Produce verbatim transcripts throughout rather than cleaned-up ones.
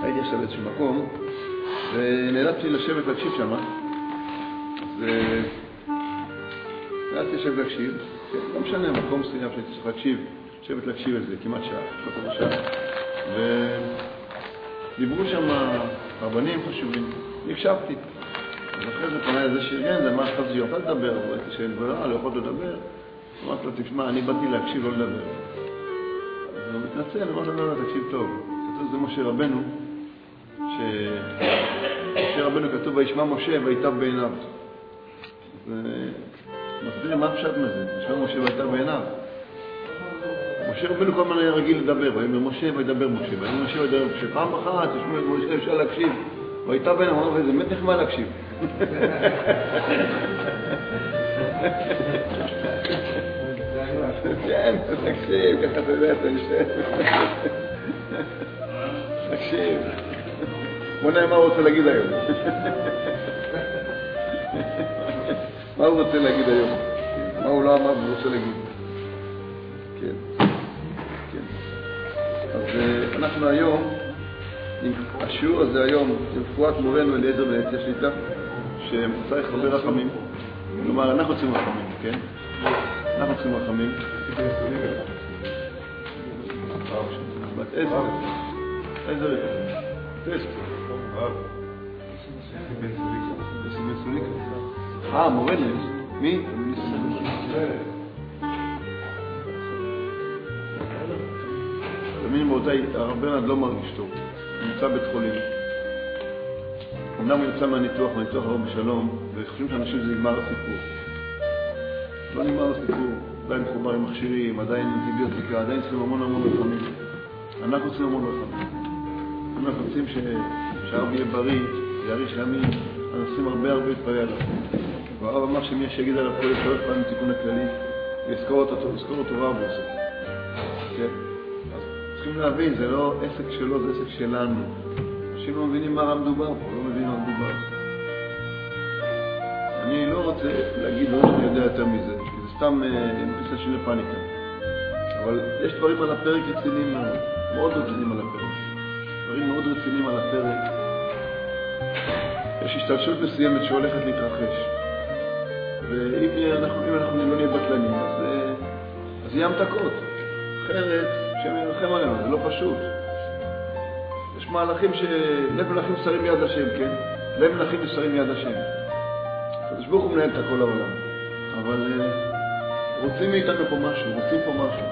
הייתי עכשיו באיזשהו מקום, ונאלצתי לשבת להקשיב שם. אז נאלצתי לשבת להקשיב, לא משנה, המקום מסוים שהייתי צריך להקשיב, לשבת להקשיב את זה, כמעט שעה, לא כל שעה. ודיברו שם רבנים חשובים, והקשבתי. אז אחרי זה פנה איזה שארגן, זה מה חצי יוכל לדבר, אבל הייתי שאין ברירה, לא יכול לדבר. אמרתי לו, תשמע, אני באתי להקשיב, לא לדבר. אז הוא מתנצל, אמרתי לו, תקשיב טוב. כתוב זה משה רבנו, שמשה רבנו כתוב, וישמע משה ויטב בעיניו. אז מסביר מה פשט מזה, וישמע משה ויטב בעיניו. משה רבנו כל הזמן היה רגיל לדבר, ויאמר משה וידבר משה, ויאמר משה וידבר משה. פעם אחת, תשמעו את משה, אפשר להקשיב. ויטב בעיניו, אמרנו, וזה באמת נחמד להקשיב. כן, תקשיב, ככה אתה יודע, אתה נשאר. תקשיב. בוא נראה מה הוא רוצה להגיד היום. מה הוא רוצה להגיד היום? מה הוא לא אמר והוא רוצה להגיד? כן. כן. אז אנחנו היום, השיעור הזה היום, עם פרועת מורנו אליעזר בן עטיה שליט"א, שצריך הרבה רחמים. כלומר, אנחנו צריכים רחמים, כן? אנחנו צריכים רחמים. בת עשר. עשר. טסט. אה, מורנס. מי? תמיד באותי, הרב ברנד לא מרגיש טוב. הוא נמצא בית חולים. אמנם הוא יוצא מהניתוח, מהניתוח הרוב בשלום, וחושבים שאנשים זה נגמר הסיפור. לא נגמר הסיפור, עדיין מחובר עם מכשירים, עדיין אנטיביוטיקה, עדיין צריכים המון המון רחמים. אנחנו צריכים המון רחמים. אם אנחנו רוצים שהרב יהיה בריא, יאריך ימים, אנחנו צריכים הרבה הרבה להתפלל עליו. והרב אמר שמי שיגיד עליו כל שלוש פעמים תיקון הכללי, ויזכור אותו, יזכור אותו רב הוא עושה. כן? אז צריכים להבין, זה לא עסק שלו, זה עסק שלנו. אנשים לא מבינים מה מדובר פה, לא מבינים מה מדובר. אני לא רוצה להגיד לא שאני יודע יותר מזה, כי זה סתם מכניס אנשים לפאניקה. אבל יש דברים על הפרק רציניים מאוד, מאוד רציניים על הפרק. דברים מאוד רציניים על הפרק. יש השתלשות מסוימת שהולכת להתרחש. ואם אנחנו, אם אנחנו לא נהיה בטלנים, אז, אז יהיה המתקות. אחרת, שהם ירחם עלינו, זה לא פשוט. יש מהלכים שלב מלכים שרים יד השם, כן? לב מלכים שרים יד השם. הקדוש ברוך הוא מנהל את הכל העולם. אבל uh, רוצים מאיתנו פה משהו, רוצים פה משהו.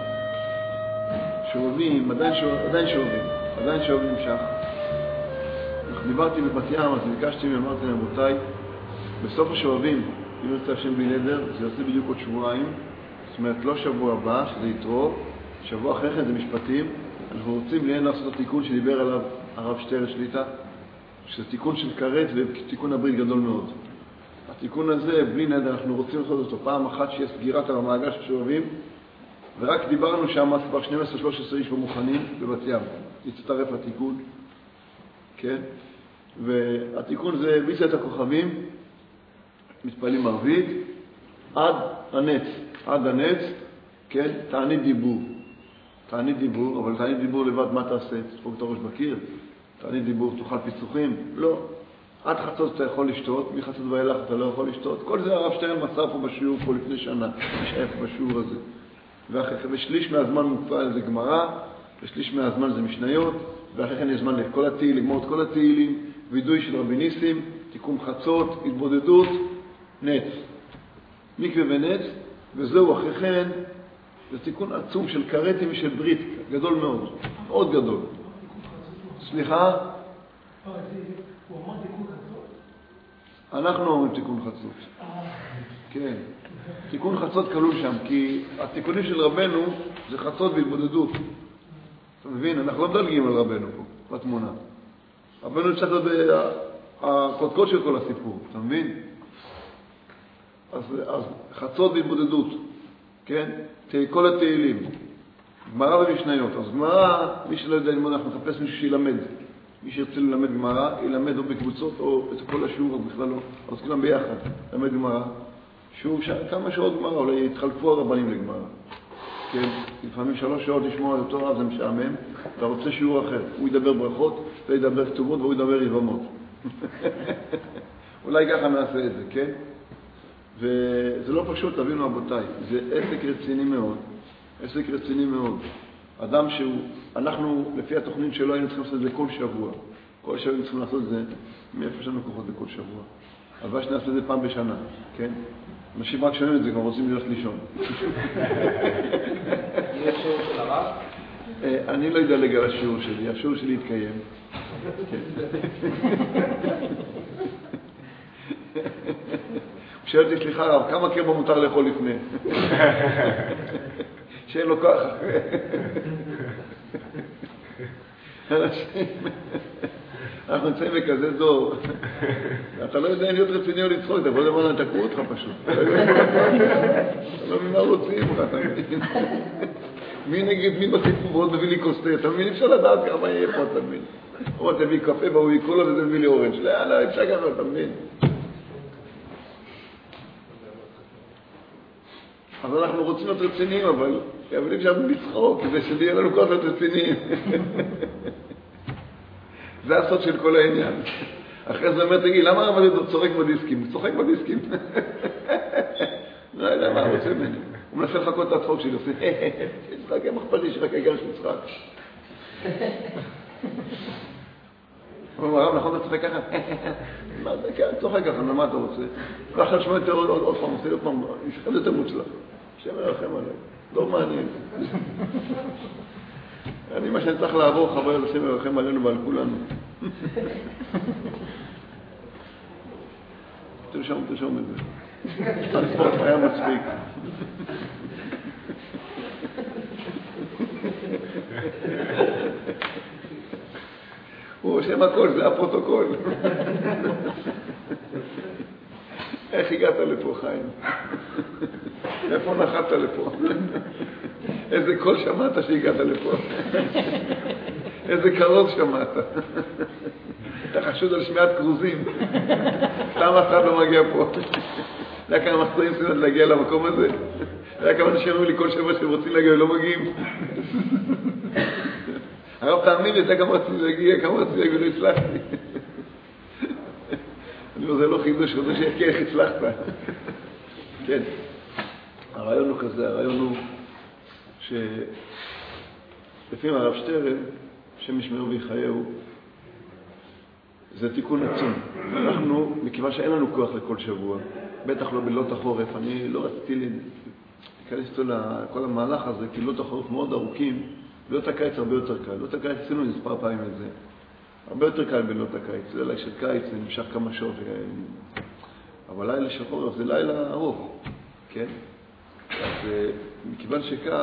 שאוהבים, עדיין, שואב, עדיין שאוהבים, עדיין שאוהבים נמשך. אנחנו דיברתי בבת ים, אז ביקשתי ואמרתי להם, רבותיי, בסוף השואבים, אם יוצא השם בלי נדר, זה יוצא בדיוק עוד שבועיים. זאת אומרת, לא שבוע הבא, שזה יתרו, שבוע אחרי כן זה משפטים. אנחנו רוצים ליהן לעשות את התיקון שדיבר עליו הרב שטרן שליט"א, שזה תיקון של כרת ותיקון הברית גדול מאוד. התיקון הזה, בלי נדר, אנחנו רוצים לעשות אותו פעם אחת שיהיה סגירת המעגל של שואבים, ורק דיברנו שם כבר שתים עשרה שלוש עשרה איש במוכנים בבת ים. תצטרף לתיקון, כן? והתיקון זה ביצת הכוכבים, מתפעלים ערבית, עד הנץ, עד הנץ, כן? תענית דיבור. תענית דיבור, אבל תענית דיבור לבד, מה תעשה? תדפוק את הראש בקיר? תענית דיבור, תאכל פיצוחים? לא. עד חצות אתה יכול לשתות, מחצות ואילך אתה לא יכול לשתות. כל זה הרב שטרן מסר פה בשיעור פה לפני שנה, נשאף בשיעור הזה. ואחרי ושליש מהזמן מופעל זה גמרא, ושליש מהזמן זה משניות, ואחרי כן יש זמן לכל התהילים, לגמור את כל התהילים, וידוי של רבי ניסים, תיקום חצות, התבודדות, נץ. מקווה ונץ, וזהו אחרי כן, זה תיקון עצום של קרטים ושל ברית, גדול מאוד, מאוד גדול. סליחה? הוא אמר תיקון חצות? אנחנו אומרים תיקון חצות. כן. תיקון חצות כלול שם, כי התיקונים של רבנו זה חצות והתבודדות. אתה מבין? אנחנו לא מדלגים על רבנו פה, בתמונה. רבנו נמצא הקודקוד של כל הסיפור, אתה מבין? אז, אז חצות והתבודדות, כן? כל התהילים. גמרא ומשניות. אז גמרא, מי שלא יודע ללמוד, אנחנו נחפש מישהו שילמד. מי שירצה ללמד גמרא, ילמד או בקבוצות או את כל השיעור, או בכלל לא. אז כולם ביחד, ללמד גמרא. שיעור, כמה שעות גמרא, אולי יתחלפו הרבנים לגמרא. כן, לפעמים שלוש שעות לשמוע על אותו רב, זה משעמם, אתה רוצה שיעור אחר. הוא ידבר ברכות, אתה ידבר כתובות והוא ידבר יבמות. אולי ככה נעשה את זה, כן? וזה לא פשוט, תבינו רבותיי, זה עסק רציני מאוד, עסק רציני מאוד. אדם שהוא, אנחנו לפי התוכנית שלו היינו צריכים לעשות את זה כל שבוע. כל שבוע היינו צריכים לעשות את זה, מאיפה שלנו כוחות זה כל שבוע. אבל שנעשה את זה פעם בשנה, כן? אנשים רק שומעים את זה, כבר רוצים ללכת לישון. יש שיעור של הרב? אני לא אדלג על השיעור שלי, השיעור שלי יתקיים. הוא שואל אותי, סליחה רב, כמה קרבה מותר לאכול לפני? שאין לו כוח. אנחנו נמצאים בכזה דור, אתה לא יודע להיות רציני או לצחוק, אתה יכול לומר, תקעו אותך פשוט. אתה לא מבין מה רוצים לך, אתה מבין? מי נגד מי בסיפור ועוד מביא לי קוסטה, אתה מבין? אפשר לדעת כמה יהיה פה, אתה מבין? או תביא קפה והוא יקרוא לו וזה מביא לי אורנג'. לא, לא, אפשר ככה, אתה מבין? אז אנחנו רוצים להיות רציניים, אבל אי אפשר לצחוק, כדי שיהיה לנו כוח להיות רציניים. זה הסוד של כל העניין. אחרי זה אומר, תגיד, למה הרב הזה צוחק בדיסקים? הוא צוחק בדיסקים. לא יודע מה, הוא רוצה ממני. הוא מנסה לחכות את הצחוק שלי, עושה, תצחק, הם אכפתי שרק העיקר שתצחק. הוא אומר, הרב, נכון, אתה צוחק ככה? מה זה, כן, צוחק ככה, מה אתה רוצה? ואחר שמע יותר עוד פעם, עושה עוד פעם, ישחד יותר מוצלח. השם ירחם עליי, לא מעניין. אני מה שאני צריך לעבור, חבר על השם ירחם עלינו ועל כולנו. תרשום, תרשום את זה. הספורט היה מספיק. הוא רושם הכל, זה הפרוטוקול. איך הגעת לפה, חיים? איפה נחת לפה? איזה קול שמעת שהגעת לפה? איזה קרוב שמעת? אתה חשוד על שמיעת קרוזים. סתם אחד לא מגיע פה. אתה יודע כמה מחצועים צריכים להגיע למקום הזה? אתה יודע כמה אנשים אומרים לי כל שבוע שהם רוצים להגיע ולא מגיעים? הרב תאמין לי, אתה כמה רציתי להגיע, כמה רציתי להגיע ולא הצלחתי. אני אומר, זה לא חידוש, רוצה שיהיה איך הצלחת. כן. הרעיון הוא כזה, הרעיון הוא שלפעמים הרב שטרן, השם ישמרו ויחייהו, זה תיקון עצום. אנחנו, מכיוון שאין לנו כוח לכל שבוע, בטח לא בלילות החורף, אני לא רציתי להיכנס איתו לכל המהלך הזה, כי לילות החורף מאוד ארוכים, לילות הקיץ הרבה יותר קל. לילות הקיץ עשינו מספר פעמים את זה. הרבה יותר קל בלילות הקיץ. זה לילה של קיץ, זה נמשך כמה שעות. אבל לילה של חורף זה לילה ארוך, כן? אז מכיוון שכך,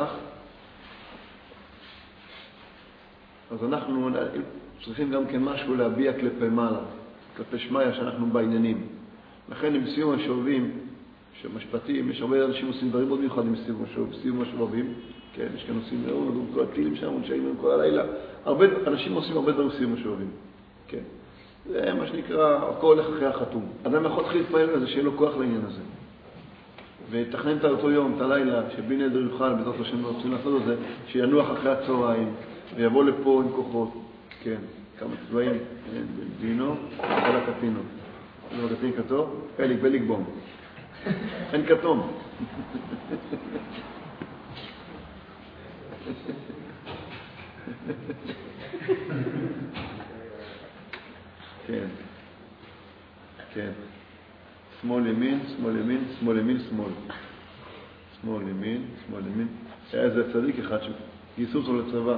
אז אנחנו צריכים גם כן משהו להביע כלפי מעלה, כלפי שמיה שאנחנו בעניינים. לכן עם סיום השובבים, שמשפטים, יש הרבה אנשים עושים דברים מאוד מיוחדים בסיום השובבים, סיום השובבים, כן, יש כאן עושים מאוד, כל הטילים שם, ונשאים כל הלילה. הרבה, אנשים עושים הרבה דברים בסיום השובבים, כן. זה מה שנקרא, הכל הולך אחרי החתום. אדם יכול להתחיל להתפעל לזה, שיהיה לו כוח לעניין הזה. ותכנן את אותו יום, את הלילה, שבי נדר יוכל, בעזרת השם רוצים לעשות את זה, שינוח אחרי הצהריים, ויבוא לפה עם כוחות, כן, כמה צבעים, דינו, כל הקטינו. זה הקטין כתוב, פליק, פליק בום. אין כתום. כן, כן. שמאל ימין, שמאל ימין, שמאל ימין, שמאל. שמאל ימין, שמאל ימין. היה איזה צדיק אחד שגייסו אותו לצבא.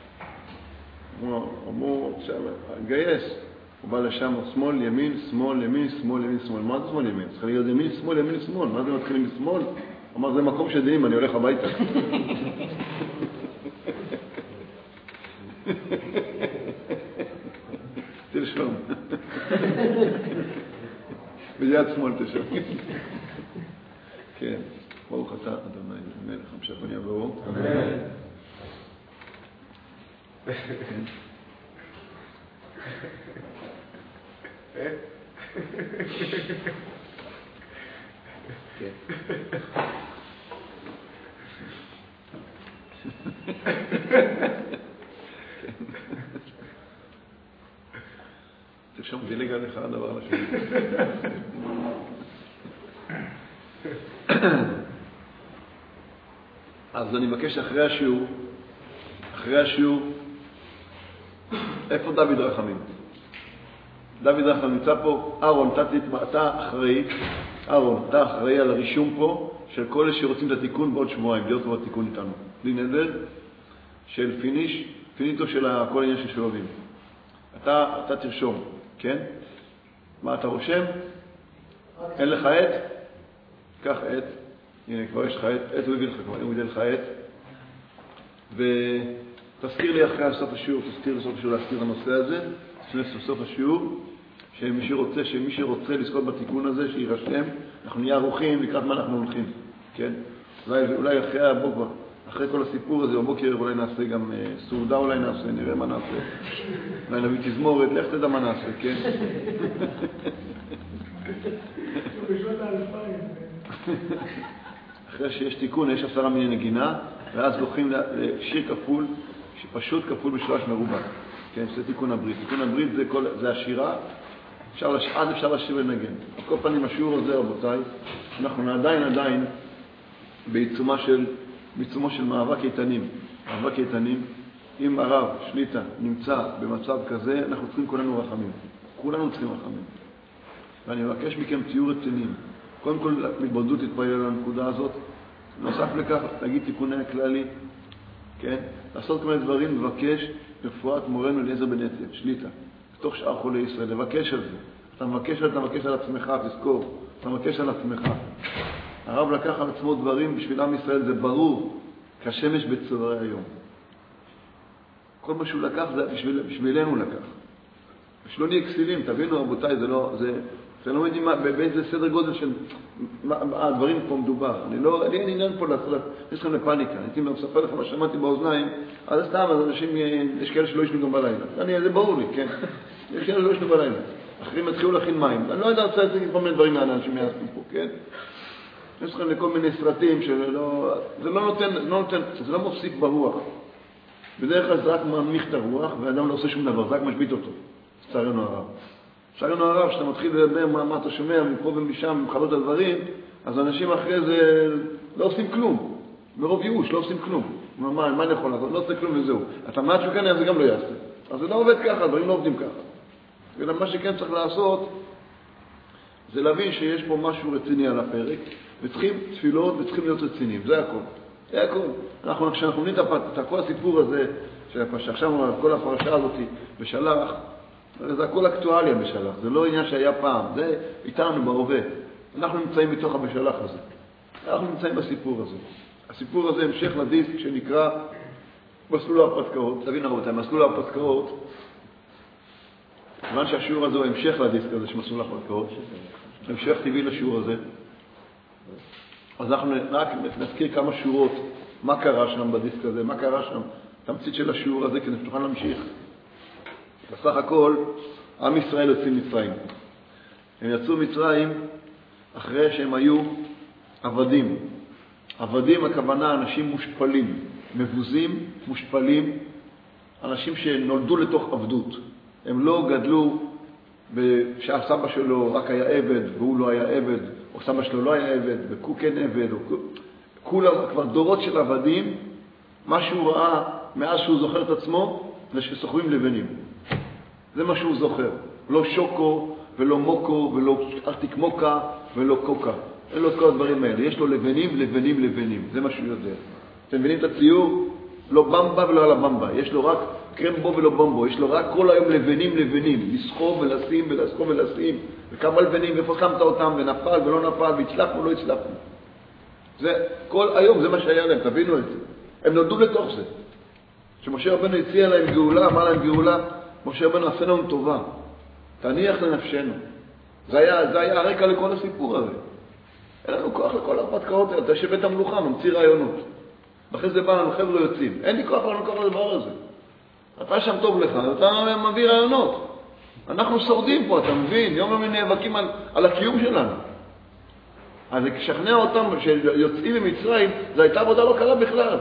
אמרו, גייס. הוא בא לשם, שמאל, ימין, שמאל, ימין, שמאל, ימין, שמאל. מה זה שמאל, ימין? צריך להיות ימין, שמאל, ימין, שמאל. מה זה מתחילים משמאל? אמר, זה מקום שדעים, אני הולך הביתה. תרשום. ביד שמאל תשם. כן. ברוך אתה, אדוני, מלך המשך בני עברו. אמן. כן. תרשום דילג עליך הדבר על השני. אז אני מבקש אחרי השיעור, אחרי השיעור, איפה דוד רחמים? דוד רחמים נמצא פה, אהרון, אתה אחראי, אהרון, אתה אחראי על הרישום פה של כל אלה שרוצים את התיקון בעוד שבועיים, להיות פה התיקון איתנו. בלי נדר של פיניש, פיניטו של כל העניין של שואבים. אתה, אתה תרשום, כן? מה אתה רושם? אין לך עת? קח עת. הנה, כבר יש לך עת. עת הוא הביא לך כבר, הוא ידע לך עת. ותזכיר לי אחרי סוף השיעור, תזכיר לסוף השיעור להזכיר הנושא הזה, לפני סוף השיעור, שמי שרוצה, שמי שרוצה לזכות בתיקון הזה, שירשם, אנחנו נהיה ערוכים לקראת מה אנחנו הולכים, כן? אולי, אולי אחרי הבוקר, אחרי כל הסיפור הזה, בבוקר אולי נעשה גם סעודה, אולי נעשה, נראה מה נעשה. אולי נביא תזמורת, לך תדע מה נעשה, כן? אחרי שיש תיקון, יש עשרה מיני נגינה, ואז לוקחים לשיר כפול, שפשוט כפול בשלוש מרובע. כן, זה תיקון הברית. תיקון הברית זה, כל, זה השירה, אפשר לש... אז אפשר לשיר ולנגן. על כל פנים, השיעור הזה, רבותיי, אנחנו עדיין עדיין בעיצומה של, בעיצומו של מאבק איתנים. מאבק איתנים, אם הרב שליטה נמצא במצב כזה, אנחנו צריכים כולנו רחמים. כולנו צריכים רחמים. ואני מבקש מכם תהיו רציניים. קודם כל, מתבודדות תתפעל על הנקודה הזאת. נוסף לכך, להגיד תיקוני הכללי, כן? לעשות כל מיני דברים, לבקש רפואת מורנו אליעזר בן נתן, שליטה, בתוך שאר חולי ישראל, לבקש על זה. אתה מבקש על, אתה מבקש על עצמך, תזכור, אתה מבקש על עצמך. הרב לקח על עצמו דברים בשביל עם ישראל, זה ברור, כשמש בצהרי היום. כל מה שהוא לקח, זה בשביל, בשבילנו לקח. שלא נהיה כסילים, תבינו רבותיי, זה לא, זה, זה לא יודעים באיזה סדר גודל של מה, הדברים פה מדובר. אני לא, אני אין עניין פה לעשות, יש לכם לפניקה. אני הייתי מספר לכם מה שמעתי באוזניים, אז סתם, אז אנשים, יש כאלה שלא ישנו גם בלילה. אני, זה ברור לי, כן. יש כאלה שלא ישנו בלילה. אחרים התחילו להכין מים. אני לא יודע, רוצה להגיד כל מיני דברים מהאנשים שיעשו פה, כן? יש לכם לכל מיני סרטים שלא, זה לא נותן, לא נותן, זה לא מפסיק ברוח. בדרך כלל זה רק מנמיך את הרוח, והאדם לא עושה שום דבר, זה רק משבית אותו. לצערנו הרב. לצערנו הרב, שאתה מתחיל לדבר מה, מה אתה שומע מפה ומשם, מחלות הדברים, אז אנשים אחרי זה לא עושים כלום. מרוב ייאוש, לא עושים כלום. מה, מה אני יכול לעשות? לא עושה כלום וזהו. אתה מעט שכן, זה גם לא יעשה. אז זה לא עובד ככה, הדברים לא עובדים ככה. ומה שכן צריך לעשות, זה להבין שיש פה משהו רציני על הפרק, וצריכים תפילות וצריכים להיות רציניים. זה הכל. זה הכל. אנחנו, כשאנחנו מבינים את כל הסיפור הזה, שעכשיו כל הפרשה הזאת בשלח, זה הכל אקטואליה בשלח, זה לא עניין שהיה פעם, זה איתנו בהווה. אנחנו נמצאים בתוך הבשלח הזה. אנחנו נמצאים בסיפור הזה. הסיפור הזה המשך לדיסק שנקרא מסלול ההרפתקאות. תבין רבותיי, מסלול ההרפתקאות, כיוון שהשיעור הזה הוא המשך לדיסק הזה של מסלול ההרפתקאות, המשך טבעי לשיעור הזה, אז אנחנו רק נזכיר כמה שורות, מה קרה שם בדיסק הזה, מה קרה שם, תמצית של השיעור הזה, כדי שתוכל להמשיך. בסך הכל, עם ישראל יוצאים מצרים. הם יצאו מצרים אחרי שהם היו עבדים. עבדים, הכוונה, אנשים מושפלים, מבוזים, מושפלים, אנשים שנולדו לתוך עבדות. הם לא גדלו שהסבא שלו רק היה עבד, והוא לא היה עבד, או סבא שלו לא היה עבד, וכו כן עבד, או... כולם, כבר דורות של עבדים, מה שהוא ראה מאז שהוא זוכר את עצמו, זה שסוחבים לבנים. זה מה שהוא זוכר. לא שוקו, ולא מוקו, ולא ארטיק מוקה, ולא קוקה. אין לו את כל הדברים האלה. יש לו לבנים, לבנים, לבנים. זה מה שהוא יודע. אתם מבינים את הציור? לא במבה ולא על הבמבה. יש לו רק קרמבו ולא במבו. יש לו רק כל היום לבנים, לבנים. לסחוב ולשים ולסחוב ולשים. וכמה לבנים, ואיפה שמת אותם, ונפל ולא נפל, והצלחנו ולא הצלחנו. זה כל היום, זה מה שהיה להם. תבינו את זה. הם נולדו לתוך זה. שמשה רבנו הציע להם גאולה, אמר להם גאולה, משה רבנו עשה לנו טובה. תניח לנפשנו. זה היה, זה היה הרקע לכל הסיפור הזה. אין לנו כוח לכל ההרפתקאות האלה. אתה שבית המלוכה, ממציא רעיונות. אחרי זה בא לנו חבר'ה יוצאים. אין לי כוח לנו כוח לדבר הזה. אתה שם טוב לך, אתה מביא רעיונות. אנחנו שורדים פה, אתה מבין? יום יום נאבקים על, על הקיום שלנו. אז לשכנע אותם שיוצאים ממצרים, זו הייתה עבודה לא קלה בכלל.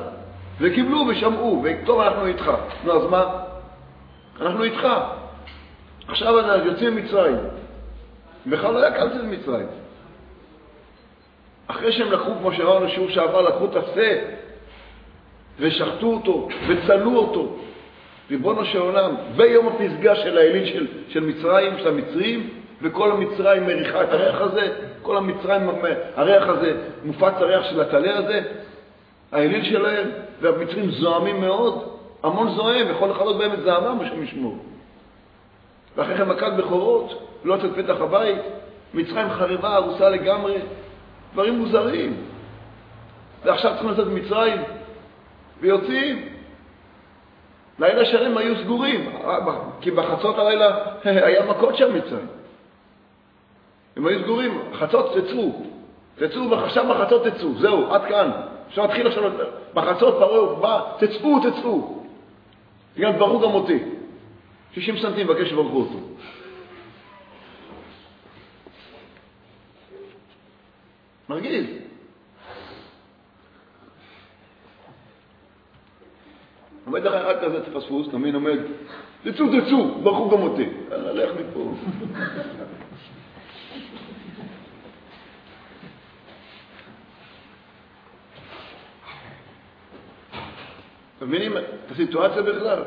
וקיבלו ושמעו, וטוב אנחנו איתך. נו, אז מה? אנחנו איתך. עכשיו עכשיו אנחנו יוצאים ממצרים. בכלל לא היה קל זה ממצרים. אחרי שהם לקחו, כמו שראינו שיעור שעבר, לקחו את הפה ושחטו אותו וצלו אותו, ריבונו של עולם, ביום הפסגה של האליל של, של מצרים, של המצרים, וכל המצרים מריחה את הריח הזה, כל המצרים, הריח הזה, מופץ הריח של הטלה הזה, האליל שלהם, והמצרים זוהמים מאוד, המון זוהם, יכול לחלות בהם את זעמם בשם ישמור. ואחרי כן מכת בכורות, לא יוצאת פתח הבית, מצרים חריבה, הרוסה לגמרי, דברים מוזרים. ועכשיו צריכים לצאת במצרים, ויוצאים. לילה שלם היו סגורים, כי בחצות הלילה היה מכות שם מצרים. הם היו סגורים, חצות תצאו, תצאו, ועכשיו בחצות תצאו, זהו, עד כאן. עכשיו מתחיל עכשיו, בחצות פרעה בא, תצאו, תצאו. גם תברכו גם אותי. שישים סנטים בקש שברכו אותו. מרגיז. עומד אחרי אחד כזה תפספוס, תמיד עומד, תצאו, תצאו, ברכו גם אותי. הלך מפה. מבינים את הסיטואציה בכלל?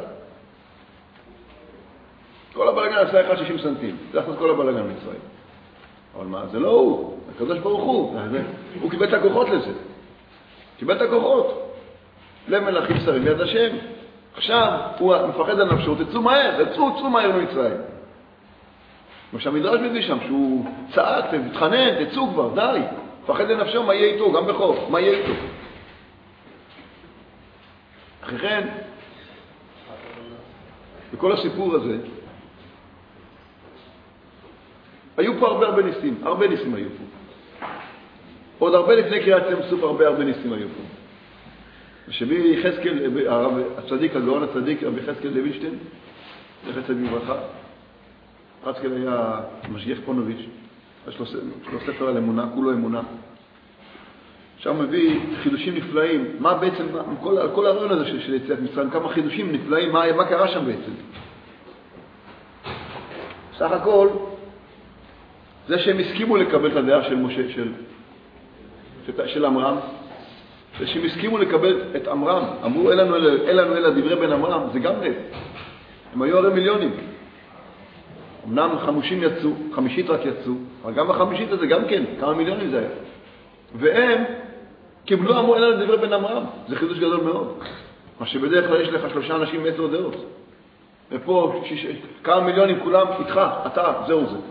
כל הבלגן עשה אחד שישים סנטים. זה עשה כל הבלגן מצרים. אבל מה? זה לא הוא. הקדוש ברוך הוא. הוא קיבל את הכוחות לזה. קיבל את הכוחות. לב מלכים שרים ביד השם. עכשיו הוא מפחד על נפשו. תצאו מהר. תצאו, תצאו מהר ממצרים. מה שהמדרש מביא שם, שהוא צעק, תתחנן, תצאו כבר, די. מפחד על נפשו, מה יהיה איתו? גם בחוף. מה יהיה איתו? אחרי כן, בכל הסיפור הזה, היו פה הרבה הרבה ניסים, הרבה ניסים היו פה. עוד הרבה לפני קריאת ים סוף, הרבה הרבה ניסים היו פה. ושבי יחזקאל, הצדיק, הגאון הצדיק, רבי יחזקאל לוינשטיין, יחזקאל בברכה, יחזקאל היה משגיח פונוביץ', יש לו ספר על אמונה, כולו אמונה. שם מביא חידושים נפלאים, מה בעצם, כל, כל הרעיון הזה של, של יציאת מצרים, כמה חידושים נפלאים, מה, מה קרה שם בעצם? סך הכל, זה שהם הסכימו לקבל את הדעה של משה, של, של, של אמרם, זה שהם הסכימו לקבל את אמרם, אמרו אין לנו אלא דברי בן אמרם, זה גם נס. הם היו הרי מיליונים. אמנם חמושים יצאו, חמישית רק יצאו, אבל גם החמישית הזה גם כן, כמה מיליונים זה היה. והם קיבלו אמרו אלא לדברי בן אמרם. זה חידוש גדול מאוד. מה שבדרך כלל יש לך שלושה אנשים מעשר דעות. ופה שיש, כמה מיליונים כולם איתך, אתה, זהו זה.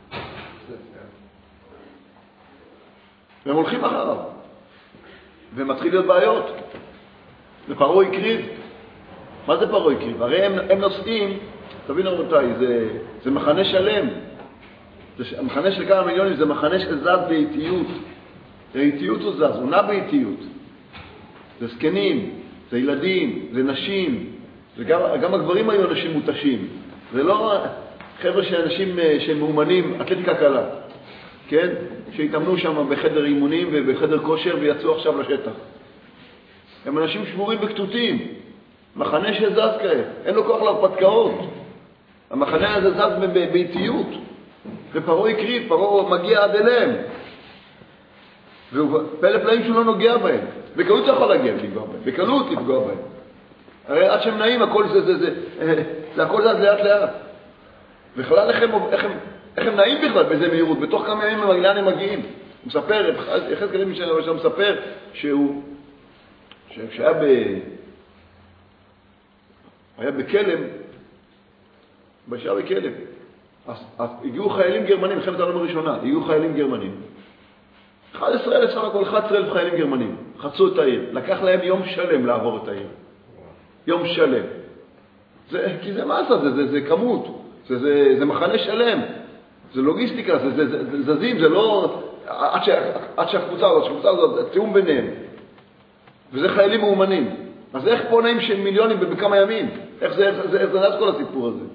והם הולכים אחריו. ומתחיל להיות בעיות. ופרעה הקריב. מה זה פרעה הקריב? הרי הם, הם נוסעים, תבינו רבותיי, זה, זה מחנה שלם. זה, המחנה של כמה מיליונים זה מחנה שזז באיטיות. האיטיות הוא זז, הוא נע באיטיות. זה זקנים, זה ילדים, זה נשים, זה גם, גם הגברים היו אנשים מותשים. זה לא חבר'ה שאנשים שהם מאומנים, אתלטיקה קלה, כן? שהתאמנו שם בחדר אימונים ובחדר כושר ויצאו עכשיו לשטח. הם אנשים שבורים וכתותים, מחנה שזז כעת, אין לו כוח להרפתקאות. המחנה הזה זז באיטיות, ופרעה הקריב, פרעה מגיע עד אליהם. ופלא פלאים שהוא לא נוגע בהם. בקלות זה יכול להגיע לפגוע בהם. בקלות לפגוע בהם. הרי עד שהם נעים, הכל זה, זה, זה, זה הכל זה לאט לאט. בכלל איך הם, איך הם, איך הם נעים בכלל באיזה מהירות? בתוך כמה ימים לאן הם מגיעים? הוא מספר, יחז כלים שהוא מספר, שהוא, שהיה ב... היה בכלם, בשעה בכלם. אז, אז הגיעו חיילים גרמנים, מלחמת העולם הראשונה, הגיעו חיילים גרמנים. אחד עשר אלף סך הכל, אחד עשר אלף חיילים גרמנים, חצו את העיר. לקח להם יום שלם לעבור את העיר. יום שלם. זה, כי זה מסה, זה, זה, זה כמות. זה, זה, זה מחנה שלם. זה לוגיסטיקה, זה, זה, זה, זה זזים, זה לא... עד, ש, עד שהקבוצה הזאת, שהקבוצה הזאת, תיאום ביניהם. וזה חיילים מאומנים. אז איך פה נעים של מיליונים בכמה ימים? איך זה, איך זה, איך זה נעד כל הסיפור הזה?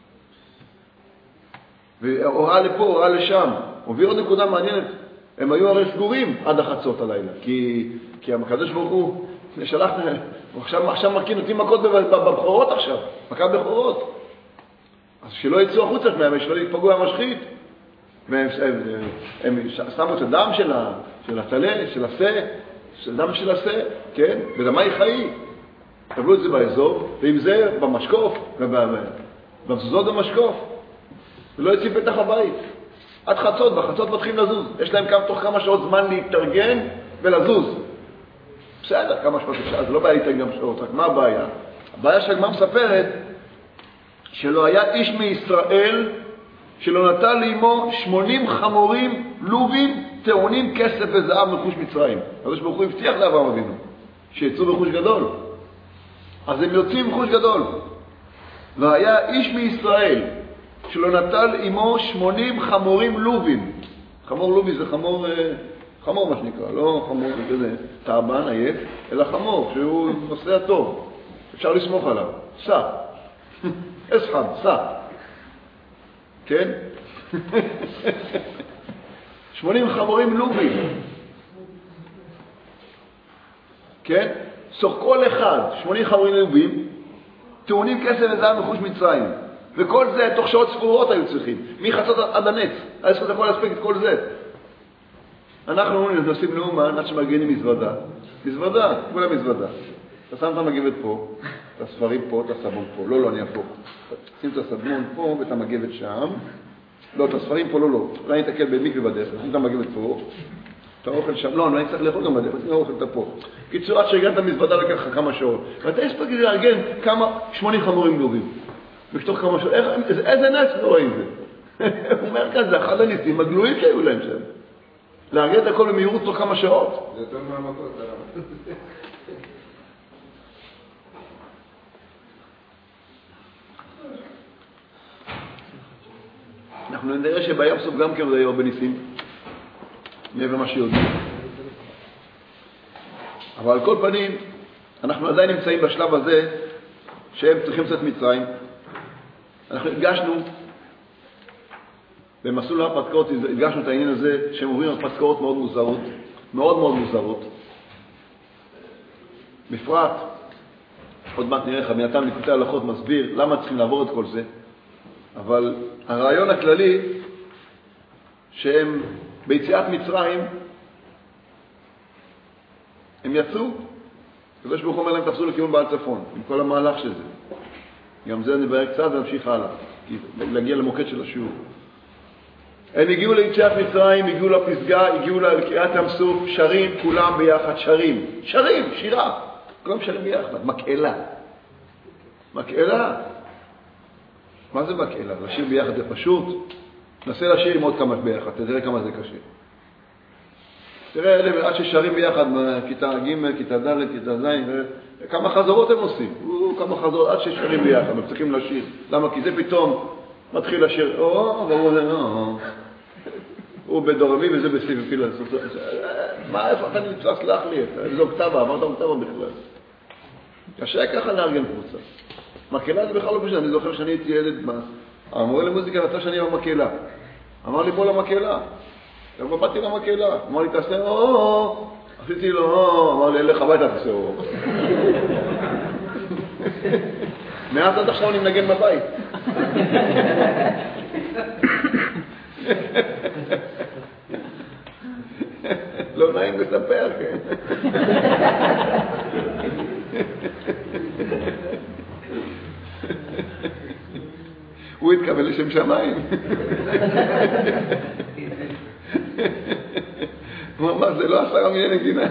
והוראה לפה, הוראה לשם. הוביל עוד נקודה מעניינת. הם היו הרי סגורים עד החצות הלילה, כי, כי הקדוש ברוך הוא שלח, עכשיו, עכשיו מרקים נותנים מכות בבחורות עכשיו, מכת בחורות. אז שלא יצאו החוצה מהם, שלא יתפגעו מהמשחית. והם הם, הם, הם שמו את הדם של, ה, של הטלה, של השה, של הדם של השה, כן? ודמי חיי. קבלו את זה באזור, ועם זה במשקוף, במזוזות במשקוף. ולא יוצאים פתח הבית. עד חצות, בחצות מתחילים לזוז. יש להם תוך כמה שעות זמן להתארגן ולזוז. בסדר, כמה שעות אפשר, זה לא בעיה להתארגן גם שעות, רק מה הבעיה? הבעיה שהגמרא מספרת שלא היה איש מישראל שלא נטל לאמו שמונים חמורים לובים טעונים כסף וזהב מרכוש מצרים. אז ברוך הוא הבטיח לאברהם אבינו שיצאו ברכוש גדול. אז הם יוצאים ברכוש גדול. לא היה איש מישראל שלא נטל לאמו שמונים חמורים לובים. חמור לובי זה חמור, חמור מה שנקרא, לא חמור כזה תאבן עייף, אלא חמור שהוא נוסע טוב. אפשר לסמוך עליו. סע. אסחב, סע. כן? שמונים חמורים לובים. כן? סוך כל אחד, שמונים חמורים לובים, טעונים כסף וזהב מרכוש מצרים. וכל זה תוך שעות ספורות היו צריכים. מחצות עד הנץ. היה צריך יכול להספיק את כל זה. אנחנו נוסעים לאומן עד שמגיעים מזוודה. מזוודה, כולה מזוודה. אתה שם את המגיבת פה, את הספרים פה, את הסבון פה. לא, לא, אני פה. שים את הסבון פה ואת המגיבת שם. לא, את הספרים פה, לא, לא. אולי אני אתקל במקווה בדרך. שים את המגיבת פה. את האוכל שם. לא, אני צריך לאכול גם בדרך. שים את האוכל את פה. קיצור, עד שהגעת המזוודה לקח לך כמה שעות. ואתה הספק לארגן כמה שמונים חמורים לובים. בתוך כמה שעות. איזה נס לא רואים זה? הוא אומר כאן, זה אחד הניסים הגלויים שהיו להם שם. לארגן את הכל במהירות תוך כמה שעות. זה יותר מהמכות, הרב. אנחנו נראה שבים סוף גם כן היו הרבה ניסים, מעבר מה שיודעים. אבל על כל פנים, אנחנו עדיין נמצאים בשלב הזה שהם צריכים לצאת מצרים. אנחנו הגשנו, במסלול ההרפתקאות, הגשנו את העניין הזה שהם עוברים הרפתקאות מאוד מוזרות, מאוד מאוד מוזרות. בפרט, עוד מעט נראה לך, מייתם ליקוטי הלכות מסביר למה צריכים לעבור את כל זה. אבל הרעיון הכללי שהם ביציאת מצרים הם יצאו, כזה שברוך אומר להם תפסו לכיוון בעל צפון עם כל המהלך של זה. גם זה נבהר קצת ונמשיך הלאה להגיע למוקד של השיעור. הם הגיעו ליציאת מצרים, הגיעו לפסגה, הגיעו לקריאת ים סוף, שרים כולם ביחד, שרים שרים, שירה, כולם שרים ביחד, מקהלה מקהלה. מה זה מקהלה? לשיר ביחד זה פשוט. נסה לשיר עם עוד כמה ביחד, תראה כמה זה קשה. תראה, עד ששרים ביחד, כיתה ג', כיתה ד', כיתה ז', כמה חזרות הם עושים. כמה חזרות, עד ששרים ביחד, הם צריכים לשיר. למה? כי זה פתאום מתחיל לשיר, או, והוא זה, או, הוא בדורמי וזה בסיב ופילה. מה, איפה אתה נמצא? סלח לי, זו כתבה, אמרת כתבה בכלל. קשה ככה לארגן קבוצה. מקהלה זה בכלל לא פשוט, אני זוכר שאני הייתי ילד, המורה למוזיקה רצה שאני במקהלה. אמר לי בוא למקהלה. אבל באתי למקהלה. אמר לי תעשה או, עשיתי לו או, אמר לי אלך הביתה תעשה או. מאז עד עכשיו אני מנגן בבית. לא נעים לספר, כן. הוא התקבל לשם שמיים. הוא אמר, זה לא עשרה מיני נגינה.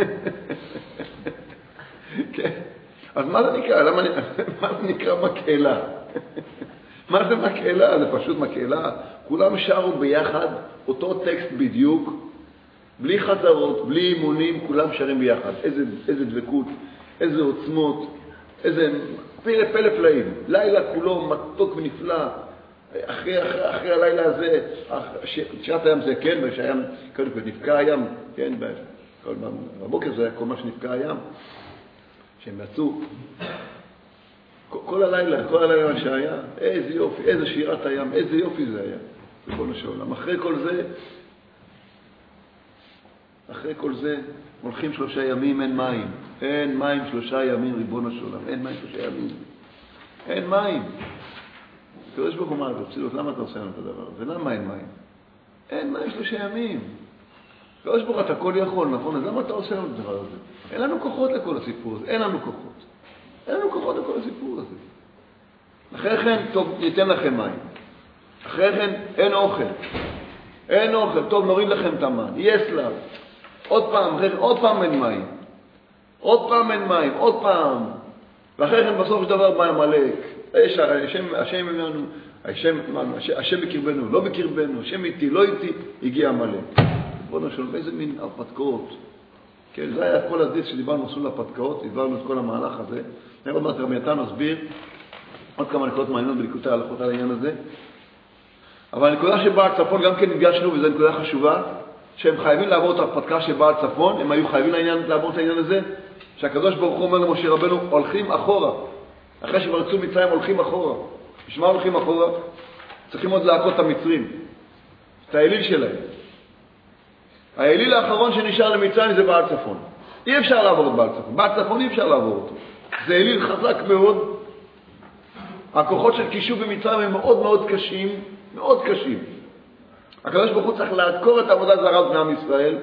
כן. אז מה זה נקרא? למה, מה זה נקרא מקהלה? מה זה מקהלה? זה פשוט מקהלה. כולם שרו ביחד אותו טקסט בדיוק, בלי חזרות, בלי אימונים, כולם שרים ביחד. איזה, איזה דבקות, איזה עוצמות, איזה פלא פלא פלאים. לילה כולו מתוק ונפלא. אחרי, אחרי, אחרי הלילה הזה, שירת הים זה כן, ושהים, קודם כל נפקע הים, כן, בבוקר זה היה כל מה שנפקע הים, שהם יצאו. כל הלילה, כל הלילה שהיה, איזה יופי, איזה שירת הים, איזה יופי זה היה, בכל השעולם. אחרי כל זה, אחרי כל זה, הולכים שלושה ימים, אין מים. אין מים שלושה ימים, ריבון השעולם. אין מים שלושה ימים. אין מים. הקדוש ברוך הוא אמר, ברצינות, למה אתה עושה לנו את הדבר הזה? למה אין מים? אין מים שלושה ימים. הקדוש ברוך הוא, אתה הכל יכול, נכון? אז למה אתה עושה לנו את הדבר הזה? אין לנו כוחות לכל הסיפור הזה, אין לנו כוחות. אין לנו כוחות לכל הסיפור הזה. אחרי כן, טוב, ניתן לכם מים. אחרי כן, אין אוכל. אין אוכל, טוב, נוריד לכם את המן. יהיה סלב. עוד פעם, אחרי כן, עוד פעם אין מים. עוד פעם אין מים, עוד פעם. ואחרי כן, בסוף יש דבר בא עמלק. השם, השם אמרנו, השם, השם בקרבנו, לא בקרבנו, השם איתי, לא איתי, הגיע עמלק. בוא נשאול, איזה מין הרפתקאות. כן, זה היה כל הדיס שדיברנו מסלול הרפתקאות, דיברנו את כל המהלך הזה. אני עוד מעט רבי נתן מסביר עוד כמה נקודות מעניינות בליקוטי ההלכות על העניין הזה. אבל הנקודה שבאה הצפון גם כן נפגשנו, וזו נקודה חשובה, שהם חייבים לעבור את ההרפתקה שבאה הצפון, הם היו חייבים לעניין, לעבור את העניין הזה, שהקדוש ברוך הוא אומר למשה רבנו, הולכים אחורה. אחרי שברצו מצרים הולכים אחורה. בשמה הולכים אחורה? צריכים עוד להכות את המצרים. את האליל שלהם. האליל האחרון שנשאר למצרים זה בעל צפון. אי אפשר לעבור את בעל צפון. בעל צפון אי אפשר לעבור אותו. זה אליל חזק מאוד. הכוחות של קישוב במצרים הם מאוד מאוד קשים. מאוד קשים. הקדוש ברוך הוא צריך לעקור את עבודת זרה בני עם ישראל.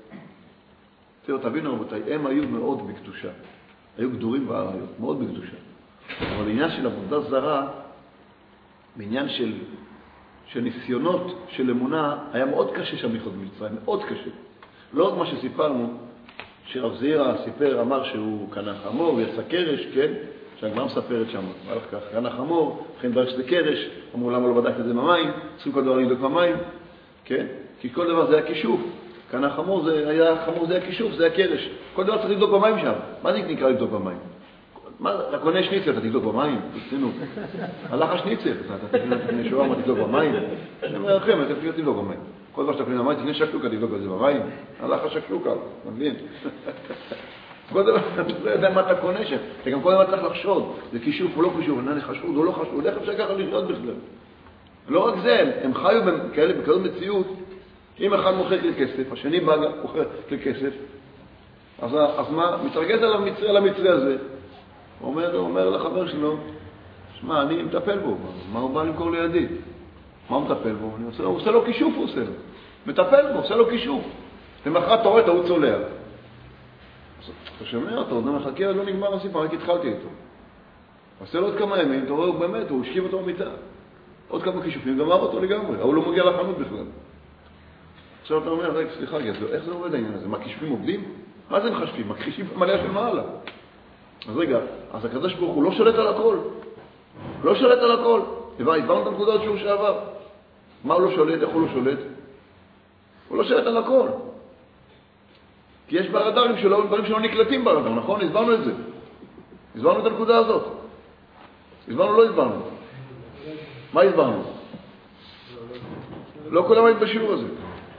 תראו, תבינו רבותיי, הם היו מאוד בקדושה. היו גדורים בעריות, מאוד בקדושה. אבל העניין של עבודת זרה, בעניין של, של ניסיונות של אמונה, היה מאוד קשה שם לחיות במצרים, מאוד קשה. לא רק מה שסיפרנו, שרב זעירא סיפר, אמר שהוא קנה חמור, הוא יצא קרש, כן? שהגמרא מספרת שם, הלך כך, קנה חמור, לכן דבר שזה קרש, אמרו למה לא בדקת את זה במים, צריכים כל דבר לבדוק במים, כן? כי כל דבר זה היה כישוף, קנה חמור זה היה, חמור זה היה כישוף, זה היה קרש, כל דבר צריך לבדוק במים שם, מה זה נקרא לבדוק במים? מה, אתה קונה שניצל, אתה תבדוק במים? תצטנו. הלך השניצל, אתה תקנה שואה, מה תבדוק במים? אני אומר לכם, אתה תבדוק במים. כל דבר שאתה קונה במים, תקנה שקלוקה, תבדוק בזה במים. הלך השקלוקה, מבין? כל דבר, אתה לא יודע מה אתה קונה שם. אתה גם כל דבר צריך לחשוד. זה כישוף או לא כישוף, אני חשוד או לא חשוד, איך אפשר ככה לחיות בכלל? לא רק זה, הם חיו כאלה, בכזאת מציאות, אם אחד מוכר כסף, השני בא מוכר כסף, אז, אז מה? מתרגז על המצרי, על המצרי הזה. הוא אומר, הוא אומר לחבר שלו, שמע, אני מטפל בו, מה הוא בא למכור לידי? מה הוא מטפל בו? אני עושה, הוא עושה לו כישוף, הוא עושה לו. מטפל בו, עושה לו כישוף. למחרת אתה רואה, אתה הוא צולע. אתה שומע אותו, אתה מחכה, לא נגמר הסיפור, רק התחלתי איתו. עושה לו עוד כמה ימים, אתה רואה, הוא באמת, הוא השכיב אותו במיטה. עוד כמה כישופים, גמר אותו לגמרי, הוא לא מגיע לחנות בכלל. עכשיו אתה אומר, רגע, סליחה, איך זה עובד העניין הזה? מה, כישופים עובדים? מה זה מחשבים? מכחישים מלא של מעלה. אז רגע, אז הקדוש ברוך הוא לא שולט על הכל. לא שולט על הכל. הבנו את הנקודות שהוא שעבר. מה הוא לא שולט? איך הוא לא שולט? הוא לא שולט על הכל. כי יש ברדארים שלו, דברים שלא נקלטים ברדאר, נכון? הסברנו את זה. הסברנו את הנקודה הזאת. הסברנו, לא הסברנו. מה הסברנו? לא כולם היית בשיעור הזה.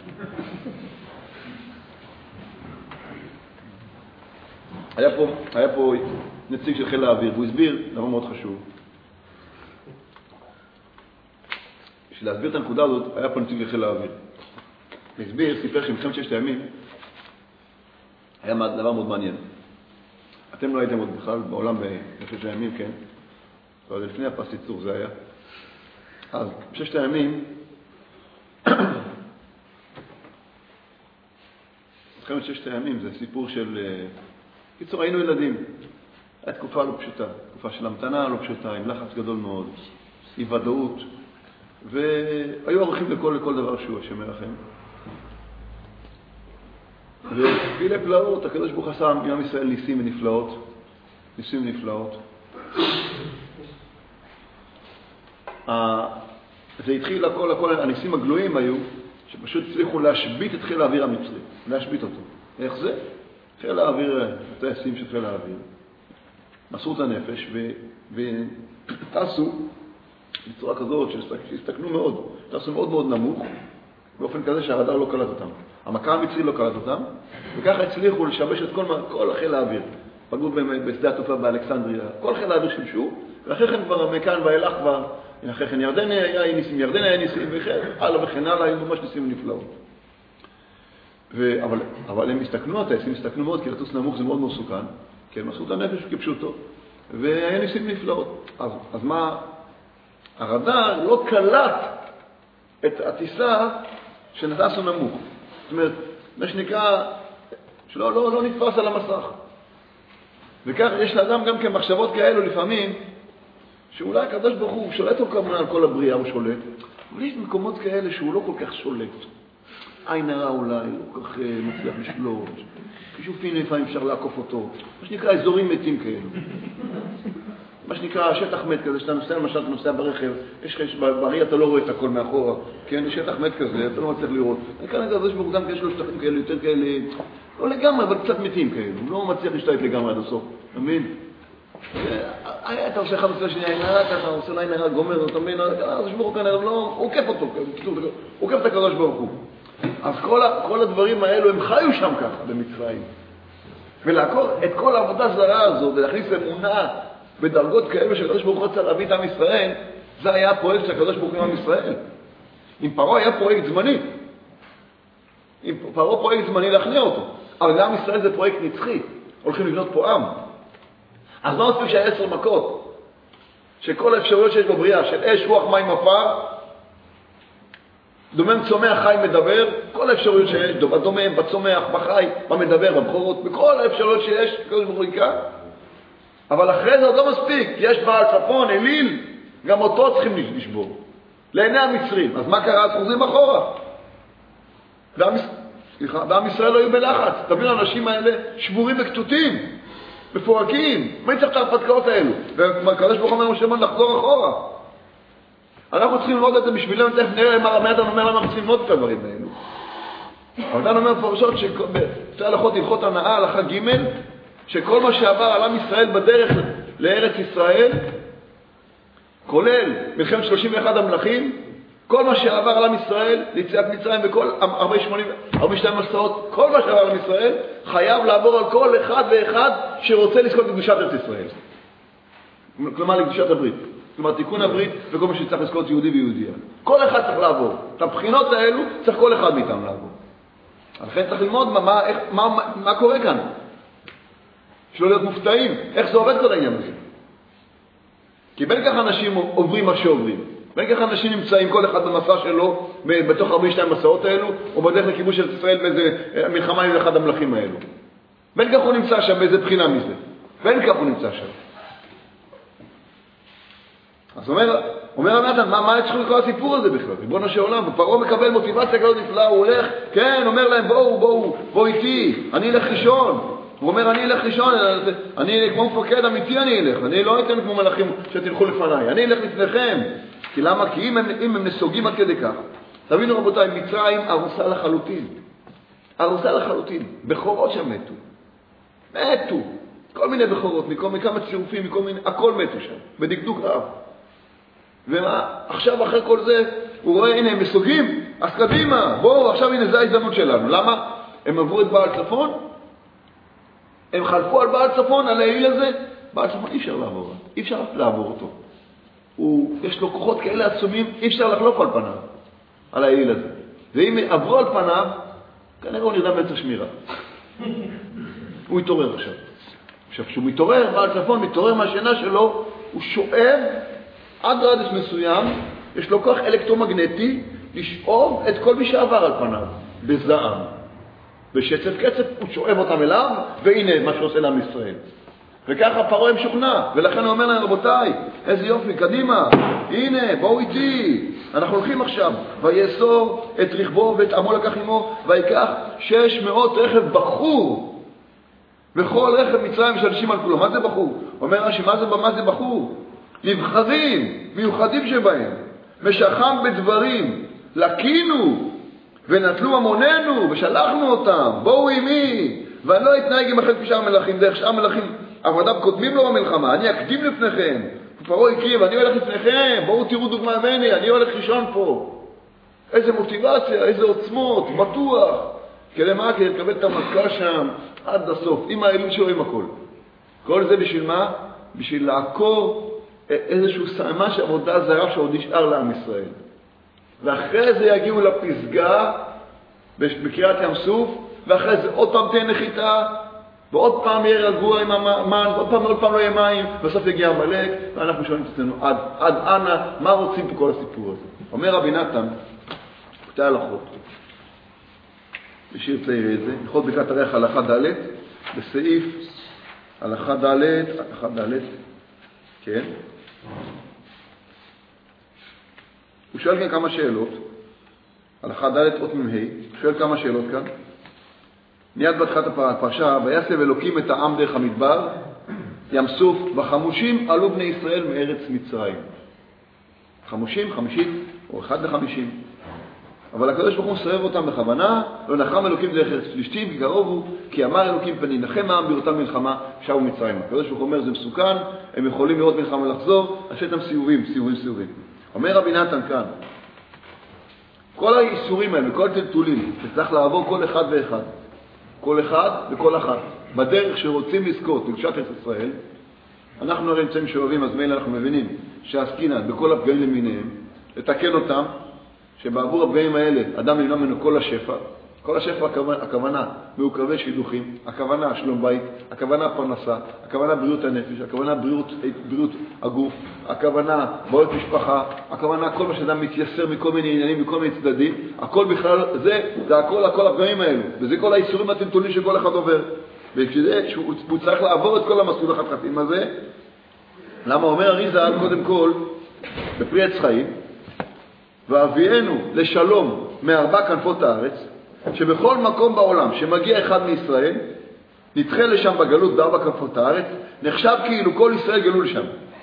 היה פה, היה פה נציג של חיל האוויר, והוא הסביר דבר מאוד חשוב. בשביל להסביר את הנקודה הזאת, היה פה נציג של חיל האוויר. הוא הסביר, סיפר שמלחמת ששת הימים, היה דבר מאוד מעניין. אתם לא הייתם עוד בכלל בעולם בששת הימים, כן? אבל לפני הפס ייצור זה היה. אז בששת הימים, מלחמת ששת הימים זה סיפור של... קיצור, היינו ילדים. הייתה תקופה לא פשוטה, תקופה של המתנה לא פשוטה, עם לחץ גדול מאוד, אי ודאות, והיו ערכים לכל, לכל דבר שהוא, השם מרחם. ופילי פלאות, הקדוש ברוך עשה עם עם ישראל ניסים ונפלאות, ניסים ונפלאות. זה התחיל הכל, הכל, הניסים הגלויים היו, שפשוט הצליחו להשבית את חיל האוויר המצרי, להשבית אותו. איך זה? חיל האוויר, הטייסים של חיל האוויר, מסרו את הנפש וטסו בצורה כזאת שהסתכנו מאוד, טסו מאוד מאוד נמוך, באופן כזה שהרדאר לא קלט אותם. המכה המצרי לא קלט אותם, וככה הצליחו לשבש את כל, כל חיל האוויר. פגעו בשדה התעופה באלכסנדריה, כל חיל האוויר שימשו, ואחרי כן כבר מכאן ואילך כבר, אחרי כן ירדן היה ניסים, ירדן היה ניסים, וכן הלאה וכן הלאה, היו ממש ניסים נפלאות. ו... אבל, אבל הם הסתכנו, הטייסים הסתכנו מאוד, כי לטוס נמוך זה מאוד מסוכן, כי הם עשו את הנפש כפשוטו, והיה ניסים נפלאות. אז, אז מה, הרדאר לא קלט את הטיסה שנטסו נמוך. זאת אומרת, מה שנקרא, שלא לא, לא נתפס על המסך. וכך יש לאדם גם כן מחשבות כאלו לפעמים, שאולי הקדוש ברוך הוא שולט לו כמובן על כל הבריאה, הוא שולט. אבל יש מקומות כאלה שהוא לא כל כך שולט. עין הרע אולי, לא כל כך מצליח לשלוט. חישופים לפעמים אפשר לעקוף אותו. מה שנקרא אזורים מתים כאלו. מה שנקרא שטח מת כזה, שאתה נוסע, למשל אתה נוסע ברכב, יש לך, בראי אתה לא רואה את הכל מאחורה, כן? יש שטח מת כזה, אתה לא מצליח לראות. כאן את זה שבו גם יש לו שטחים כאלה, יותר כאלה, לא לגמרי, אבל קצת מתים כאלו. הוא לא מצליח להשתלט לגמרי עד הסוף. אתה מבין? אתה עושה אחד עושה שני עין הרע, אתה עושה לעין הרע גומר, אתה מבין? אז שבו כאן, הוא עוקף אותו, הוא עוקף את הקדוש ברוך הוא. אז כל, כל הדברים האלו הם חיו שם ככה במצרים. ולעקור את כל העבודה זרה הזו ולהכניס אמונה בדרגות כאלו שהקדוש ברוך הוא רצה להביא את עם ישראל, זה היה הפרויקט של הקדוש ברוך הוא עם ישראל. אם פרעה היה פרויקט זמני, אם פרעה פרויקט זמני להכניע אותו, אבל גם ישראל זה פרויקט נצחי, הולכים לבנות פה עם. אז לא מספיק שהיה עשר מכות, שכל האפשרויות שיש בבריאה, של אש, רוח, מים, עפר, דומם, צומח, חי, מדבר, כל האפשרויות שיש, דומם, בצומח, בחי, במדבר, בבחורות, בכל האפשרויות שיש, כל זה בריקה. אבל אחרי זה עוד לא מספיק, יש בעל צפון, אליל, גם אותו צריכים לשבור. לעיני המצרים. אז מה קרה? אז חוזרים אחורה. ועם ישראל לא היו בלחץ. תבינו, האנשים האלה שבורים וכתותים, מפורקים. מי צריך את ההרפתקאות האלו? והקדוש ברוך הוא אומר משה לחזור אחורה. אנחנו צריכים ללמוד את זה בשבילנו, תכף נראה מה רמי אדם אומר למה אנחנו צריכים ללמוד את הדברים האלו. אבל אדם אומר פרשות שתי הלכות הלכות הנאה, הלכה ג' שכל מה שעבר על עם ישראל בדרך לארץ ישראל, כולל מלחמת שלושים ואחד המלכים, כל מה שעבר על עם ישראל, ליציאת מצרים וכל ארבע מאות ושתיים מסעות, כל מה שעבר על עם ישראל, חייב לעבור על כל אחד ואחד שרוצה לזכות בקדושת ארץ ישראל. כלומר, לקדושת הברית. כלומר, תיקון הברית וכל מה שצריך לזכות יהודי ויהודיה. כל אחד צריך לעבור. את הבחינות האלו צריך כל אחד מאיתם לעבור. לכן צריך ללמוד מה, מה, איך, מה, מה, מה קורה כאן. שלא להיות מופתעים. איך זה עובד כל העניין הזה? כי בין כך אנשים עוברים מה שעוברים. בין כך אנשים נמצאים כל אחד במסע שלו, בתוך ארבעים ושתיים מסעות האלו, או בדרך לכיבוש של ישראל באיזה מלחמה עם אחד המלכים האלו. בין כך הוא נמצא שם באיזה בחינה מזה. בין כך הוא נמצא שם. אז אומר, אומר הנתן, מה, מה צריך לקרוא הסיפור הזה בכלל? ריבונו של עולם, ופרעה מקבל מוטיבציה כזאת נפלאה, הוא הולך, כן, אומר להם, בואו, בואו, בואו איתי, אני אלך ראשון. הוא אומר, אני אלך ראשון, אני כמו מפקד אמיתי אני אלך, אני לא אתן כמו מלאכים שתלכו לפניי, אני אלך לפניכם. כי למה? כי אם הם, אם הם נסוגים עד כדי כך. תבינו רבותיי, מצרים ארוסה לחלוטין. ארוסה לחלוטין. בכורות שם מתו. מתו. כל מיני בכורות, מכל, מכמה צירופים, מכל מיני, הכל מתו שם. בדקדוק רב. ומה, עכשיו אחרי כל זה, הוא רואה, הנה הם מסוגים, אז קדימה, בואו, עכשיו הנה זה ההזדמנות שלנו. למה? הם עברו את בעל צפון, הם חלפו על בעל צפון, על העיל הזה, בעל צפון אי אפשר לעבור, אי אפשר לעבור אותו. הוא, יש לו כוחות כאלה עצומים, אי אפשר לחלוף על פניו, על העיל הזה. ואם עברו על פניו, כנראה הוא נרדם בעצם שמירה. הוא יתעורר עכשיו. עכשיו, כשהוא מתעורר, בעל צפון מתעורר מהשינה שלו, הוא שואב עד רדיוס מסוים, יש לו כוח אלקטרומגנטי לשאוב את כל מי שעבר על פניו, בזעם. בשצף קצף הוא שואב אותם אליו, והנה מה שעושה לעם ישראל. וככה פרעה משוכנע, ולכן הוא אומר להם, רבותיי, איזה יופי, קדימה, הנה, בואו איתי, אנחנו הולכים עכשיו, ויאסור את רכבו ואת עמו לקח עמו, ויקח שש מאות רכב בחור, וכל רכב מצרים משלשים על כולו. מה זה בחור? אומר רש"י, מה זה, מה זה בחור? נבחרים, מיוחדים שבהם, משחם בדברים, לקינו, ונטלו המוננו, ושלחנו אותם, בואו עמי, ואני לא אתנהג עם אחרי שאר מלאכים, דרך שאר מלאכים, עבודם קודמים לו במלחמה, אני אקדים לפניכם, פרעה הקריב, אני הולך לפניכם, בואו תראו דוגמה ממני, אני הולך ראשון פה. איזה מוטיבציה, איזה עוצמות, בטוח. כדי מה? כדי לקבל את המכה שם עד הסוף, עם האלים שלו, עם הכל. כל זה בשביל מה? בשביל לעקור איזשהו סעמה שעבודה זרה שעוד נשאר לעם ישראל. ואחרי זה יגיעו לפסגה בקריאת ים סוף, ואחרי זה עוד פעם תהיה נחיתה, ועוד פעם יהיה רגוע עם המן, ועוד פעם ועוד פעם לא יהיה מים, בסוף יגיע המלאק, ואנחנו שואלים את עצמנו, עד, עד אנה, מה רוצים פה כל הסיפור הזה? אומר רבי נתן, קטעי הלכות, בשיר תלעי את זה, הלכות ברכת הריח הלכה ד' בסעיף הלכה ד', הלכה ד', כן? הוא שואל כאן כמה שאלות, הלכה ד' אות ממ"ה, הוא שואל כמה שאלות כאן. מיד בתחילת הפרשה, ויסב אלוקים את העם דרך המדבר, ים סוף, וחמושים עלו בני ישראל מארץ מצרים. חמושים, חמישית, או אחד לחמישים. אבל הקדוש ברוך הוא סובב אותם בכוונה, לא נחם אלוקים דרך ארץ פלישתים, כי קרוב הוא, כי אמר אלוקים פני נחם העם בראותם מלחמה, שבו מצרים. הקדוש ברוך הוא אומר, זה מסוכן, הם יכולים לראות מלחמה לחזור, עשה איתם סיבובים, סיבובים, סיבובים. אומר רבי נתן כאן, כל האיסורים האלה, כל הטלטולים, שצריך לעבור כל אחד ואחד, כל אחד וכל אחת, בדרך שרוצים לזכות לקדושת ארץ ישראל, אנחנו הרי נמצאים שאוהבים, אז מילא אנחנו מבינים שעסקינן בכל הפגעים למיניהם, לתקן אותם, שבעבור הפגעים האלה אדם נמנע ממנו כל השפע, כל השפע הכוונה, הכוונה מעוקבי שידוכים, הכוונה שלום בית, הכוונה פרנסה, הכוונה בריאות הנפש, הכוונה בריאות, בריאות הגוף, הכוונה בעיות משפחה, הכוונה כל מה שאדם מתייסר מכל מיני עניינים, מכל מיני צדדים, הכל בכלל, זה, זה הכל, הכל הפגעים האלו, וזה כל האיסורים הטלטולים שכל אחד עובר. וכשזה, שהוא, הוא צריך לעבור את כל המסלול החתחתים הזה, למה אומר אריז"ל קודם כל, בפרי עץ חיים, ואביאנו לשלום מארבע כנפות הארץ, שבכל מקום בעולם שמגיע אחד מישראל, נדחה לשם בגלות בארבע כנפות הארץ, נחשב כאילו כל ישראל גלו לשם.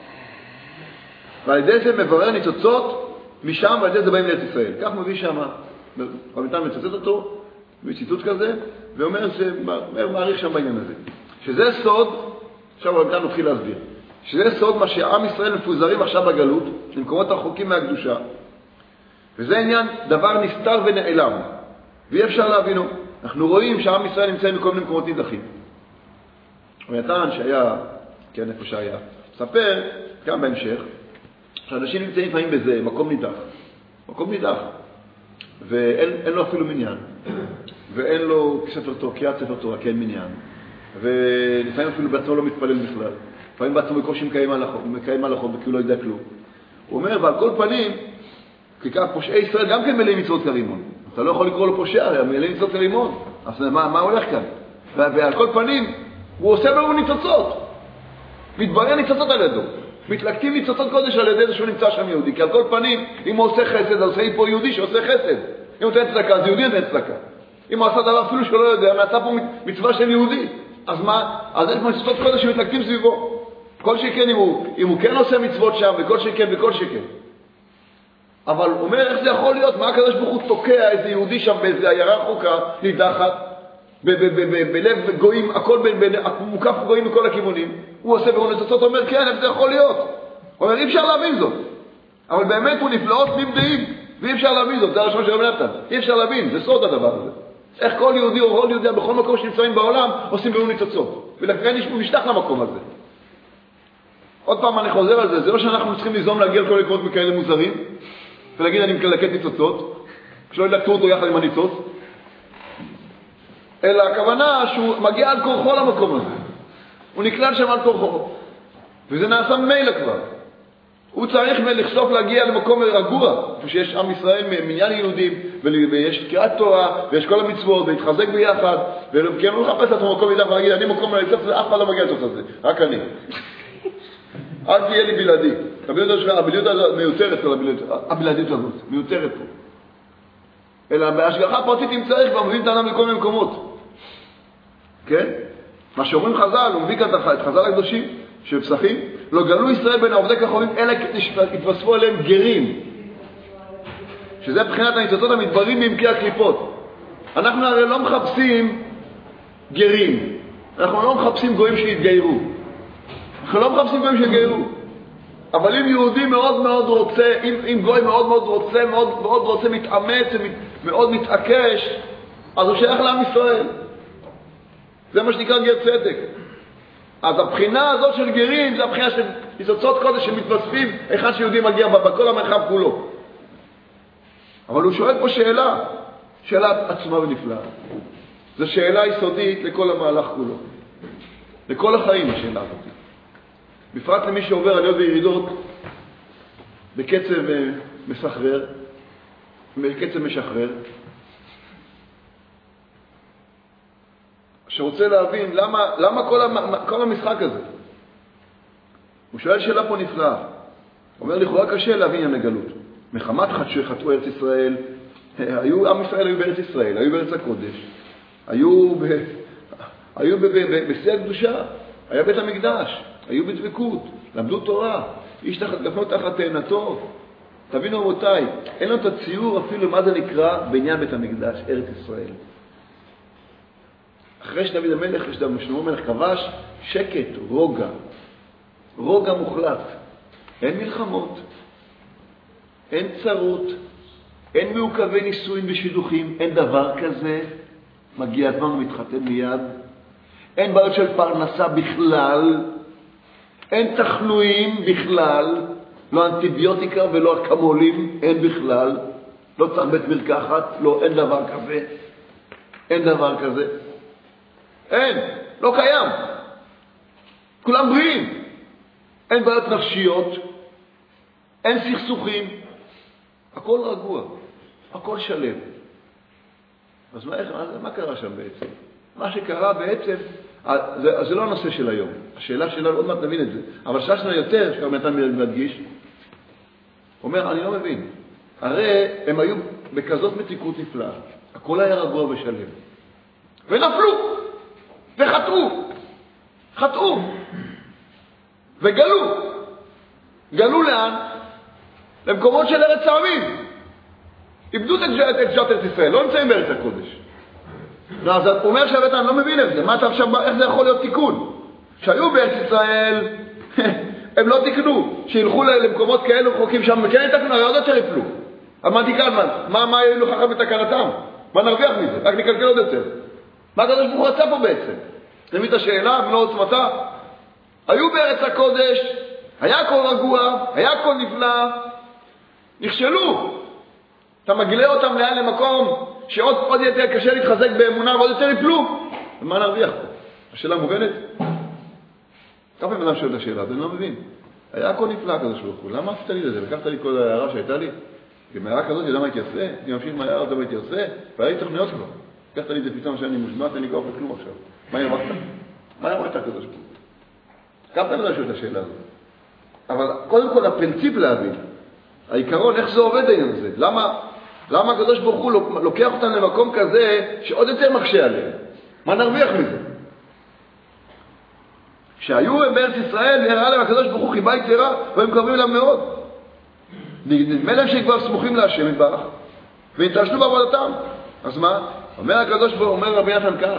ועל ידי זה מברר ניצוצות משם, ועל ידי זה באים לארץ ישראל. כך מביא שם, רבי נתן מצטט אותו, מביא ציטוט כזה, ואומר שמעריך שם בעניין הזה. שזה סוד, עכשיו רבי נתן נתחיל להסביר, שזה סוד מה שעם ישראל מפוזרים עכשיו בגלות, למקומות הרחוקים מהקדושה, וזה עניין דבר נסתר ונעלם, ואי אפשר להבינו. אנחנו רואים שעם ישראל נמצאים בכל מיני מקומות נידחים. רבי נתן שהיה, כן איפה שהיה, ספר גם בהמשך, שאנשים נמצאים לפעמים בזה, מקום נידח, מקום נידח, ואין לו אפילו מניין, ואין לו ספר תורה, קריאת ספר תורה, כן מניין, ולפעמים אפילו בעצמו לא מתפלל בכלל, לפעמים בעצמו בקושי מקיים הלכות, וכי הוא לא יודע כלום. הוא אומר, ועל כל פנים, כי כך פושעי ישראל גם כן מלאים מצוות כרימון. אתה לא יכול לקרוא לו פושע, הם מלאים מצוות כרימון. אז מה, מה הולך כאן? ועל כל פנים, הוא עושה ברור ניצוצות. מתברר ניצוצות על ידו. מתלקטים ניצוצות קודש על ידי זה שהוא נמצא שם יהודי. כי על כל פנים, אם הוא עושה חסד, אז עושה פה יהודי שעושה חסד. אם הוא תן צדקה, אז יהודי נתן צדקה. אם הוא עשה דבר אפילו שלא יודע, נעשה פה מצווה של יהודי. אז מה? אז יש ניצוצות קודש שמתלקטים סביבו. כל שכן, אם הוא, אם הוא כן עושה מצוות שם, וכל שכן, וכל שכן. אבל הוא אומר, איך זה יכול להיות? מה הקדוש ברוך הוא תוקע איזה יהודי שם באיזה עיירה רחוקה, נידחת, בלב גויים, הכל מוקף גויים מכל הכיוונים. הוא עושה ברור ניצוצות, הוא אומר, כן, איך זה יכול להיות? הוא אומר, אי אפשר להבין זאת. אבל באמת הוא נפלאות נמדעים, ואי אפשר להבין זאת. זה הראשון של רבי נתן. אי אפשר להבין, זה סוד הדבר הזה. איך כל יהודי או כל יהודי בכל מקום שנמצאים בעולם עושים ברור ניצוצות. ולכן יש משתח למקום הזה. עוד פעם אני חוזר על זה, זה לא שאנחנו צריכים ליזום להגיע לכל מקומות מכאלה מוזרים, ולהגיד אני מקלקט ניצוצות, שלא ילקטו אותו יחד עם הניצוץ, אלא הכוונה שהוא מגיע על כורחו למקום הזה. הוא נקלט שם על כורחו. וזה נעשה ממילא כבר. הוא צריך לחשוף להגיע למקום רגוע, שיש עם ישראל מניין יהודים, ויש קריאת תורה, ויש כל המצוות, והתחזק ביחד, וכן הוא לחפש את עצמו מקום ידח ולהגיד, אני מקום לניצוץ, ואף אחד לא מגיע לניצוץ הזה, רק אני. אל תהיה לי בלעדי. הבלעדיות הזאת מיותרת כל הבלעדיות הזאת, מיותרת פה. אלא בהשגחה פרטית אם צריך, כבר מביאים את האדם לכל מיני מקומות. כן? מה שאומרים חז"ל, הוא מביא כאן את חז"ל הקדושים, שבפסחים, לא גלו ישראל בין העובדי כחולים, אלא התווספו עליהם גרים. שזה בחינת הניצוצות המתברים מעמקי הקליפות. אנחנו הרי לא מחפשים גרים. אנחנו לא מחפשים גויים שהתגיירו. אנחנו לא מחפשים גויים שהתגיירו. אבל אם יהודי מאוד מאוד רוצה, אם, אם גוי מאוד מאוד רוצה, מאוד מאוד רוצה מתאמץ, מאוד מתעקש, אז הוא שייך לעם ישראל. זה מה שנקרא גר צדק. אז הבחינה הזאת של גרים, זה הבחינה של ניצוצות קודש שמתווספים אחד שיהודי מגיע בכל המרחב כולו. אבל הוא שואל פה שאלה, שאלה עצומה ונפלאה. זו שאלה יסודית לכל המהלך כולו. לכל החיים השאלה הזאת. בפרט למי שעובר עליות וירידות בקצב מסחרר, בקצב משחרר, שרוצה להבין למה, למה כל, המ, כל המשחק הזה. הוא שואל שאלה פה נפלאה. הוא אומר, לכאורה קשה להבין עניין הגלות. מחמת שחטאו ארץ ישראל, היו, עם ישראל היו בארץ ישראל, היו בארץ הקודש, היו, ב, היו ב, ב, ב, בשיא הקדושה, היה בית המקדש, היו בדבקות, למדו תורה, איש תחת גפנו תחת תאנתו. תבינו רבותיי, אין לנו את הציור אפילו מה זה נקרא בעניין בית המקדש, ארץ ישראל. אחרי שדוד המלך, שדוד שלמה המלך כבש, שקט, רוגע, רוגע מוחלט. אין מלחמות, אין צרות, אין מעוכבי נישואים ושידוכים, אין דבר כזה. מגיע הזמן ומתחתן מיד. אין בעיות של פרנסה בכלל, אין תחלואים בכלל, לא אנטיביוטיקה ולא אקמולים, אין בכלל. לא צריך בית מרקחת, לא, אין דבר כזה. אין דבר כזה. אין, לא קיים. כולם בריאים. אין בעיות נפשיות, אין סכסוכים, הכל רגוע, הכל שלם. אז מה, מה, מה קרה שם בעצם? מה שקרה בעצם, זה, זה לא הנושא של היום. השאלה שלנו, עוד מעט נבין את זה. אבל השאלה שלנו יותר, שכבר נתן מדגיש, אומר, אני לא מבין. הרי הם היו בכזאת מתיקות נפלאה. הכל היה רגוע ושלם. ונפלו, וחטאו, חטאו, וגלו. גלו לאן? למקומות של ארץ העמים. איבדו את גזרת ארץ ישראל, לא נמצאים בארץ הקודש. אז הוא אומר שהבית אני לא מבין את זה. מה אתה עכשיו, איך זה יכול להיות תיקון? שהיו בארץ ישראל, הם לא תיקנו. שילכו למקומות כאלו רחוקים שם, וכן יתקנו, הרי עוד יותר יפלו. אמרתי כאן, מה, מה יהיו חכם בתקנתם? מה נרוויח מזה? רק נקלקל עוד יותר. מה הקדוש ברוך הוא רצה פה בעצם? תמיד את השאלה, מלוא עוצמתה. היו בארץ הקודש, היה הכל רגוע, היה הכל נפלא, נכשלו. אתה מגלה אותם לאן למקום שעוד עוד יותר קשה להתחזק באמונה ועוד יותר יפלו. ומה נרוויח פה? השאלה מובנת? כמה פעמים אדם שואל את השאלה, אני לא מבין. היה הכל נפלא כזה שלוחו, למה עשית לי את זה? לקחת לי כל ההערה שהייתה לי? כי מהערה כזאת ידע מה הייתי עושה? אני ממשיך מהערה אותה והייתי עושה? והיה לי תוכניות כבר. לקחת לי את זה פתאום שאני מושמעת, אין לי כוח לכלום עכשיו. מה היא אמרת? מה היא אמרת כזה שלוחו? כמה פעמים אדם שואל את השאלה הזאת? אבל קודם כל הפרינציפ להבין, העיקרון, איך זה עובד העניין הזה? למה, למה הקדוש ברוך הוא לוקח אותנו למקום כזה שעוד יותר מקשה עליהם? מה נרוויח מזה? כשהיו בארץ ישראל, נראה להם הקדוש ברוך הוא חיבה יתרה, והם קרבים אליו מאוד. נדמה להם שהם כבר סמוכים להשם יתברך, והתרשלו בעבודתם. אז מה? אומר הקדוש ברוך הוא, אומר רבי נתן כך,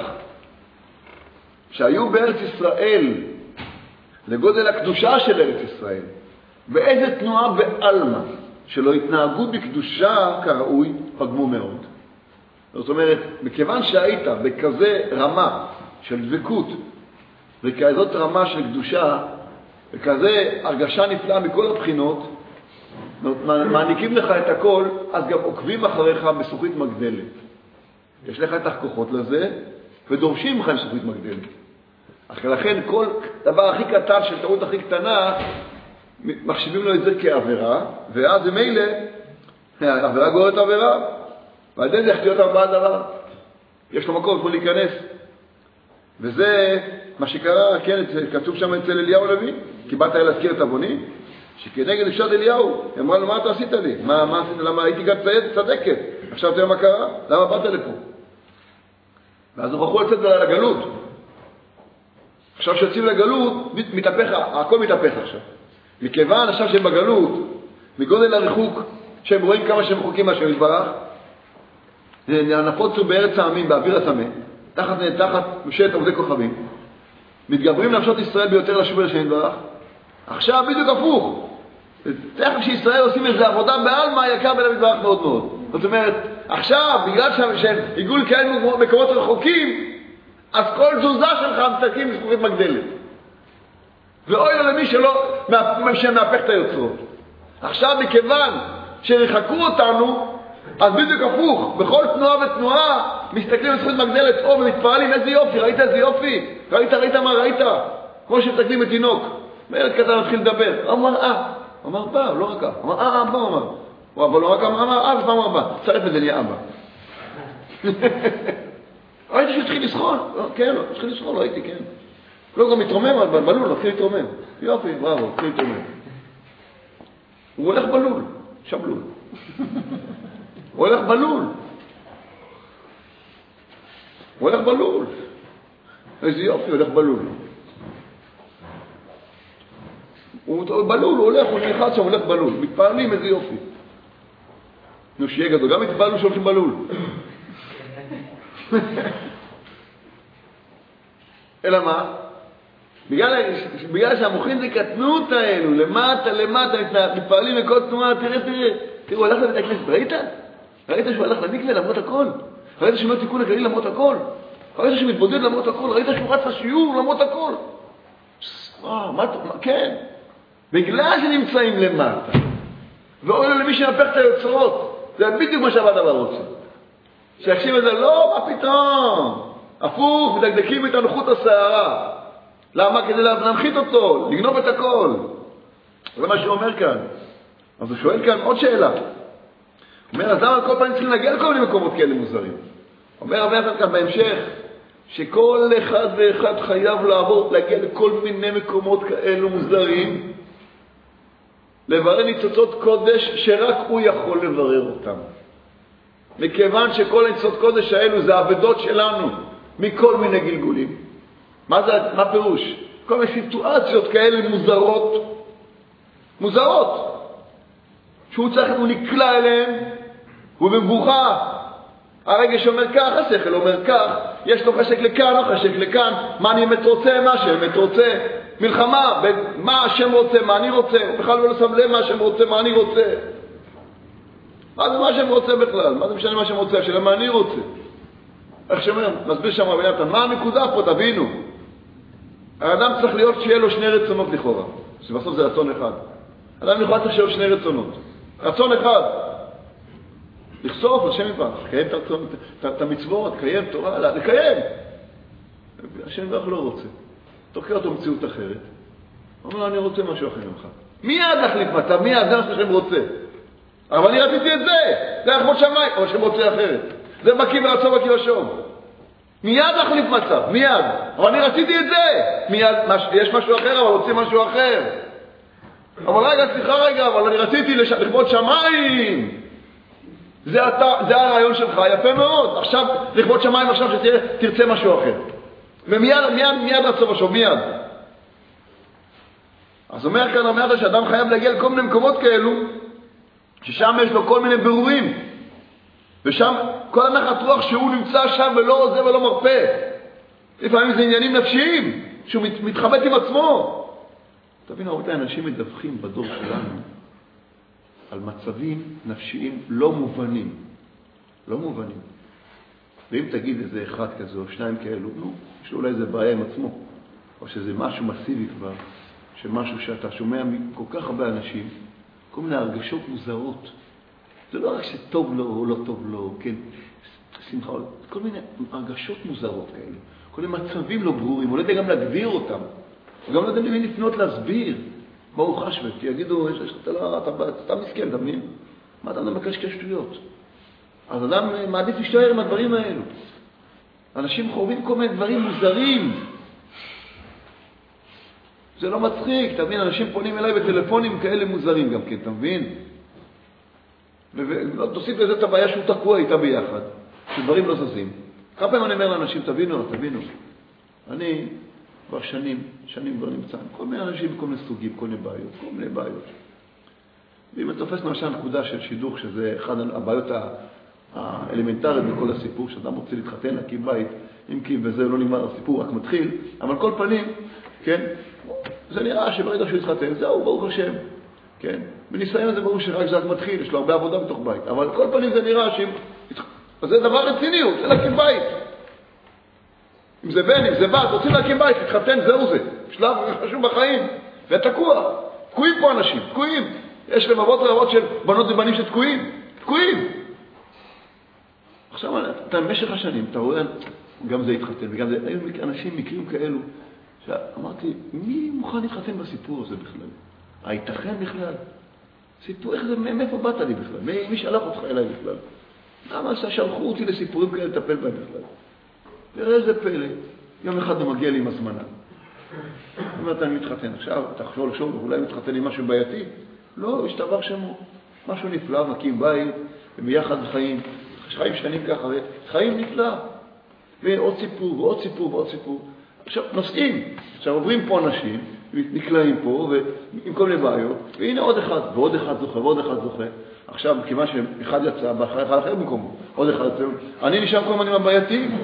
שהיו בארץ ישראל, לגודל הקדושה של ארץ ישראל, באיזה תנועה בעלמא, שלא התנהגו בקדושה כראוי, פגמו מאוד. זאת אומרת, מכיוון שהיית בכזה רמה של דבקות, וכזאת רמה של קדושה, וכזה הרגשה נפלאה מכל הבחינות, מעניקים לך את הכל, אז גם עוקבים אחריך בזכוכית מגדלת. יש לך את הכוחות לזה, ודורשים לך עם זכוכית מגדלת. אך לכן כל דבר הכי קטן של טעות הכי קטנה, מחשיבים לו את זה כעבירה, ואז זה מילא, העבירה גוררת עבירה, ועל ידי זה יחטיא אותם בעד דבר. יש לו מקום פה להיכנס. וזה מה שקרה, כן, כתוב שם אצל אליהו לוי, כי באת להזכיר את אבוני, שכנגד אפשרת אליהו, היא אמרה לו, מה אתה עשית לי? מה, מה עשית? למה הייתי גם צדקת? עכשיו תראה מה קרה? למה באת לפה? ואז הוכחו לצאת לגלות. עכשיו שיוצאים לגלות, מתהפך, הכל מתהפך עכשיו. מכיוון עכשיו שהם בגלות, מגודל הריחוק, שהם רואים כמה שהם רחוקים מהשם יתברך, נפוצו בארץ העמים, באוויר הטמא, תחת תחת משלת עובדי כוכבים, מתגברים נפשות ישראל ביותר לשוב אל השם יתברך. עכשיו בדיוק הפוך. תכף שישראל עושים איזו עבודה בעלמא, יקר בין המתברך מאוד מאוד. זאת אומרת, עכשיו, בגלל שהם הגיעו לכאלה מקומות רחוקים, אז כל תזוזה שלך מסתכלים בזכוכית מגדלת. ואוי לו למי שלא שמהפך את היוצרות. עכשיו, מכיוון שרחקו אותנו, אז בדיוק הפוך. בכל תנועה ותנועה מסתכלים בזכוכית מגדלת, או ומתפעלים, איזה יופי, ראית איזה יופי? ראית, ראית מה ראית? כמו שמתקנים את תינוק. מילד קטן מתחיל לדבר. אמר, אה. אמר, בא, לא רק אה. אמר, אה, אבא, אמר. אבל לא רק אמר, אה, זה פעם אבא. צרף את זה, נהיה אבא. ראיתי שהוא התחיל לסחול. כן, התחיל לסחול, ראיתי, כן. לא גם מתרומם, אבל בלול, התחיל להתרומם. יופי, בראבו, התחיל להתרומם. הוא הולך בלול, שבלול. הוא הולך בלול. הוא הולך בלול. איזה יופי, הוא הולך בלול. הוא בלול, הוא הולך, הוא נכנס שם, הוא הולך בלול. מתפעלים, איזה יופי. נו, שיהיה גדול. גם מתפעלו שהולכים בלול. אלא מה? בגלל, בגלל שהמוחים זה קטנות האלו, למטה, למטה, מתפעלים לכל תנועה, תראה, תראה. תראו, הוא הלך לבית הכנסת, ראית? ראית שהוא הלך למקווה למרות הכל? ראית שהוא לא תיקון הכללי למרות הכל? ראית שהוא מתבודד למרות הכל? ראית שהוא רץ לשיעור למרות הכל? מה, מה, כן. בגלל שנמצאים למטה, ואוי לו למי שנפך את היוצרות, זה בדיוק מה שהבא דבר רוצה. שיקשיב את זה, לא, מה פתאום? הפוך, מדקדקים את הנוחות השערה. למה? כדי להנחית אותו, לגנוב את הכל. זה מה שהוא אומר כאן. אז הוא שואל כאן עוד שאלה. הוא אומר, אז למה כל פעם צריכים להגיע לכל מיני מקומות כאלה מוזרים? אומר הרבה אחד כאן בהמשך, שכל אחד ואחד חייב לעבור, להגיע לכל מיני מקומות כאלו מוזרים, לברר ניצוצות קודש שרק הוא יכול לברר אותם. מכיוון שכל הניצוצות קודש האלו זה העבדות שלנו מכל מיני גלגולים. מה זה, מה פירוש? כל מיני סיטואציות כאלה מוזרות, מוזרות, שהוא צריך, הוא נקלע אליהם, הוא במבוכה. הרגע שאומר כך, השכל אומר כך, יש לו חשק לכאן, לא חשק לכאן, מה אני באמת רוצה, מה שבאמת רוצה, מלחמה, מה השם רוצה, מה אני רוצה, הוא בכלל לא שם לב מה השם רוצה, מה אני רוצה. מה זה מה השם רוצה בכלל? מה זה משנה מה השם רוצה? השאלה מה אני רוצה. איך שאומר, מסביר שם רבי נתן, מה הנקודה פה, תבינו. האדם צריך להיות שיהיה לו שני רצונות לכאורה, שבסוף זה רצון אחד. האדם יכול צריך שיהיה לו שני רצונות. רצון אחד, לחשוף, לשם מפעם, לקיים את המצוות, לקיים תורה, לקיים. השם כך לא רוצה. תוקע אותו מציאות אחרת. הוא אומר לו, אני רוצה משהו אחר ממך. מיד להחליף מצב, מיד, זה מה שהשם רוצה. אבל אני רציתי את זה, זה יחמוד שמיים, אבל השם רוצה אחרת. זה בקיא ורצון, בקיא ושום. מיד להחליף מצב, מיד. אבל אני רציתי את זה. מיד, יש משהו אחר, אבל רוצים משהו אחר. אבל רגע, סליחה רגע, אבל אני רציתי לכבוד שמיים. זה, אתה, זה הרעיון שלך, יפה מאוד. עכשיו, לכבוד שמיים, עכשיו שתרצה משהו אחר. ומיד, מיד, מיד רצו משהו, מיד. אז אומר כאן, אומר שאדם חייב להגיע לכל מיני מקומות כאלו, ששם יש לו כל מיני ברורים. ושם, כל הנחת רוח שהוא נמצא שם ולא עוזב ולא מרפא. לפעמים זה עניינים נפשיים, שהוא מת, מתחבט עם עצמו. תבינו, הרבה אנשים מדווחים בדור שלנו על מצבים נפשיים לא מובנים. לא מובנים. ואם תגיד איזה אחד כזה או שניים כאלו, נו, יש לו אולי איזה בעיה עם עצמו. או שזה משהו מסיבי כבר, שמשהו שאתה שומע מכל כך הרבה אנשים, כל מיני הרגשות מוזרות. זה לא רק שטוב לו או לא טוב לו, כן, שמחה, כל מיני הרגשות מוזרות כאלה. כל מיני מצבים לא ברורים, הוא לא יודע גם להגדיר אותם. הוא גם לא יודע למי לפנות להסביר. מה הוא חשבת? כי יגידו, אתה לא, אתה מסכן, אתה מבין? מה אתה מקשקש שטויות? אז אדם מעדיף להשתער עם הדברים האלו. אנשים חורבים כל מיני דברים מוזרים. זה לא מצחיק, אתה מבין? אנשים פונים אליי בטלפונים כאלה מוזרים גם כן, אתה מבין? ותוסיף לזה את הבעיה שהוא תקוע איתה ביחד, שדברים לא זזים. כמה פעמים אני אומר לאנשים, תבינו, תבינו. אני כבר שנים, שנים כבר נמצא, כל מיני אנשים בכל מיני סוגים, כל מיני בעיות, כל מיני בעיות. ואם אני תופס למשל נקודה של שידוך, שזה אחד הבעיות האלמנטריות בכל הסיפור, שאדם רוצה להתחתן, להקים בית, אם כי וזה לא נגמר הסיפור, רק מתחיל, אבל כל פנים, כן, זה נראה שברגע שהוא יתחתן, זהו, ברוך השם, כן, בניסיון זה ברור שרק זה רק מתחיל, יש לו הרבה עבודה בתוך בית, אבל כל פנים זה נראה שאם, אז זה דבר רציני, הוא רוצה להקים בית. אם זה בן, אם זה בת, רוצים להקים בית, להתחתן, זהו זה, שלב חשוב בחיים, ותקוע, תקועים פה אנשים, תקועים. יש לבבות רבות של בנות ובנים שתקועים, תקועים. עכשיו, אתה במשך השנים, אתה רואה, גם זה התחתן, וגם זה, היו אנשים, מקרים כאלו, שאמרתי, מי מוכן להתחתן בסיפור הזה בכלל? הייתכן בכלל? סיפור, איך זה, מאיפה באת לי בכלל? מי, מי שלח אותך אליי בכלל? למה שלחו אותי לסיפורים כאלה לטפל בהם בכלל? תראה איזה פלא, יום אחד הוא מגיע לי עם הזמנה. הוא אומר, אתה מתחתן עכשיו, אתה חשוב לחשוב, אולי מתחתן עם משהו בעייתי? לא, יש דבר שם, משהו נפלא, מקים בית, וביחד חיים, חיים שנים ככה, חיים נפלא. ועוד סיפור, ועוד סיפור, ועוד סיפור. עכשיו, נוסעים. עכשיו, עוברים פה אנשים, נקלעים פה, ועם כל מיני בעיות, והנה עוד אחד, ועוד אחד זוכה, ועוד אחד זוכה. עכשיו, כיוון שאחד יצא, באחר אחד אחר במקומו, עוד אחד יצא, אני נשאר כל הזמן עם הבעייתים.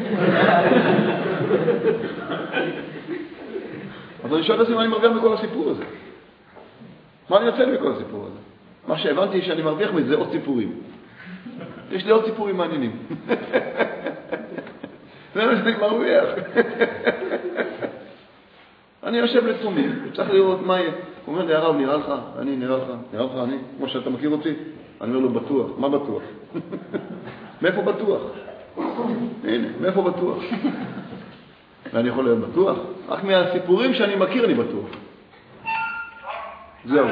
אז אני שואל את זה מה אני מרוויח מכל הסיפור הזה. מה אני יוצא מכל הסיפור הזה? מה שהבנתי שאני מרוויח מזה עוד סיפורים. יש לי עוד סיפורים מעניינים. זה מה שאני מרוויח. אני יושב לתומים, צריך לראות מה יהיה. הוא אומר לי, הרב, נראה לך? אני, נראה לך? נראה לך, אני? כמו שאתה מכיר אותי? אני אומר לו, בטוח. מה בטוח? מאיפה בטוח? הנה, מאיפה בטוח? ואני יכול להיות בטוח? רק מהסיפורים שאני מכיר אני בטוח. זהו.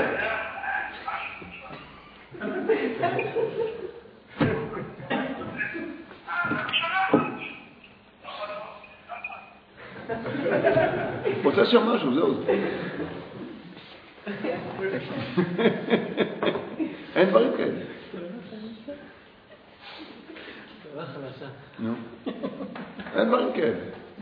רוצה שם משהו, זהו זה. אין דברים כאלה. אין דברים כאלה.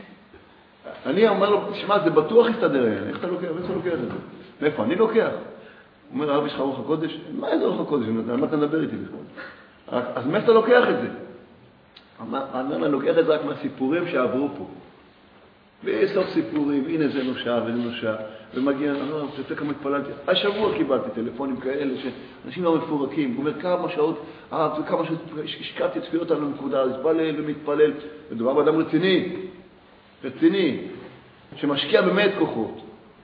אני אומר לו, תשמע, זה בטוח יסתדר, איך אתה לוקח? איך אתה לוקח את זה? מאיפה? אני לוקח. הוא אומר, הרב, יש לך רוח הקודש? מה איזה רוח הקודש? על מה אתה מדבר איתי בכלל? אז מאיפה אתה לוקח את זה? אני לוקח את זה רק מהסיפורים שעברו פה. בסוף סיפורים, הנה זה נושע וזה נושע, ומגיע, אני לא יודע, כמה התפללתי. השבוע קיבלתי טלפונים כאלה, שאנשים לא מפורקים, הוא אומר, כמה שעות, אה, וכמה שעות, השקעתי צפיות על הנקודה, להתפלל ומתפלל, מדובר באדם רציני, רציני, שמשקיע באמת כוחות.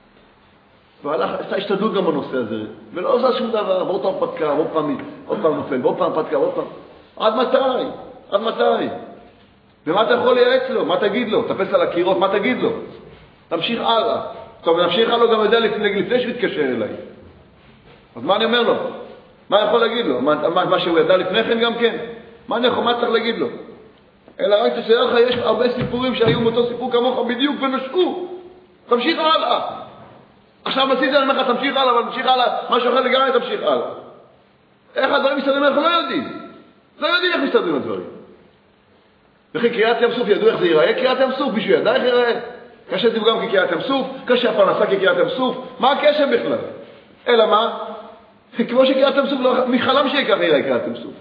והלך, עשה השתדלות גם בנושא הזה, ולא עושה שום דבר, ועוד פעם פתקה, עוד פעם, עוד פעם נופל, ועוד פעם פתקה, עוד פעם. עד מתי? עד מתי? ומה אתה יכול לייעץ לו? מה תגיד לו? תפס על הקירות, מה תגיד לו? תמשיך הלאה. טוב, נמשיך הלאה גם יודע לפני, לפני שמתקשר אליי. אז מה אני אומר לו? מה אני יכול להגיד לו? מה, מה, מה שהוא ידע לפני כן גם כן? מה אני יכול, מה צריך להגיד לו? אלא רק תשאר לך, יש הרבה סיפורים שהיו מאותו סיפור כמוך בדיוק ונשקו. תמשיך הלאה. עכשיו עשיתי, אני אומר לך, תמשיך הלאה, אבל תמשיך הלאה, משהו אחר לגמרי, תמשיך הלאה. איך הדברים מסתדרים? אנחנו לא יודעים. לא יודעים איך מסתדרים הדברים. וכי קריאת ים סוף ידעו איך זה ייראה? קריאת ים סוף, מישהו ידע איך ייראה? קשה זה גם כקריאת ים סוף, קשה הפרנסה כקריאת ים סוף, מה הקשר בכלל? אלא מה? כמו שקריאת ים סוף, מי חלם שיקח ייראה קריאת ים סוף?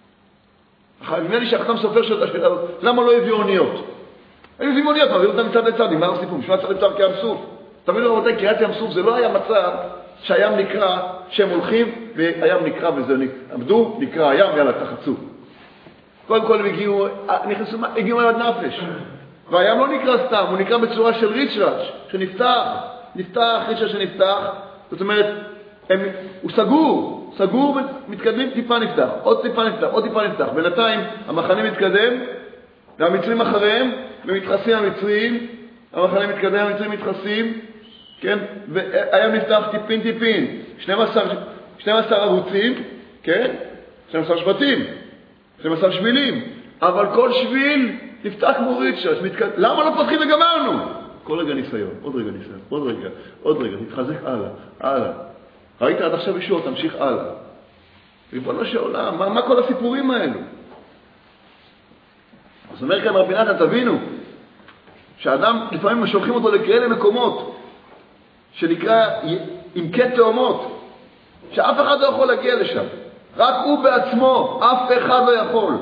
נדמה לי שהחתם סופר של השאלה, למה לא הביאו אוניות? היו הביאו אוניות, מעבירו אותם מצד לצד, נגמר הסיפור, משמע צריך לצד קריאת ים סוף. תמידו רבותיי, קריאת ים סוף זה לא היה מצב שהים נקרא, שהם הולכים והים נקרא וזה עמדו, נקרא הים, יאללה, תחצו. קודם כל הם הגיעו, נכנסו, הגיעו עד נפש. והים לא נקרא סתם, הוא נקרא בצורה של ריצ'ראץ', שנפתח, נפתח, ריצ'ראץ' שנפתח. זאת אומרת, הם, הוא סגור, סגור, מתקדמים, טיפה נפתח, עוד טיפה נפתח, עוד טיפה נפתח. בינתיים המחנה מתקדם, והמצרים אחריהם, ומתחסים המצרים, המחנה מתקדם, המצרים מתחסים, כן? והים נפתח טיפין טיפין, שנים עשר ערוצים, כן? שנים עשר שבטים. שנים עשר שבילים, אבל כל שביל נפתח כמו ריצ'ראץ', מתקד... למה לא פותחים וגמרנו? כל רגע ניסיון, עוד רגע ניסיון, עוד רגע, עוד רגע, נתחזק הלאה, הלאה. ראית עד עכשיו ישוע, תמשיך הלאה. ריבונו של עולם, מה, מה כל הסיפורים האלו? אז אומר כאן רבי נתן, תבינו, שאדם לפעמים שולחים אותו לכאלה מקומות, שנקרא עמקי תאומות, שאף אחד לא יכול להגיע לשם. רק הוא בעצמו, אף אחד לא יכול.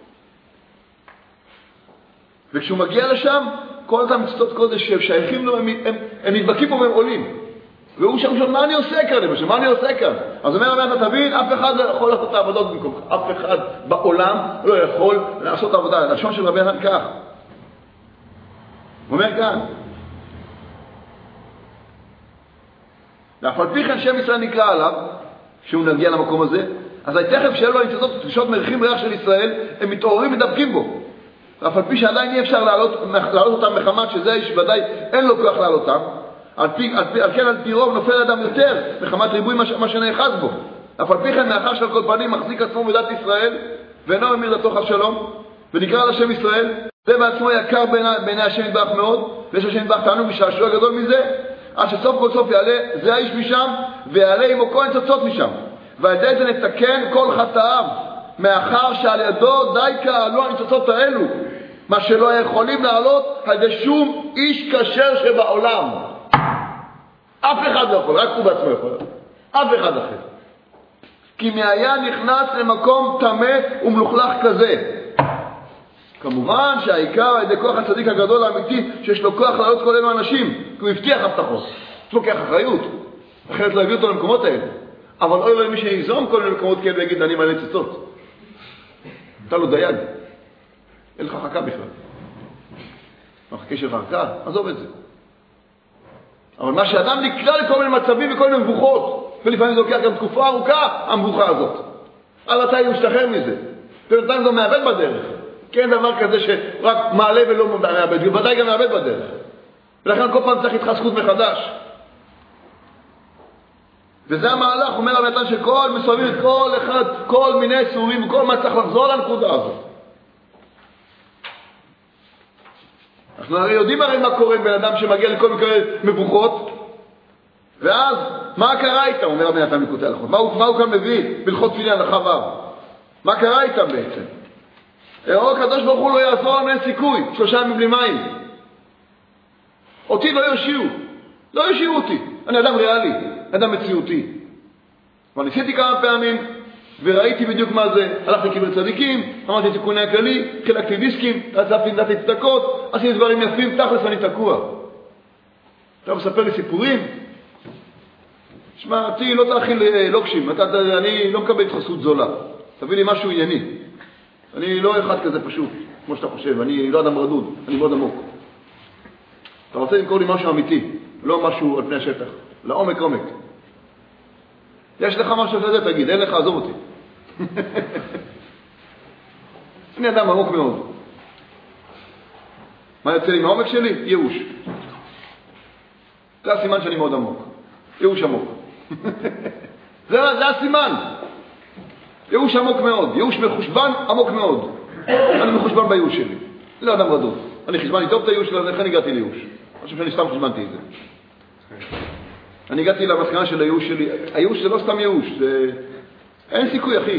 וכשהוא מגיע לשם, כל אותם מצוות קודש ששייכים לו, הם, הם, הם נדבקים פה והם עולים. והוא שם שואל, מה אני עושה כאן? למשל, מה אני עושה כאן? אז אומר רבי, אתה תבין, אף אחד לא יכול לעשות את העבודות במקומך. אף אחד בעולם לא יכול לעשות את העבודה. לשון של רבי נתן כך. הוא אומר כאן, ואף על פי כן שם ישראל נקרא עליו, שהוא נגיע למקום הזה, אז תכף שאלו הניצוצות קדושות מריחים ריח של ישראל, הם מתעוררים מדבקים בו. אף על פי שעדיין אי אפשר להעלות, להעלות אותם מחמת שזה איש ודאי אין לו כוח להעלותם. על, פי, על, פי, על כן על פי רוב נופל אדם יותר מחמת ריבוי מה, מה שנאחז בו. אף על פי כן מאחר של כל פנים מחזיק עצמו בדת ישראל ואינו ממיר דתו חס שלום ונקרא לשם ישראל, זה בעצמו יקר בעיני, בעיני השם יתברך מאוד, ויש השם יתברך תענוג ושעשוע גדול מזה, עד שסוף כל סוף יעלה זה האיש משם ויעלה עמו כל הניצוצות משם, ועל ידי זה נתקן כל חטאיו, מאחר שעל ידו די כעלו הניצוצות האלו, מה שלא יכולים לעלות על ידי שום איש כשר שבעולם. אף אחד לא יכול, רק הוא בעצמו יכול, אף אחד אחר. כי מהיה נכנס למקום טמא ומלוכלך כזה. כמובן שהעיקר על ידי כוח הצדיק הגדול האמיתי שיש לו כוח לעלות כל אלו אנשים, כי הוא הבטיח הבטחות, יש לו כוח אחריות, אחרת לא הביא אותו למקומות האלה. אבל אוי לו למי שיזרום כל מיני מקומות כאלה ויגיד אני מלא ציצות, אתה לא דייג, אין לך חכה בכלל, מחכה שלך חכה, עזוב את זה. אבל מה שאדם נקלע לכל מיני מצבים וכל מיני מבוכות, ולפעמים זה לוקח גם תקופה ארוכה המבוכה הזאת, אז אתה משתחרר מזה, ובינתיים זה מאבד בדרך. כן, דבר כזה שרק מעלה ולא מאבד, ובוודאי גם מאבד בדרך. ולכן כל פעם צריך התחזקות מחדש. וזה המהלך, אומר המתן שכל מסובבים את כל אחד, כל מיני סורים, וכל מה צריך לחזור לנקודה הזאת. אנחנו הרי יודעים הרי מה קורה עם בן אדם שמגיע לכל מיני מבוכות, ואז מה קרה איתם, אומר המתן מקוטע הלכות? מה הוא, מה הוא כאן מביא בלכות תפילין הלכה ו'? מה קרה איתם בעצם? הרוב הקדוש ברוך הוא לא יעזור לנו, אין סיכוי, שלושה ימים בלי מים. אותי לא יושיעו, לא יושיעו אותי. אני אדם ריאלי, אדם מציאותי. אבל ניסיתי כמה פעמים, וראיתי בדיוק מה זה. הלכתי לקבר צדיקים, אמרתי תיקוני הכללי, חילקתי דיסקים, רצפתי נתתי צדקות, עשיתי דברים יפים, תכלס ואני תקוע. אתה מספר לי סיפורים? שמע, אותי לא תאכיל לוקשים, אני לא מקבל התחסות זולה. תביא לי משהו ענייני. אני לא אחד כזה פשוט, כמו שאתה חושב, אני לא אדם רדוד, אני מאוד עמוק. אתה רוצה למכור לי משהו אמיתי, לא משהו על פני השטח, לעומק עומק. יש לך משהו כזה, תגיד, אין לך, עזוב אותי. אני אדם עמוק מאוד. מה יוצא לי מהעומק שלי? ייאוש. זה הסימן שאני מאוד עמוק. ייאוש עמוק. זה, זה הסימן. ייאוש עמוק מאוד, ייאוש מחושבן עמוק מאוד. אני מחושבן בייאוש שלי. לא אדם רדוד. אני חשבנתי טוב את הייאוש שלי, איך אני הגעתי לייאוש? אני חושב שאני סתם חשבנתי את זה. אני הגעתי למסקנה של הייאוש שלי. הייאוש זה לא סתם ייאוש, זה... אין סיכוי, אחי.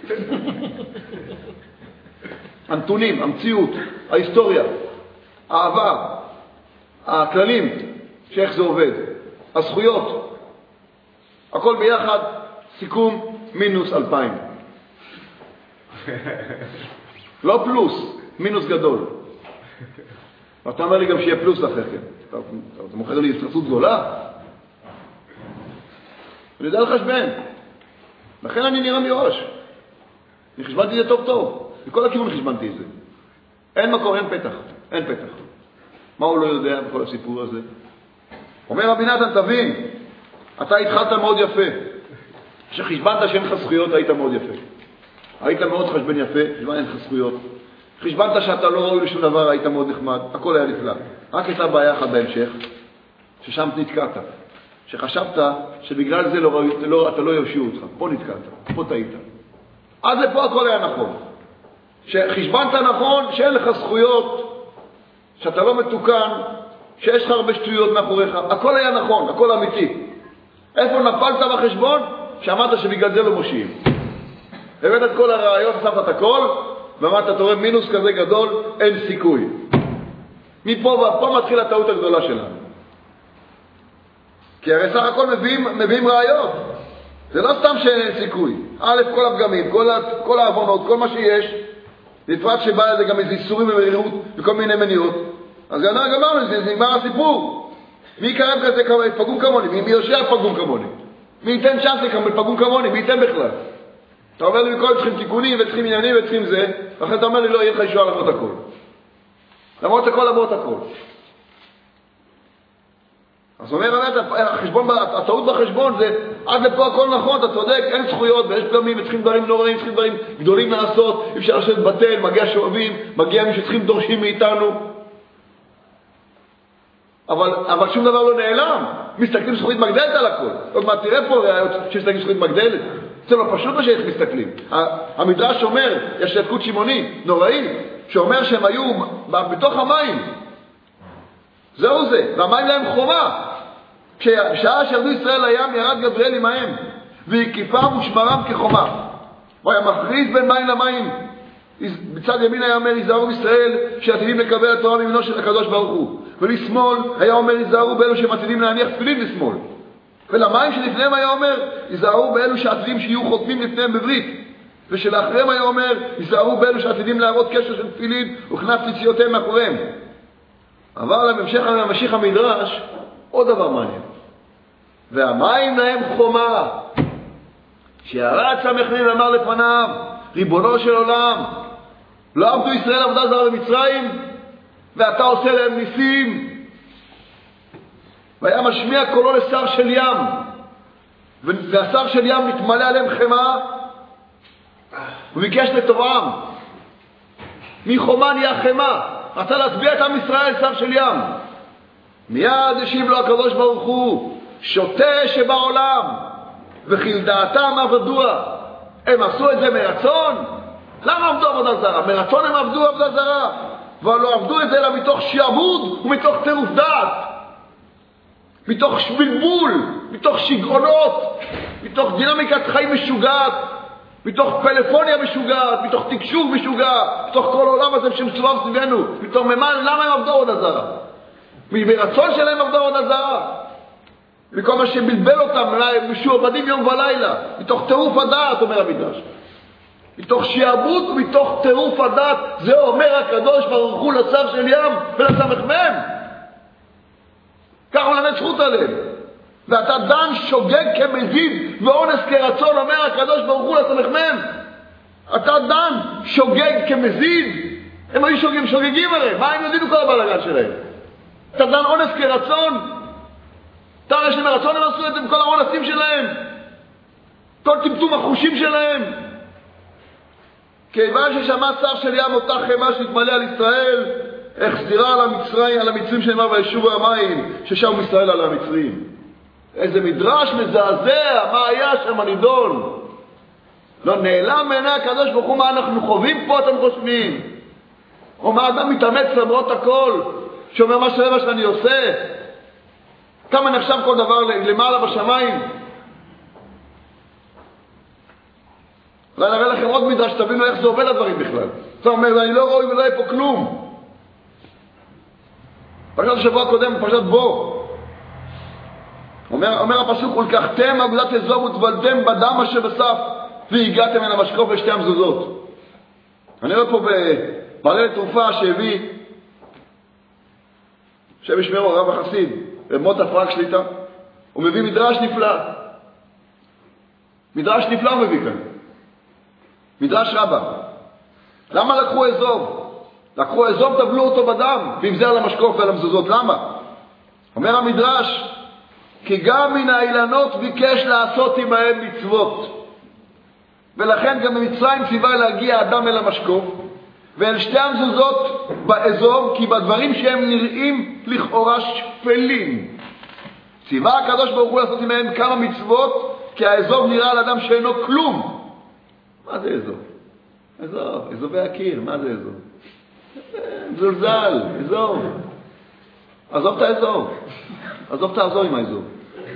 הנתונים, המציאות, ההיסטוריה, העבר, הכללים, שאיך זה עובד, הזכויות, הכל ביחד, סיכום מינוס אלפיים. לא פלוס, מינוס גדול. ואתה אומר לי גם שיהיה פלוס אחר כן. אתה, אתה מוכר לי התחסות גדולה? אני יודע לחשבן. לכן אני נראה מראש. אני חשבנתי את זה טוב טוב. מכל הכיוון חשבנתי את זה. אין מקום, אין פתח. אין פתח. מה הוא לא יודע בכל הסיפור הזה? אומר רבי נתן, תבין, אתה התחלת מאוד יפה. כשחשבנת שאין לך זכויות, היית מאוד יפה. היית מאוד חשבן יפה, חשבן אין לך זכויות. חשבנת שאתה לא ראוי לשום דבר, היית מאוד נחמד. הכל היה נפלא. רק הייתה בעיה אחת בהמשך, ששם נתקעת. שחשבת שבגלל זה לא, לא, אתה לא יושיעו אותך. פה נתקעת, פה טעית. עד לפה הכל היה נכון. שחשבנת נכון שאין לך זכויות, שאתה לא מתוקן, שיש לך הרבה שטויות מאחוריך. הכל היה נכון, הכל אמיתי. איפה נפלת בחשבון? שאמרת שבגלל זה לא מושיעים. הבאת את כל הראיות, שמת את הכל, ואמרת, אתה רואה מינוס כזה גדול, אין סיכוי. מפה ופה מתחיל הטעות הגדולה שלנו. כי הרי סך הכל מביאים, מביאים ראיות. זה לא סתם שאין סיכוי. א', כל הפגמים, כל, כל העוונות, כל מה שיש, בפרט שבא לזה גם איזה איסורים ומרירות וכל מיני מניעות, אז גמר גמרנו, זה נגמר הסיפור. מי יקרב כזה פגום כמוני? מי, מי יושב פגום כמוני? מי ייתן צ'אנס לקבל פגום כמוני? מי ייתן בכלל? אתה אומר לי מכל צריכים תיקונים וצריכים עניינים וצריכים זה, ואחרי אתה אומר לי לא, יהיה לך ישועה למרות הכל. למרות הכל, למרות הכל. אז אומר באמת, החשבון, הטעות בחשבון זה, עד לפה הכל נכון, אתה צודק, אין זכויות, ויש פגמים, צריכים דברים נוראים, צריכים דברים גדולים לעשות, אי אפשר לשבת בטל, מגיע שואבים, מגיע מי שצריכים דורשים מאיתנו. אבל, אבל שום דבר לא נעלם. מסתכלים זכורית מגדלת על הכל. עוד מעט תראה פה ראיות שמסתכלים זכורית מגדלת. זה לא פשוט מה שאיך מסתכלים. המדרש אומר, יש לתקות שמעוני, נוראי, שאומר שהם היו בתוך המים. זהו זה. והמים להם חומה. כששעה שירדו ישראל לים, ירד גבריאל עמהם, והקיפם ושמרם כחומה. והיה מכריז בין מים למים. בצד ימין היה אומר, יזהרו ישראל שעתידים לקבל התורה ממנו של הקדוש ברוך הוא. ולשמאל היה אומר, יזהרו באלו שמעתידים להניח תפילין לשמאל. ולמים שלפניהם היה אומר, יזהרו באלו שעתידים שיהיו חותמים לפניהם בברית. ושלאחריהם היה אומר, יזהרו באלו שעתידים להראות קשר של תפילין וכנף ציציותיהם מאחוריהם. אבל המשך המשיך המדרש, עוד דבר מעניין. והמים להם חומה. שירד סמכנין ואמר לפניו, ריבונו של עולם, לא עבדו ישראל עבודה זרה במצרים, ואתה עושה להם ניסים. והיה משמיע קולו לשר של ים, והשר של ים מתמלא עליהם חמה, וביקש לטובעם. מחומה נהיה חמה, רצה להטביע את עם ישראל, שר של ים. מיד השיב לו הקדוש ברוך הוא, שוטה שבעולם, וכי לדעתם עבדוה. הם עשו את זה מרצון? למה עבדו עבודה זרה? מרצון הם עבדו עבודה זרה, אבל לא עבדו את זה אלא מתוך שיעבוד ומתוך טירוף דעת, מתוך בלבול, מתוך שגעונות, מתוך דינמיקת חיים משוגעת, מתוך פלאפוניה משוגעת, מתוך תקשור משוגע, מתוך כל העולם הזה שמסובב סביבנו, מתוך ממה, למה הם עבדו עבודה זרה? מרצון שלהם עבדו עבודה זרה, מכל מה שבלבל אותם, משועבדים יום ולילה, מתוך טירוף הדעת, אומר המדרש. מתוך שיעבוד ומתוך טירוף הדעת, זה אומר הקדוש ברוך הוא לשר של ים ולסמכם. כך הוא למד זכות עליהם. ואתה דן שוגג כמזיד ואונס כרצון, אומר הקדוש ברוך הוא לסמכם. אתה דן שוגג כמזיד. הם היו שוגגים, שוגגים עליהם. מה הם יודעים כל הבלגן שלהם? אתה דן אונס כרצון. אתה יש להם רצון, הם עשו את זה בכל האונסים שלהם. כל טמטום החושים שלהם. כיוון ששמע שר של ים אותה חמה שהתמלא על ישראל, החזירה על המצרים, על המצרים שנאמר וישובו המים, ששם ישראל על המצרים. איזה מדרש מזעזע, מה היה שם הנידון. לא נעלם מעיני הקדוש ברוך הוא מה אנחנו חווים פה, אתם חושבים. או מה אדם מתאמץ למרות הכל, שאומר מה שלמה שאני עושה. כמה נחשב כל דבר למעלה בשמיים. אולי נראה לכם עוד מדרש, שתבינו איך זה עובד הדברים בכלל. אתה אומר, אני לא רואה ולא יהיה פה כלום. פרשת השבוע הקודם, פרשת בו. אומר, אומר הפסוק, ולקחתם אגודת אזוב וטבלתם בדם אשר בסף, והגעתם אל המשקוף לשתי המזוזות. אני רואה פה בעלי תרופה שהביא, שבשמרו הרב החסיד, במות הפרק שליטה, הוא מביא מדרש נפלא. מדרש נפלא הוא מביא כאן. מדרש רבה. למה לקחו אזוב? לקחו אזוב, טבלו אותו בדם, ועם זה על המשקוף ועל המזוזות. למה? אומר המדרש, כי גם מן האילנות ביקש לעשות עמהם מצוות. ולכן גם במצרים ציווה להגיע אדם אל המשקוף, ואל שתי המזוזות באזוב, כי בדברים שהם נראים לכאורה שפלים. ציווה הקדוש ברוך הוא לעשות עמהם כמה מצוות, כי האזוב נראה על אדם שאינו כלום. מה זה אזוב? אזוב, אזובי הקיר, מה זה אזוב? זולזל, אזוב. עזוב את האזוב. עזוב תעזוב עם האזוב.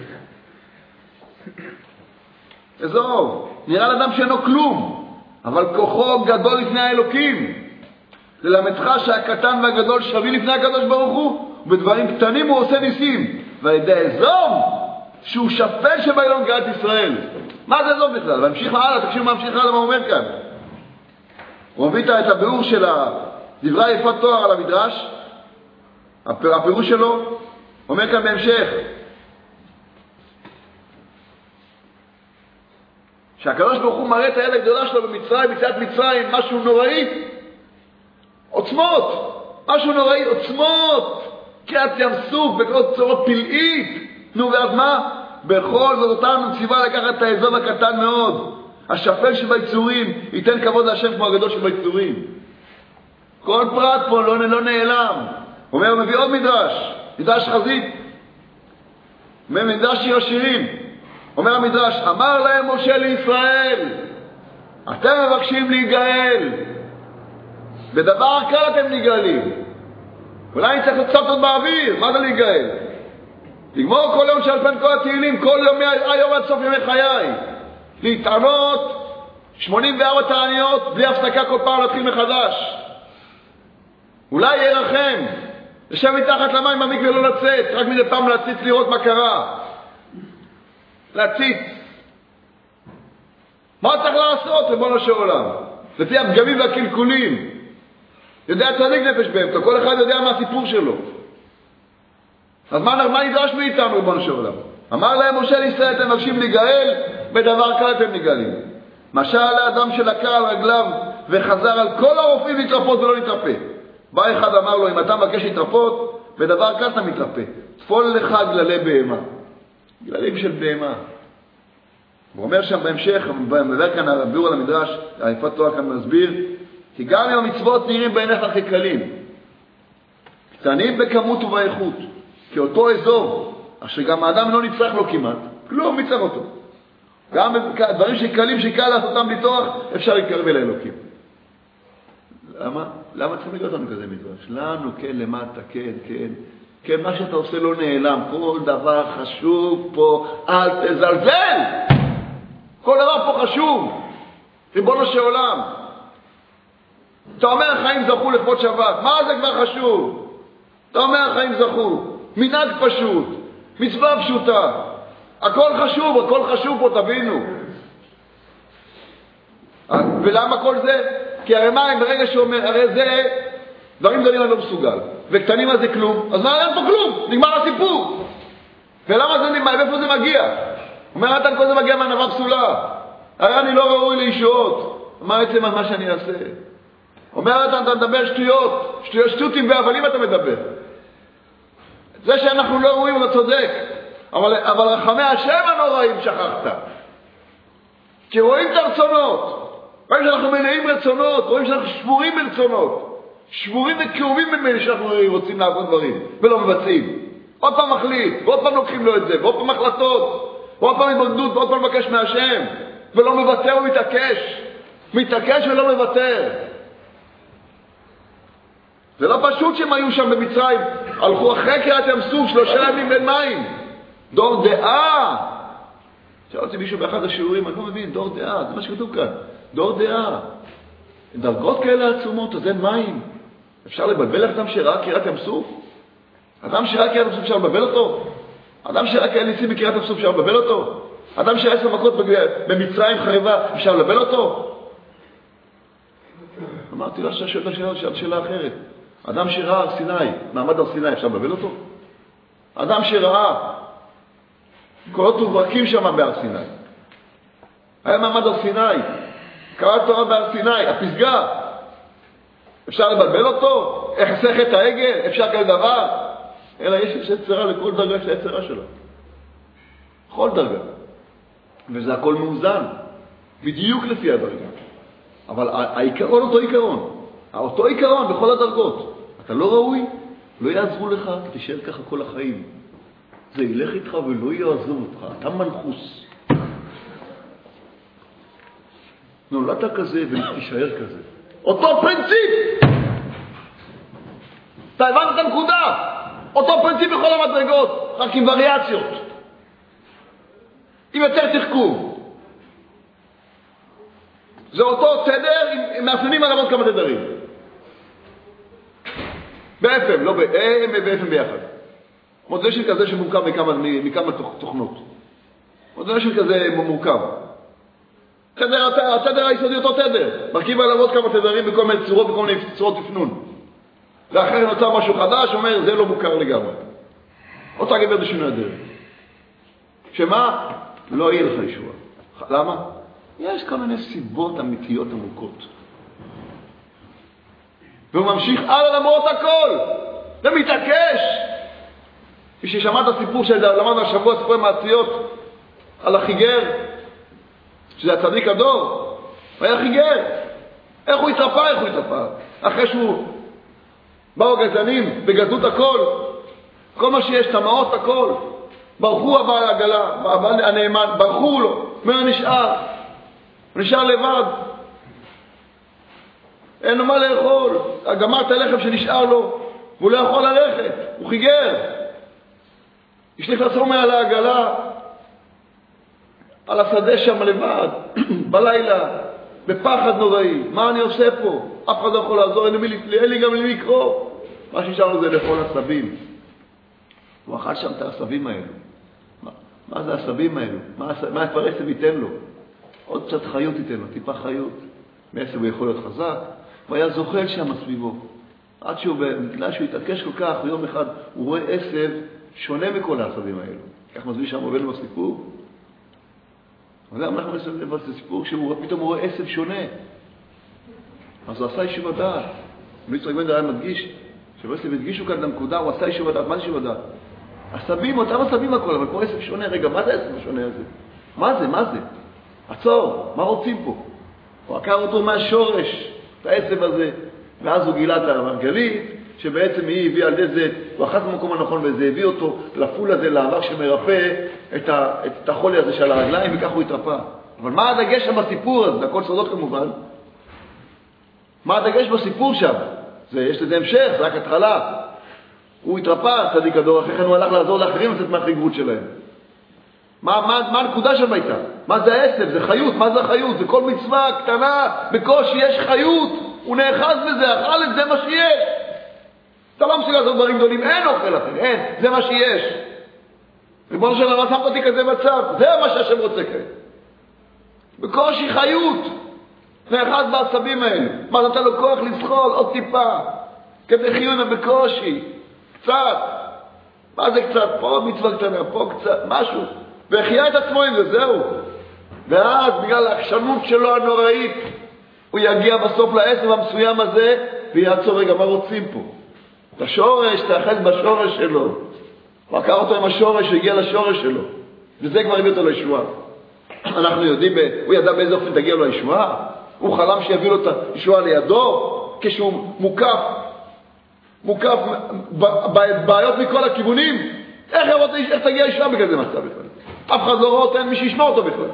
אזוב. נראה לאדם שאינו כלום, אבל כוחו גדול לפני האלוקים. ללמדך שהקטן והגדול שווים לפני הקדוש ברוך הוא, ובדברים קטנים הוא עושה ניסים. ועל ידי אזוב, שהוא שפל שבאילון גאלת ישראל. מה זה אזוב בכלל? והמשיך הלאה, תקשיבו מה המשיך הלאה, מה הוא אומר כאן. הוא מביא את הביאור של דברי יפת תואר על המדרש, הפירוש שלו, אומר כאן בהמשך, שהקדוש ברוך הוא מראה את היד הגדולה שלו במצרים, ביציאת מצרים, משהו נוראי, עוצמות, משהו נוראי, עוצמות, קריעת ים סוף וכל צורות פלאית. נו, ואז מה? בכל זאת אותנו ציווה לקחת את האזוב הקטן מאוד, השפל שביצורים, ייתן כבוד להשם כמו הגדול שביצורים. כל פרט פה לא, לא נעלם. הוא אומר, הוא מביא עוד מדרש, מדרש חזית, מדרש שיר השירים. אומר המדרש, אמר להם משה לישראל, אתם מבקשים להיגאל, בדבר קל אתם נגאלים. אולי אני צריך לצפת עוד באוויר, מה זה להיגאל? לגמור כל יום של פן כל התהילים, כל יום היום עד סוף ימי חיי, להתענות שמונים וארבע תעניות בלי הפסקה, כל פעם להתחיל מחדש. אולי ירחם לשב מתחת למים במקווה ולא לצאת, רק מדי פעם להציץ לראות מה קרה, להציץ. מה צריך לעשות ריבונו של עולם? לפי הפגמים והקלקולים. יודע צדיק נפש בהמתו, כל אחד יודע מה הסיפור שלו. אז מה, מה נדרש מאיתנו ריבונו של עולם? אמר להם משה לישראל, אתם מבקשים להיגאל, בדבר קל אתם נגאלים. משל לאדם שלקה על רגליו וחזר על כל הרופאים להתרפות ולא להתרפא. בא אחד אמר לו, אם אתה מבקש להתרפות, בדבר קל אתה מתרפא. תפול לך גללי בהמה. גללים של בהמה. הוא אומר שם בהמשך, מדבר כאן על הביאור על המדרש, היפת תורה כאן מסביר, כי גם אם המצוות נראים בעיניך כקלים, קטנים בכמות ובאיכות, כי אותו אזור, אשר גם האדם לא נצטרך לו כמעט, כלום מצטרך אותו. גם דברים שקלים שקל לעשותם בתוך, אפשר להתקרב אל האלוקים. למה? למה צריכים לגלות לנו כזה מדרש? לנו, כן, למטה, כן, כן. כן, מה שאתה עושה לא נעלם. כל דבר חשוב פה, אל תזלזל. כל דבר פה חשוב. ריבונו של עולם. אתה אומר החיים זכו לכבוד שבת. מה זה כבר חשוב? אתה אומר החיים זכו. מנהג פשוט. מצווה פשוטה. הכל חשוב, הכל חשוב פה, תבינו. ולמה כל זה? כי הרי מה, ברגע שאומר, הרי זה דברים גדולים אני לא מסוגל, וקטנים על זה כלום, אז מה, אין פה כלום, נגמר הסיפור. ולמה זה נגמר, איפה זה מגיע? אומר, אתה כל זה מגיע מהנבה פסולה, הרי אני לא ראוי לישועות, מה עצם מה שאני אעשה? אומר, אתה, אתה מדבר שטויות, שטויות, שטותים והבלים אתה מדבר. זה שאנחנו לא ראויים, אתה צודק, אבל, אבל רחמי השם הנוראים שכחת. כי רואים את הרצונות, רואים שאנחנו מלאים רצונות, רואים שאנחנו שבורים ברצונות, שבורים וכאובים ממני שאנחנו רוצים לעבוד דברים, ולא מבצעים. עוד פעם מחליט, ועוד פעם לוקחים לו את זה, ועוד פעם החלטות, ועוד פעם התבגדות, ועוד פעם מבקש מהשם, ולא מבטר ומתעקש, מתעקש ולא מבטר. זה לא פשוט שהם היו שם במצרים, הלכו אחרי קריעת ים סוף, שלושה ימים בין מים, דור דעה. שאלתי מישהו באחד השיעורים, אני לא מבין, דור דעה, זה מה שכתוב כאן. דור דעה. דרגות כאלה עצומות, אז אין מים. אפשר לבלבל אדם שראה קריאת ים סוף? אדם שראה קריאת ים סוף אפשר לבלבל אותו? אדם שראה כאלה ניסים בקריאת ים סוף אפשר לבלבל אותו? אדם שראה עשר מכות במצרים חרבה אפשר לבלבל אותו? אמרתי לו שהשאלה שאלה שאלה שאלה אחרת. אדם שראה הר סיני, מעמד הר סיני, אפשר לבלבל אותו? אדם שראה קולות וברקים שם בהר סיני, היה מעמד הר סיני, קראת תורה בהר סיני, הפסגה, אפשר לבלבל אותו? איך יחסך את העגל? אפשר כאלה דבר? אלא יש יצרה לכל דרגה, יש היצרה שלה. כל דרגה. וזה הכל מאוזן. בדיוק לפי הדרגה. אבל העיקרון אותו עיקרון. אותו עיקרון בכל הדרגות. אתה לא ראוי, לא יעזרו לך, כי תישאר ככה כל החיים. זה ילך איתך ולא יעזור אותך. אתה מנחוס. נולדת כזה ותישאר כזה. אותו פרינציפ! אתה הבנת את הנקודה? אותו פרינציפ בכל המדרגות, רק עם וריאציות. עם יותר תחכום. זה אותו תדר עם מאפיינים על עוד כמה תדרים. ב-אף אם, לא ב-אם וב-אף אם ביחד. מודל של כזה שמורכב מכמה, מכמה תוכנות. מודל של כזה מורכב. תדר, התדר היסודי אותו תדר. מרכיב עליו עוד כמה תדרים בכל מיני צורות, בכל מיני צורות תפנון. ואחרי נוצר משהו חדש, אומר, זה לא מוכר לגמרי. אותה גבר בשינוי הדרך. שמה? לא יהיה לך ישועה. למה? יש כל מיני סיבות אמיתיות עמוקות. והוא ממשיך הלאה למרות הכל. ומתעקש. מי ששמע את הסיפור שלמדנו השבוע, סיפורי מעשיות, על החיגר, שזה הצדיק הדור, הוא היה חיגר. איך הוא התרפא, איך הוא התרפא? אחרי שהוא, באו הגזענים, בגזות הכל, כל מה שיש, תמאות הכל, ברחו הבעל העגלה, הבעל הנאמן, ברחו לו, מה נשאר? הוא נשאר לבד. אין לו מה לאכול, גמר את הלחם שנשאר לו, והוא לא יכול ללכת, הוא חיגר. השליך לעצמו מעל העגלה, על השדה שם לבד, בלילה, בפחד נוראי. מה אני עושה פה? אף אחד לא יכול לעזור, אין לי, אין לי גם למי לקרוא. מה שנשאר לו זה לאכול עשבים. הוא אכל שם את העשבים האלו. מה, מה זה העשבים האלו? מה, מה כבר עשב ייתן לו? עוד קצת חיות ייתן לו, טיפה חיות. מעשב הוא יכול להיות חזק. הוא היה זוחל שם סביבו. עד שהוא, בגלל שהוא התעקש כל כך, יום אחד הוא רואה עשב שונה מכל העשבים האלו. כך מסביר שם עובד בסיפור. אבל גם אנחנו נסתכל לבד את הסיפור, שפתאום הוא רואה עשב שונה. אז הוא עשה ישיבת דעת. מיצחק בן דהן מדגיש, שבעצם הדגישו כאן לנקודה, הוא עשה ישיבת דעת. מה זה ישיבת דעת? עשבים, אותם עשבים הכל, אבל פה עשב שונה. רגע, מה זה העשב השונה הזה? מה זה? מה זה? עצור, מה רוצים פה? הוא עקר אותו מהשורש, את העשב הזה, ואז הוא גילה את המרגלית, שבעצם היא הביאה על זה, הוא אחז במקום הנכון וזה הביא אותו לפול הזה, לעבר שמרפא את, ה, את החולי הזה של הרגליים, וכך הוא התרפא. אבל מה הדגש שם בסיפור הזה? הכל סודות כמובן. מה הדגש בסיפור שם? זה, יש לזה המשך, זה רק התחלה. הוא התרפא, צדיק הדור, אחרי כן הוא הלך לעזור לאחרים לצאת מהחיגרות שלהם. מה, מה, מה הנקודה שם הייתה? מה זה העשב? זה חיות. מה זה חיות? זה כל מצווה קטנה, בקושי יש חיות. הוא נאחז בזה, אכל את זה מה שיש. אתה לא מסוגל לעשות דברים גדולים, אין אוכל אחר, אין, זה מה שיש. ריבונו של עולם, שמת אותי כזה בצד, זה מה שהשם רוצה כאן. בקושי חיות, נאחז בעצבים האלה. מה נתן לו כוח לזחול עוד טיפה, כדי חיונה בקושי, קצת. מה זה קצת? פה מצווה קטנה, פה קצת, משהו. והחיה את עצמו עם זה, זהו. ואז בגלל העקשנות שלו הנוראית, הוא יגיע בסוף לעשב המסוים הזה, ויעצור רגע, מה רוצים פה? את השורש, תאחז בשורש שלו. הוא עקר אותו עם השורש, הגיע לשורש שלו. וזה כבר הביא אותו לישועה. אנחנו יודעים, הוא ידע באיזה אופן תגיע לו לישועה. הוא חלם שיביא לו את הישועה לידו, כשהוא מוקף, מוקף בעיות מכל הכיוונים. איך, איך תגיע לישועה בכזה מצב בכלל? אף אחד לא רואה אותו, אין מי שישמע אותו בכלל.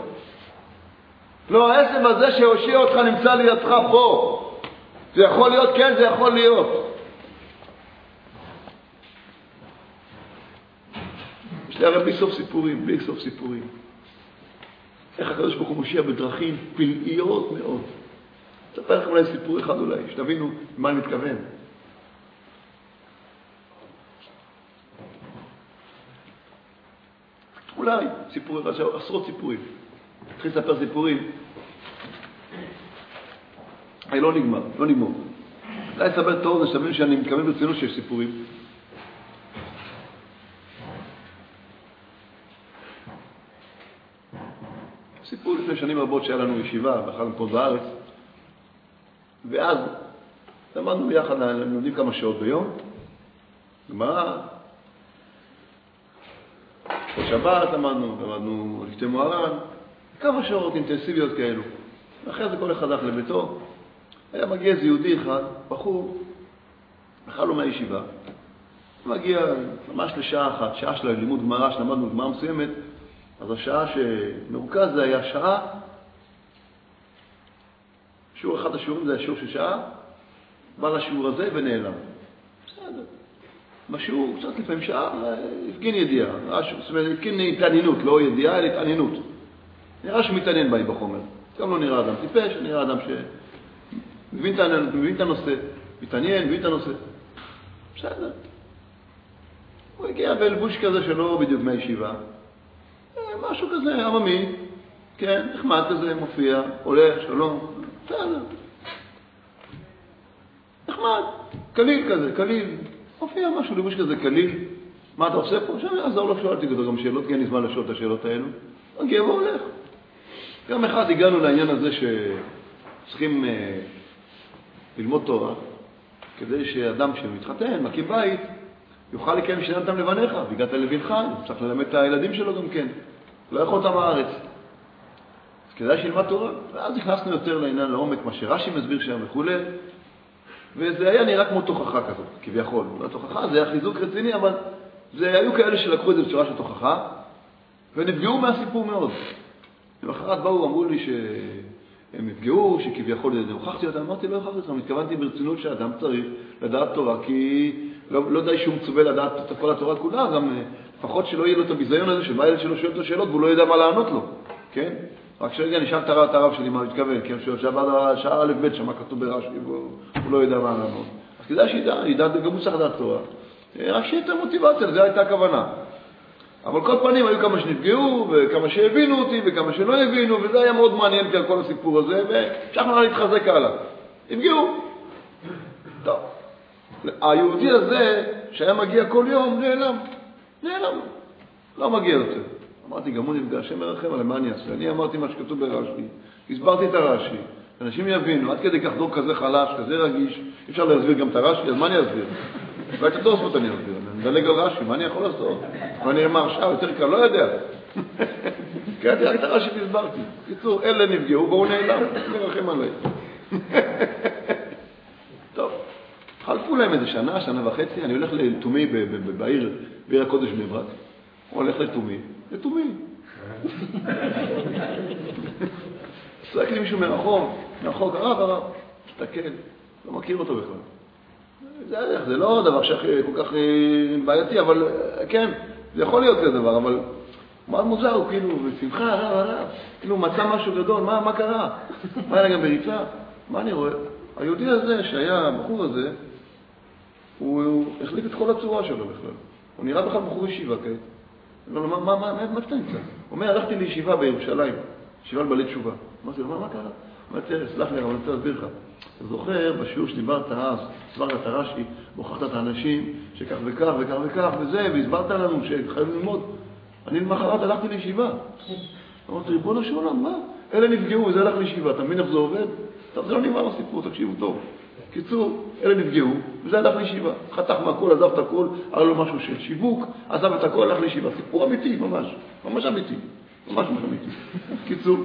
לא, העשב הזה שהושיע אותך נמצא לידך פה. זה יכול להיות, כן, זה יכול להיות. יש לי הרי בלי סוף סיפורים, בלי סוף סיפורים. איך הקדוש ברוך הוא מושיע בדרכים פלאיות מאוד. אספר לכם אולי סיפור אחד אולי, שתבינו מה אני מתכוון. אולי סיפור אחד, עשרות סיפורים. התחיל לספר סיפורים. היי, לא נגמר, לא נגמר. אולי לספר את האוזן, שתבינו שאני מתכוון ברצינות שיש סיפורים. סיפור לפני שנים רבות שהיה לנו ישיבה באחד פה בארץ, ואז למדנו ביחד, לומדים כמה שעות ביום, גמרא, בשבת למדנו, למדנו לפני מוהר"ן, כמה שעות אינטנסיביות כאלו. ואחרי זה כל אחד הלך לביתו, היה מגיע איזה יהודי אחד, בחור, בכלל לא מהישיבה, מגיע ממש לשעה אחת, שעה של לימוד גמרא, שלמדנו גמרא מסוימת, אז השעה שמרוכז זה היה שעה, שיעור אחד השיעורים זה היה שיעור של שעה, בא לשיעור הזה ונעלם. בסדר. בשיעור קצת לפעמים שעה, הפגין ידיעה, זאת אומרת, הפגין התעניינות, לא ידיעה, אלא התעניינות. נראה שהוא מתעניין בה בחומר. גם לא נראה אדם טיפש, נראה אדם שמבין את הנושא, מתעניין, מבין את הנושא. בסדר. הוא הגיע בלבוש כזה שלא בדיוק מהישיבה. משהו כזה, עממי, כן, נחמד כזה, מופיע, הולך, שלום, בסדר. נחמד, קליל כזה, קליל. מופיע משהו, לבוש כזה קליל. מה אתה עושה פה? שאני אעזור לו, שואלתי כזה גם שאלות, כי אין לי זמן לשאול את השאלות האלו. מגיע והולך. גם אחד הגענו לעניין הזה שצריכים אה, ללמוד תורה, כדי שאדם שמתחתן, מקים בית, יוכל לקיים ושיננתם לבניך, והגעת לבנך, צריך ללמד את הילדים שלו גם כן. לא יכול אותם הארץ. אז כדאי שילמד תורה. ואז נכנסנו יותר לעניין לעומק, מה שרש"י מסביר שם וכו'. וזה היה נראה כמו תוכחה כזאת, כביכול. לא תוכחה, זה היה חיזוק רציני, אבל זה היו כאלה שלקחו את זה בצורה של תוכחה, ונפגעו מהסיפור מאוד. למחרת באו, אמרו לי שהם נפגעו, שכביכול זה הוכחתי אותם, אמרתי לא הוכחתי אותם, התכוונתי ברצינות שאדם צריך לדעת תורה, כי לא, לא די שהוא מצווה לדעת את כל התורה כולה, גם לפחות שלא יהיה לו את הביזיון הזה, שמה ילד שלו שואל את השאלות והוא לא יודע מה לענות לו, כן? רק שרגע נשאל את הרב, את הרב שלי מה הוא מתכוון, כן? שעבר שעה א' ב' שמה כתוב ברש"י, והוא לא יודע מה לענות. אז כדאי שידע, ידע, גם הוא צריך לדעת תורה. רק שיהיה את המוטיבציה, זו הייתה הכוונה. אבל כל פנים היו כמה שנפגעו, וכמה שהבינו אותי, וכמה שלא הבינו, וזה היה מאוד מעניין כאן כל הסיפור הזה, ושאנחנו להתחזק הלאה. נפגעו. טוב. היהודי הזה, שהיה מגיע כל יום, נעלם. נעלם. לא מגיע יותר. אמרתי, גם הוא נפגע, השם מרחם, אבל מה אני אעשה? אני אמרתי מה שכתוב ברש"י, הסברתי את הרש"י, אנשים יבינו, עד כדי כך דור כזה חלש, כזה רגיש, אי אפשר להסביר גם את הרש"י, אז מה אני אסביר? ואתה תוספות אני אסביר, אני מדלג על רש"י, מה אני יכול לעשות? ואני אמר עכשיו, יותר קל, לא יודע. קראתי רק את הרש"י והסברתי. קיצור, אלה נפגעו, והוא נעלם, מרחם עליי. טוב, חלפו להם איזה שנה, שנה וחצי, אני הולך לתומי בעיר, בעיר הקודש בני ברק. הוא הולך לתומי, לתומי. צועק לי מישהו מרחוק, מרחוק, הרב, הרב, תסתכל, לא מכיר אותו בכלל. זה, זה לא דבר שכל כך בעייתי, אבל כן, זה יכול להיות כזה דבר, אבל מאוד מוזר, הוא כאילו, בשמחה, הרב, הרב, כאילו מצא משהו גדול, מה, מה קרה? מה היה גם בריצה? מה אני רואה? היהודי הזה, שהיה הבחור הזה, הוא החליט את כל הצורה שלו בכלל. הוא נראה בכלל בחור ישיבה, כן? לא, מה, מה, מה, מה אתה נמצא? הוא אומר, הלכתי לישיבה בירושלים, ישיבה לבעלי תשובה. אמרתי לו, מה, מה קרה? אמרתי, סלח לי, אבל אני רוצה להסביר לך. אתה זוכר, בשיעור שדיברת אז, הסברת את הרש"י, והוכחת את האנשים שכך וכך וכך וכך וזה, והסברת לנו שחייבים ללמוד. אני למחרת הלכתי לישיבה. אמרתי, ריבונו של עולם, מה? אלה נפגעו וזה הלך לישיבה, אתה מבין איך זה עובד? טוב, זה לא נגמר הסיפור, תקשיבו טוב. קיצור, אלה נפגעו, וזה הלך לישיבה. חתך מהכל, עזב את הכל, היה לו משהו של שיווק, עזב את הכל, הלך לישיבה. סיפור אמיתי, ממש. ממש אמיתי. ממש ממש אמיתי. קיצור.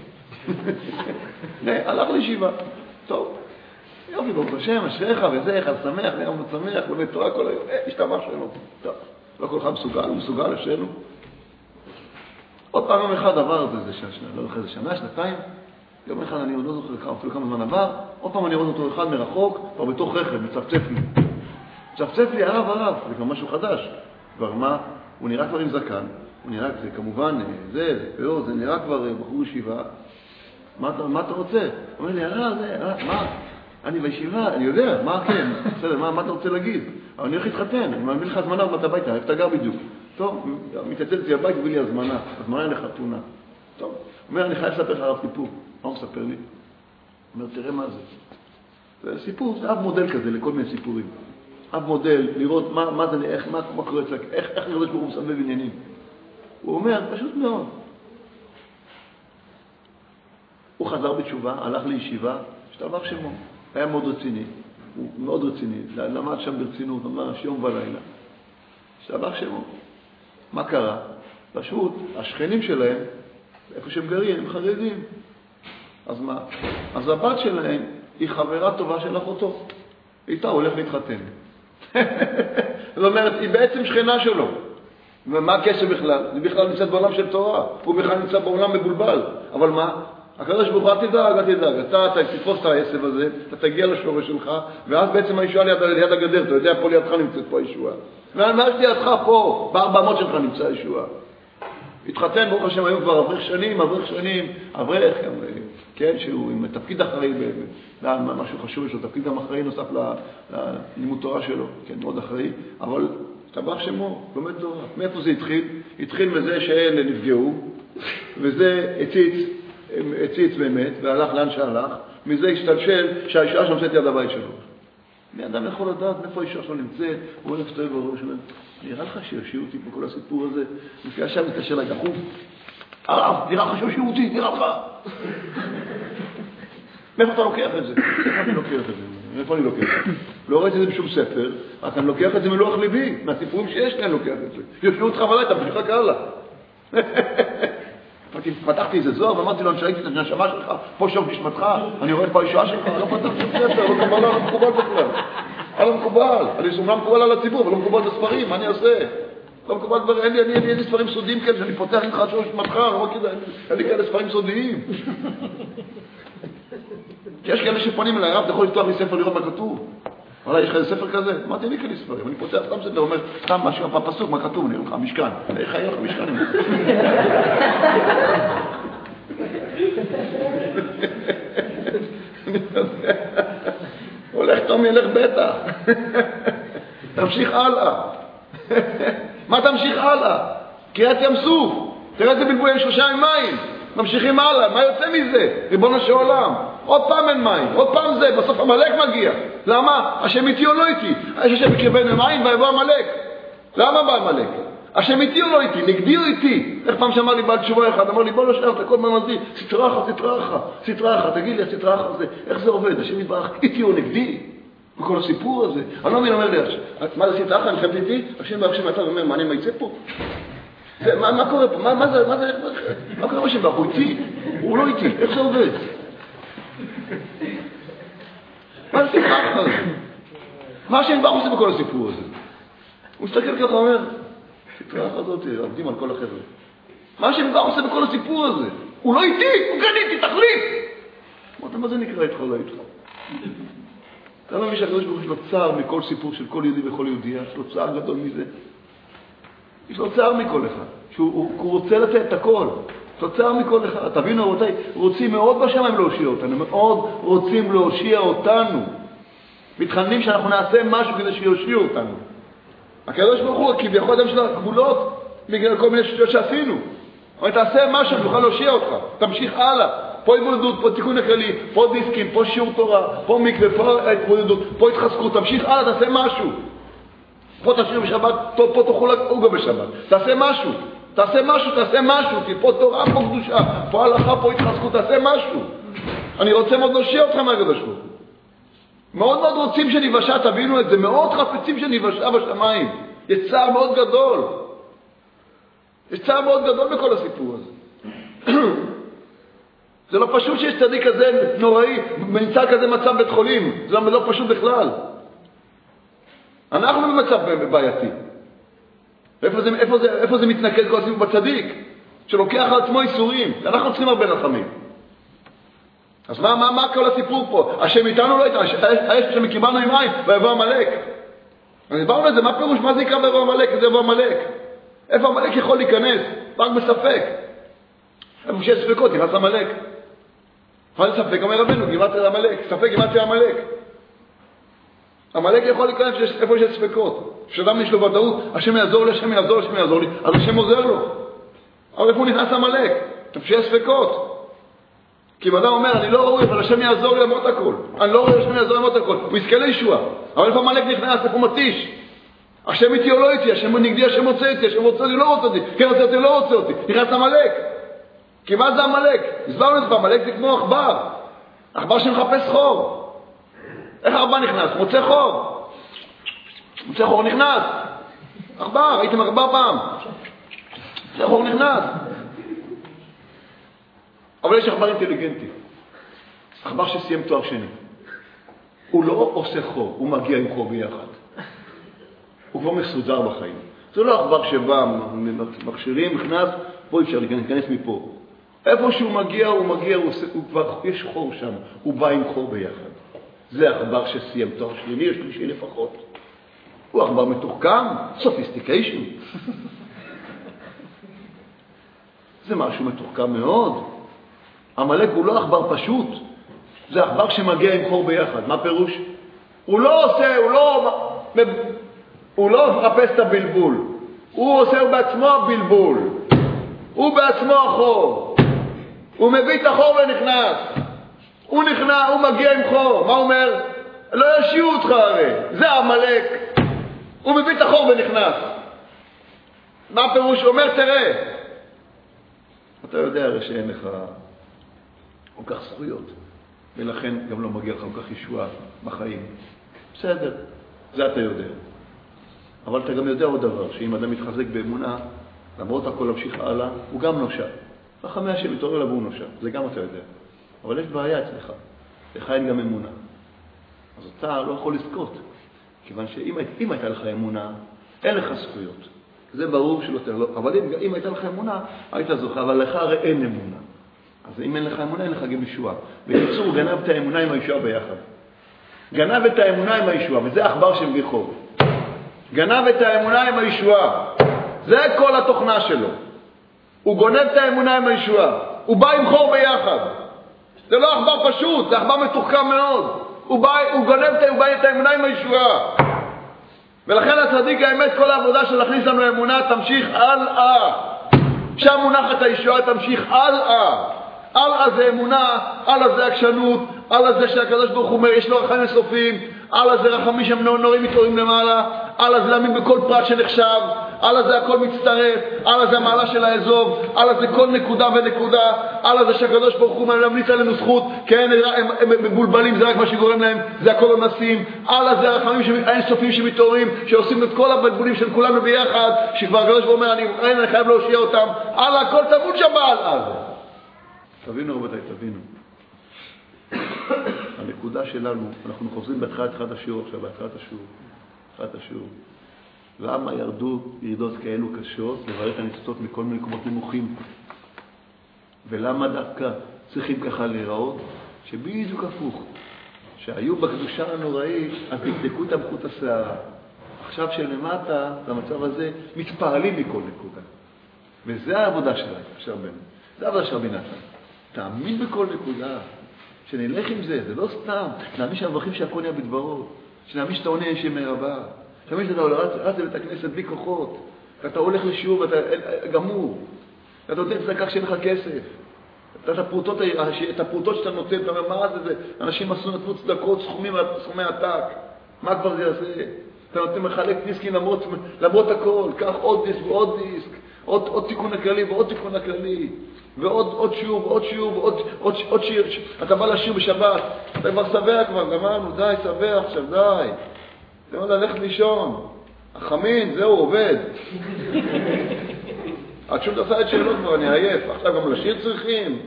הלך לישיבה. טוב. יופי, ברוך השם, אשריך וזה, אחד שמח, נראה מאוד שמח, באמת תורה כל היום. אה, השתמש שלנו. טוב. לא כל אחד מסוגל, הוא מסוגל לשאלו. עוד פעם יום אחד עבר את זה, לא זוכר, זה שנה, שנתיים. יום אחד אני עוד לא זוכר, אפילו כמה זמן עבר, עוד פעם אני רואה אותו אחד מרחוק, כבר בתוך רכב, מצפצף לי. מצפצף לי, הרב, הרב, זה כבר משהו חדש. כבר מה? הוא נראה כבר עם זקן, הוא נראה, זה כמובן, זה, זה פאו, זה נראה כבר בחור ישיבה. מה, מה אתה רוצה? הוא אומר לי, הרב, זה, הרב, מה? אני בישיבה, אני יודע, מה כן? בסדר, מה, מה אתה רוצה להגיד? אבל אני הולך להתחתן, אני מביא לך הזמנה ובאת הביתה, איך אתה גר בדיוק? טוב, מתייצב לי הבית וביא לי הזמנה, הזמנה לחתונה. טוב, הוא אומר, אני חייב לספר לך הרב סיפור. מה הוא מספר לי? הוא אומר, תראה מה זה. זה סיפור, זה אב מודל כזה לכל מיני סיפורים. אב מודל, לראות מה, מה זה, איך, מה, מה קורה אצלך, איך, איך נראה שהוא מסבב עניינים. הוא אומר, פשוט מאוד. הוא חזר בתשובה, הלך לישיבה, השתבח שמו. היה מאוד רציני, הוא מאוד רציני, למד שם ברצינות, ממש יום ולילה. השתבח שמו. מה קרה? פשוט, השכנים שלהם, איפה שהם גרים, הם חרדים. אז מה? אז הבת שלהם היא חברה טובה של אחותו. איתה הוא הולך להתחתן. זאת אומרת, היא בעצם שכנה שלו. ומה הקשר בכלל? היא בכלל נמצאת בעולם של תורה. הוא בכלל נמצא בעולם מבולבל. אבל מה? הקדוש ברוך הוא, אל תדאג, אל תדאג. אתה תתפוס את העשב הזה, אתה תגיע לשורש שלך, ואז בעצם הישועה ליד, ליד הגדר. אתה יודע, פה לידך נמצאת פה הישועה. ואז לידך פה, בארבע אמות שלך נמצא הישועה. התחתן, ברוך השם, היו כבר אברך שנים, אברך שנים, אברך, כן, שהוא עם תפקיד אחראי, משהו חשוב, יש לו תפקיד גם אחראי נוסף ללימוד תורה שלו, כן, מאוד אחראי, אבל תבח שמו, לומד תורה. מאיפה זה התחיל? התחיל מזה שאלה נפגעו, וזה הציץ, הציץ באמת, והלך לאן שהלך, מזה השתלשל שהאישה שנמצאת יד הבית שלו. מי אדם יכול לדעת מאיפה האישה שלו נמצאת, הוא הולך שטוי בראש שלהם. נראה לך שיושיעו אותי פה כל הסיפור הזה, לפי השם מתקשר לה דחוף. הרב, נראה לך שיושיעו אותי, נראה לך. מאיפה אתה לוקח את זה? מאיפה אני לוקח את זה? מאיפה אני לוקח? לא ראיתי את זה בשום ספר, רק אני לוקח את זה מלוח ליבי, מהסיפורים שיש לי אני לוקח את זה. יושבים אותך עליי, תמשיך רק הלאה. פתחתי איזה זוהר ואמרתי לו, אני שראיתי את הנשמה שלך, פה שוב נשמתך, אני רואה פה הישועה שלך, לא פתח שום ספר, לא מקובל, לא מקובל בכלל. לא מקובל, אני אומנם מקובל על הציבור, אבל לא מקובל בספרים, מה אני אעשה? לא מקובל כבר, אין לי, אין לי, אין לי ספרים סודיים כאלה, שאני פותח איתך שוב נשמתך, לא רק כדאי, אין לי כאלה ספרים סודיים. יש כאלה שפונים אליי, רב, אתה יכול לפתוח לי ספר לראות מה כתוב? אולי יש לך איזה ספר כזה? אמרתי, אין לי כאלה ספרים, אני פותח סתם ספר, אומר, סתם משהו, פסוק, מה כתוב? אני אומר לך, המשכן. איך היה לך משכן? הולך תומי, הלך בטח. תמשיך הלאה. מה תמשיך הלאה? קריאת ים סוף. תראה איזה בלבול, אין שלושה עם מים. ממשיכים הלאה, מה יוצא מזה? ריבונו של עולם. עוד פעם אין מים, עוד פעם זה, בסוף המלאק מגיע. למה? השם איתי או לא איתי? יש השם בקרבנו מים ויבוא המלאק. למה בא המלאק? השם איתי או לא איתי? נגדי או איתי? איך פעם שאמר לי בעל תשובה אחד, אמר לי בוא לא שאר, אתה כל מה מזי, סטרה אחת, סטרה אחת, סטרה אחת, תגיד לי, הסטרה אחת הזה, איך זה עובד? השם יתברך, איתי או נגדי? וכל הסיפור הזה. אני לא מבין, אומר לי, מה זה סטרה אחת? אני חייבת איתי? השם ברך שם אתה אומר, מה אני מייצא פה? מה, מה קורה פה? מה, מה זה, מה זה, מה קורה בשם ברך? הוא איתי? הוא לא איתי? איך זה עובד? מה זה סטרה אחת? מה השם ברך עושה בכל הסיפור הזה? הוא מסתכל ככה, אומר, סטרה אחת הזאת, עובדים על כל החבר'ה. מה השם ברך עושה בכל הסיפור הזה? הוא לא איתי, הוא כאן איתי, תחליט! מה זה נקרא איתך לא איתך? אתה לא מבין שהקדוש ברוך הוא יש לו צער מכל סיפור של כל יהודי וכל יהודייה, יש לו צער גדול מזה. יש לו צער מכל אחד, שהוא הוא רוצה לתת את הכל. יש לו צער מכל אחד. תבינו רבותיי, רוצים מאוד בשמיים להושיע אותנו, מאוד רוצים להושיע אותנו. מתחננים שאנחנו נעשה משהו כדי שיושיע אותנו. הקדוש ברוך הוא כביכול אדם של הגבולות, בגלל כל מיני שטויות שעשינו. אבל תעשה משהו, נוכל להושיע אותך. תמשיך הלאה. פה התמודדות, פה תיקון הכללי, פה דיסקים, פה שיעור תורה, פה מקווה, פה התמודדות, פה התחזקות, תמשיך הלאה, תעשה משהו. פה תשאיר בשבת, פה, פה תאכול עוגה בשבת. תעשה משהו, תעשה משהו, תעשה משהו, כי פה תורה, פה קדושה, פה הלכה, פה התחזקות, תעשה משהו. אני רוצה מאוד להושיע אותך מהקדוש ברוך הוא. מאוד מאוד רוצים שנבשע, תבינו את זה, מאוד חפצים שנבשע בשמיים. יש צער מאוד גדול. יש צער מאוד גדול בכל הסיפור הזה. זה לא פשוט שיש צדיק כזה נוראי, ונמצא כזה מצב בית חולים. זה לא פשוט בכלל. אנחנו במצב בעייתי. איפה זה, איפה זה, איפה זה מתנקד כל הסיפור בצדיק? שלוקח על עצמו איסורים. אנחנו צריכים הרבה נחמים. אז מה, מה, מה כל הסיפור פה? השם איתנו לא איתנו. האש שמקיבלנו עם מים, ויבוא המלאק. אז דיברנו על זה, מה פירוש? מה זה יקרא ויבוא המלאק? זה יבוא המלאק. איפה המלאק יכול להיכנס? רק בספק. איפה שיש ספקות, נכנס המלאק. מה זה ספק? אומר רבנו, גימטריה המלאק. ספק גימטריה המלאק. המלאק יכול להיכנס איפה שיש ספקות. כשאדם יש לו ודאות, השם יעזור לי, השם יעזור לי, השם יעזור לי, אז השם עוזר לו. אבל איפה הוא נכנס המלאק? איפה שיש ספקות. כי אם אדם אומר, אני לא ראוי, אבל השם יעזור לי למות הכל. אני לא ראוי, השם יעזור לי למות הכל. הוא יזכה לישועה. אבל איפה המלאק נכנס? איפה הוא מתיש? השם איתי או לא איתי? השם נגדי, השם רוצה איתי, השם רוצה אותי, לא רוצה אותי. כן רוצה אותי, לא רוצה אותי. נכנס המלאק. כי מה זה המלאק? הסברנו את זה, המלאק זה כמו עכבר. עכבר שמחפש חור. איך עכבר נכנס? מוצא חור. מוצא חור נכנס. עכבר, הייתם עכבר פעם. מוצא חור נכנס. אבל יש עכבר אינטליגנטי. עכבר שסיים תואר שני. הוא לא עושה חור, הוא מגיע עם חור ביחד. הוא כבר מסודר בחיים. זה לא עכבר שבא, מכשירים, נכנס, פה אפשר להיכנס מפה. איפה שהוא מגיע, הוא מגיע, הוא, הוא כבר, יש חור שם, הוא בא עם חור ביחד. זה עכבר שסיים תואר שני, יש שלישי לפחות. הוא עכבר מתוחכם, סופיסטיקיישן. זה משהו מתוחכם מאוד. המלאק הוא לא עכבר פשוט, זה עכבר שמגיע עם חור ביחד. מה פירוש? הוא לא עושה, הוא לא, הוא לא מחפש את הבלבול. הוא עושה בעצמו הבלבול. הוא בעצמו החור. הוא מביא את החור ונכנס. הוא נכנס, הוא מגיע עם חור. מה הוא אומר? לא ישיעו אותך הרי. זה המלאק. הוא מביא את החור ונכנס. מה הפירוש? הוא אומר, תראה. אתה יודע הרי שאין לך כל כך זכויות. ולכן גם לא מגיע לך כל כך ישועה בחיים. בסדר, זה אתה יודע. אבל אתה גם יודע עוד דבר, שאם אדם מתחזק באמונה, למרות הכל להמשיך הלאה, הוא גם נושע. חכמי השם מתעורר אליו והוא נושע, זה גם אתה יודע. אבל יש בעיה אצלך, לך אין גם אמונה. אז אתה לא יכול לזכות, כיוון שאם הייתה לך אמונה, אין לך זכויות. זה ברור שלא תהיה, אבל אם, אם הייתה לך אמונה, היית זוכה, אבל לך הרי אין אמונה. אז אם אין לך אמונה, אין לך גם ישועה. בקיצור, הוא גנב את האמונה עם הישועה ביחד. גנב את האמונה עם הישועה, וזה עכבר של גיחור. גנב את האמונה עם הישועה. זה כל התוכנה שלו. הוא גונב את האמונה עם הישועה. הוא בא עם חור ביחד. זה לא עכבר פשוט, זה עכבר מתוחכם מאוד. הוא, בא, הוא גונב את, הוא בא את האמונה עם הישועה. ולכן הצדיק האמת, כל העבודה של להכניס לנו אמונה, תמשיך הלאה. שם מונחת הישועה, תמשיך הלאה. הלאה זה אמונה, הלאה זה עקשנות, הלאה זה שהקדוש ברוך הוא אומר, יש לו רחמים אינסופיים, הלאה זה רחמים שהם נורים מתעוררים למעלה, הלאה זה להאמין בכל פרט שנחשב, הלאה זה הכל מצטרף, הלאה זה המעלה של האזוב, הלאה זה כל נקודה ונקודה, הלאה זה שהקדוש ברוך הוא ממליץ עלינו זכות, כן, הם, הם, הם מבולבלים, זה רק מה שגורם להם, זה הכל אונסים, הלאה זה הרחמים האינסופיים שמתעוררים, שעושים את כל הבלבולים של כולנו ביחד, שכבר הקדוש ברוך הוא אומר, אני, אני חייב להושיע אותם, הלאה, הכל תמות שם הלאה. תבינו רבותיי, תבינו. הנקודה שלנו, אנחנו חוזרים בהתחלת אחד השיעור, עכשיו בהתחלת השיעור, בהתחלת השיעור. למה ירדו ירידות כאלו קשות לברך הניצוצות מכל מיני מקומות נמוכים? ולמה דווקא צריכים ככה להיראות? שבדיוק הפוך. שהיו בקדושה הנוראית, אז תבדקו את חוט השערה. עכשיו שלמטה, במצב הזה, מתפעלים מכל נקודה. וזה העבודה שלהם, של רבנו. זה העבודה של רבי נתן. תאמין בכל נקודה. שנלך עם זה, זה לא סתם. נאמין שהמברכים שהכל נהיה בדברות. שנאמין שאתה עונה יש ימי רבה. שנאמין שאתה רץ לבית הכנסת בלי כוחות. ואתה הולך לשיעור ואתה גמור. ואתה נותן צדקה שאין לך כסף. את הפרוטות, את הפרוטות שאתה נותן, אתה אומר, מה זה זה? אנשים עשו נתנו צדקות, סכומים, סכומי עתק. מה כבר זה יעשה? אתה נותן מחלק דיסקים למרות, למרות הכל. קח עוד דיסק ועוד דיסק. עוד, עוד תיקון הכללי ועוד תיקון הכללי. ועוד עוד שיעור ועוד שיעור ועוד עוד, עוד שיר. אתה בא לשיר בשבת. אתה כבר שבע כבר, גמרנו, די, שבע עכשיו, די. אתה אומר ללכת לישון. החמין, זהו, עובד. עד שום תעשה את שאלות כבר, אני עייף. עכשיו גם לשיר צריכים.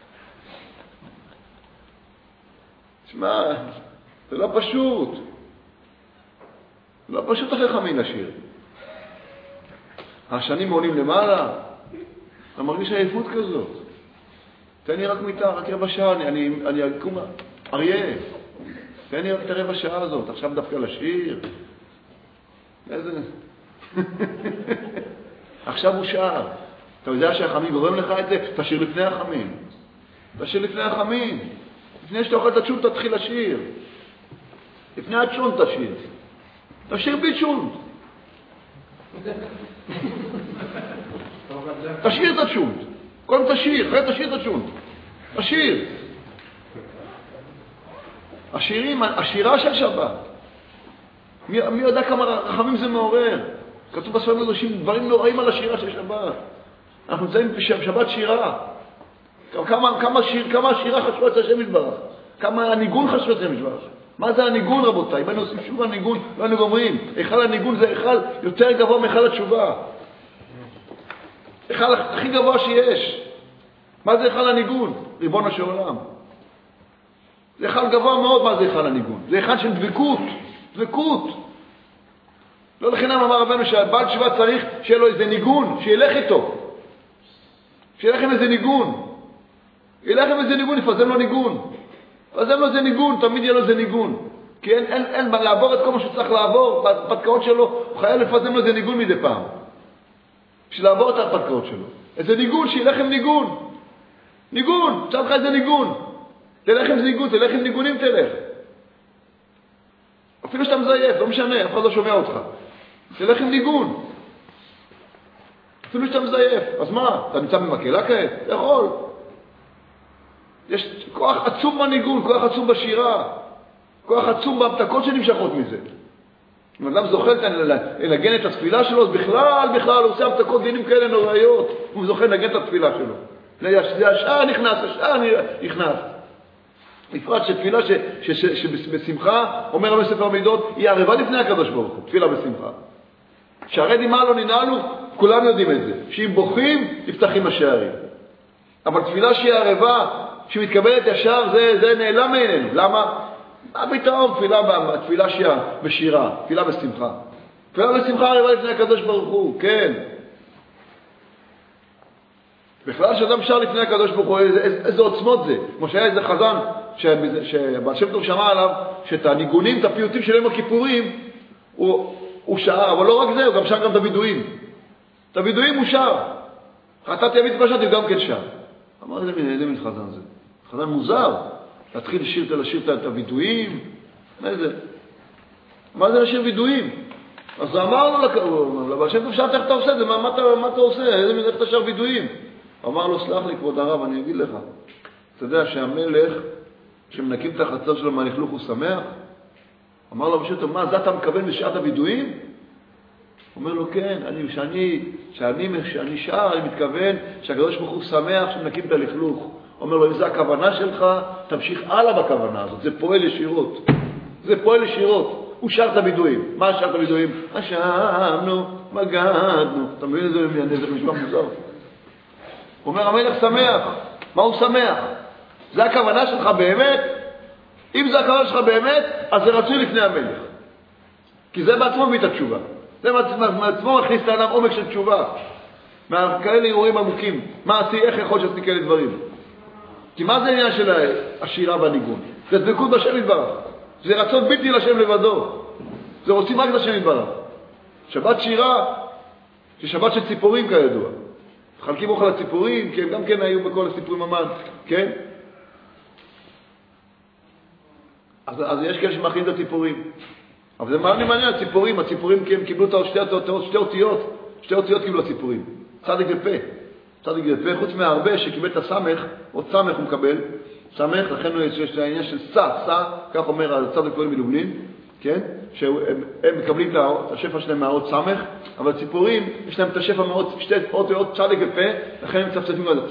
תשמע, זה לא פשוט. זה לא פשוט אחרי חמין לשיר. השנים עולים למעלה. אתה מרגיש עייפות כזאת. תן לי רק מיטה, רק רבע שעה, אני, אני, אני אקום, אריה. תן לי רק את הרבע שעה הזאת, עכשיו דווקא לשיר. איזה... עכשיו הוא שר. אתה יודע שהחמין גורם לך את זה? תשאיר לפני החמין. תשאיר לפני החמין. לפני שאתה אוכל את הצ'ונט תתחיל לשיר. לפני הצ'ונט תשאיר. תשאיר בי צ'ונט. תשאיר את הצ'ונט. קודם תשאיר, אחרי תשאיר את הצ'ונט. תשאיר. השירים, השירה של שבת. מי, מי יודע כמה רחמים זה מעורר? כתוב בספרים הקדושים דברים נוראים על השירה של שבת. אנחנו נמצאים בשבת שירה. כמה, כמה, שיר, כמה השירה חשבה את השם יתברך? כמה הניגון חשבה את השם יתברך? מה זה הניגון רבותיי? אם היינו עושים שוב הניגון, לא היינו גומרים. היכל הניגון זה היכל יותר גבוה מהיכל התשובה. היכל הכי גבוה שיש. מה זה היכל הניגון? ריבונו של עולם. זה היכל גבוה מאוד. מה זה היכל הניגון? זה היכל של דבקות. דבקות. לא לחינם אמר רבנו שהבעל תשובה צריך שיהיה לו איזה ניגון, שילך איתו. שילך עם איזה ניגון. ילך עם איזה ניגון, יפזם לו ניגון. יפזם לו איזה ניגון, תמיד יהיה לו איזה ניגון. כי אין, אין, אין, לעבור את כל מה שצריך לעבור, בהתפתקאות שלו, הוא חייב לפזם לו איזה ניגון מדי פעם. בשביל לעבור את ההתפתקאות שלו. איזה ניגון, שילך עם ניגון. ניגון, עכשיו לך איזה ניגון. תלך עם ניגון, תלך עם ניגונים תלך. אפילו שאתה מזייף, לא משנה, אף אחד לא שומע אותך. תלך עם ניגון. אפילו שאתה מזייף. אז מה? אתה נמצא במקהלה כעת? אתה יכול. יש כוח עצום בניגון, כוח עצום בשירה. כוח עצום בהמתקות שנמשכות מזה. אם אדם זוכה לנגן את התפילה שלו, אז בכלל, בכלל, הוא עושה המתקות דינים כאלה נוראיות. הוא זוכה לנגן את התפילה שלו. זה השעה נכנס, השעה נכנס. בפרט שתפילה ש, ש, ש, שבשמחה, אומר רבי ספר המידות, היא ערבה לפני הקדוש ברוך הוא, תפילה בשמחה. שהרי דמעה לא ננעלו, כולם יודעים את זה. שאם בוכים, נפתחים השערים. אבל תפילה שהיא ערבה, שמתקבלת ישר, זה, זה נעלם מעינינו. למה? מה פתאום? תפילה, תפילה שהיא בשירה, תפילה בשמחה. תפילה בשמחה ערבה לפני הקדוש ברוך הוא, כן. בכלל שאדם שר לפני הקדוש ברוך הוא, איזה, איזה עוצמות זה. כמו שהיה איזה חזן, שבעל שם טוב שמע עליו, שאת הניגונים, את הפיוטים של יום הכיפורים, הוא, הוא שר, אבל לא רק זה, הוא גם שר גם את הוידויים. את הוידויים הוא שר. חטאתי אבית פשטתי, הוא גם כן שר. אמר, איזה מין, איזה מין חזן זה? חזן מוזר. להתחיל לשיר, לשיר את הוידויים. מה זה? מה זה לשיר וידויים? אז הוא אמר לו, לבעל שם טוב שאלת איך אתה עושה את זה? מה, מה, אתה, מה אתה עושה? איזה מין, איך אתה שר וידויים? אמר לו, סלח לי כבוד הרב, אני אגיד לך. אתה יודע שהמלך, כשמנקים את החצר שלו מהלכלוך הוא שמח? אמר לו בשביל, מה, זה אתה מקבל בשעת הוידויים? אומר לו, כן, אני, שאני, שאני, שאני שר, אני מתכוון שהקדוש ברוך הוא שמח שמנקים את הלכלוך. אומר לו, אם זה הכוונה שלך, תמשיך הלאה בכוונה הזאת. זה פועל ישירות. זה פועל ישירות. הוא שר את הוידויים. מה שר את הוידויים? אשמנו, מגדנו. אתה מבין את זה למי? זה משפט מוזר. הוא אומר, המלך שמח. מה הוא שמח? זה הכוונה שלך באמת? אם זה הכוונה שלך באמת, אז זה רצוי לפני המלך. כי זה בעצמו מביא את התשובה. זה בעצמו מכניס את האדם עומק של תשובה. מהכאלה אירועים עמוקים. מה עשי, איך יכול שעשי כאלה דברים? כי מה זה העניין של השירה והניגון? זה דבקות בשם יתברך. זה רצון בלתי לשם לבדו. זה רוצים רק לשם יתברך. שבת שירה, ששבת של ציפורים כידוע. חלקים אוכל הציפורים, כי הם גם כן היו בכל הסיפורים המן, כן? אז, אז יש כאלה שמאכילים את הציפורים. אבל זה מעניין מעניין, הציפורים, הציפורים כי הם קיבלו את שתי, שתי אותיות, שתי אותיות קיבלו הציפורים. צדיק ופה. צדיק ופה, חוץ מהרבה שקיבל את הסמך, עוד סמך הוא מקבל, סמך, לכן יש העניין של סע, סע, כך אומר הצדיק ופה מלובלין, כן? שהם הם מקבלים את השפע שלהם מהאות סמך, אבל הציפורים, יש להם את השפע מאוד, שתי אותיות צדיק ופה, לכן הם מצפצפים על זה.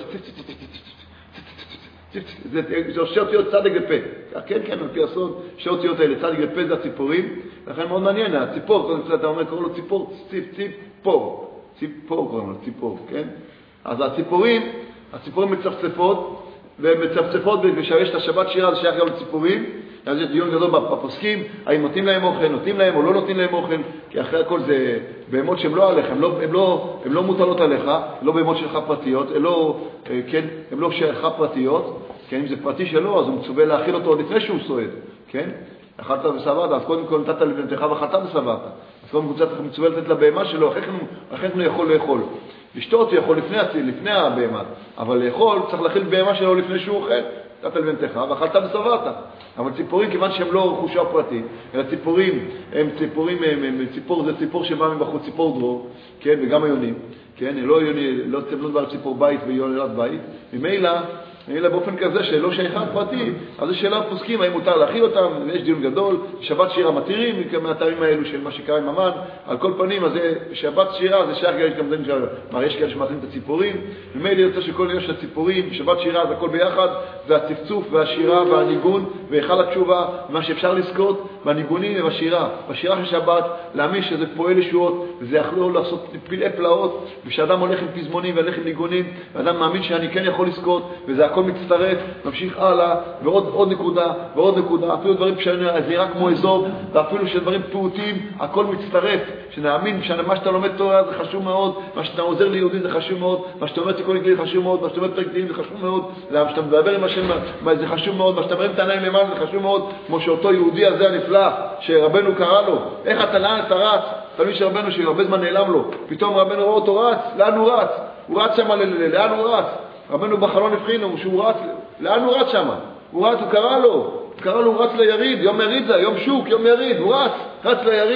זה שתי אותיות צדיק ופה. כן, כן, על פי הסוד, שתי אותיות האלה, צדיק ופה זה הציפורים, לכן מאוד מעניין, הציפור, אתה אומר, קורא לו ציפור, ציפ, ציפור, ציפור קוראים לו, ציפור, כן? אז הציפורים, הציפורים מצפצפות, והן מצפצפות בשביש את השבת שירה, זה שייך גם לציפורים, אז יש דיון גדול בפוסקים, האם נותנים להם אוכל, נותנים להם או לא נותנים להם אוכל, כי אחרי הכל זה בהמות שהן לא עליך, הן לא, הן לא, הן לא מוטלות עליך, לא בהמות שלך פרטיות, הן לא, כן, הן לא שלך פרטיות, כן, אם זה פרטי שלו, אז הוא מצווה להאכיל אותו עוד לפני שהוא סועד, כן? אכלת ושבעת, אז קודם כל נתת לבנתך ואכלת ושבעת. אז קודם כל אתה מצווה לתת לבהמה שלו, אחרי כן הוא יכול לאכול. לשתות הוא יכול לפני, לפני הבהמה, אבל לאכול צריך להאכיל בהמה שלו לפני שהוא אוכל. נתת לבנתך ואכלת ושבעת. אבל ציפורים, כיוון שהם לא רכושה פרטית, אלא ציפורים, הם ציפורים, הם, הם, ציפור זה ציפור שבא מבחוץ, ציפור דרור, כן, וגם היונים, כן, לא יוני, לא לא דבר ציפור בית ויונלת בית, ממילא, אלא באופן כזה שלא שייכת פרטי, אז יש שאלה פוסקים, האם מותר להכיל אותם, ויש דיון גדול, שבת שירה מתירים, מהטעמים האלו של מה שקרה עם המן, על כל פנים, אז שבת שירה זה שייך גם דברים של, מה, יש כאלה שמתאים את הציפורים, ומילא יוצא שכל עניין של הציפורים, שבת שירה זה הכל ביחד, זה הצפצוף והשירה והניגון, והיכל התשובה, מה שאפשר לזכות, והניגונים ובשירה, בשירה של שבת, להאמין שזה פועל ישועות, וזה יכול לעשות פלאי פלאות, ושאדם הולך עם פזמונים והולך עם ניגונים, ואדם מאמין שאני כן יכול לזכות, וזה הכל מצטרף, ממשיך הלאה, ועוד עוד נקודה, ועוד נקודה, אפילו דברים שזה נראה כמו אזור, ואפילו שדברים פעוטים, הכל מצטרף, שנאמין שמה שאתה לומד תורה זה חשוב מאוד, מה שאתה עוזר ליהודים זה חשוב מאוד, מה שאתה אומר תיקון כלי זה חשוב מאוד, מה שאתה אומר תקדים זה חשוב מאוד, מה שאתה מדבר עם השם זה חשוב מאוד, מה שאתה מרים את העיניים למעלה זה חשוב מאוד, כמו שאותו יהודי הזה הנפלא, שרבנו קרא לו, איך אתה לאן אתה רץ? תלמיד של רבנו שהרבה זמן נעלם לו, פתאום רבנו רואה אותו רץ, לאן הוא רץ? הוא רץ שם, לאן הוא רץ? רבנו בחלון הבחינו שהוא רץ, לאן הוא רץ שם? הוא רץ, הוא קרא לו, הוא קרא לו, הוא רץ ליריד, יום יריד זה, יום שוק, יום יריד, הוא רץ, רץ ליריד.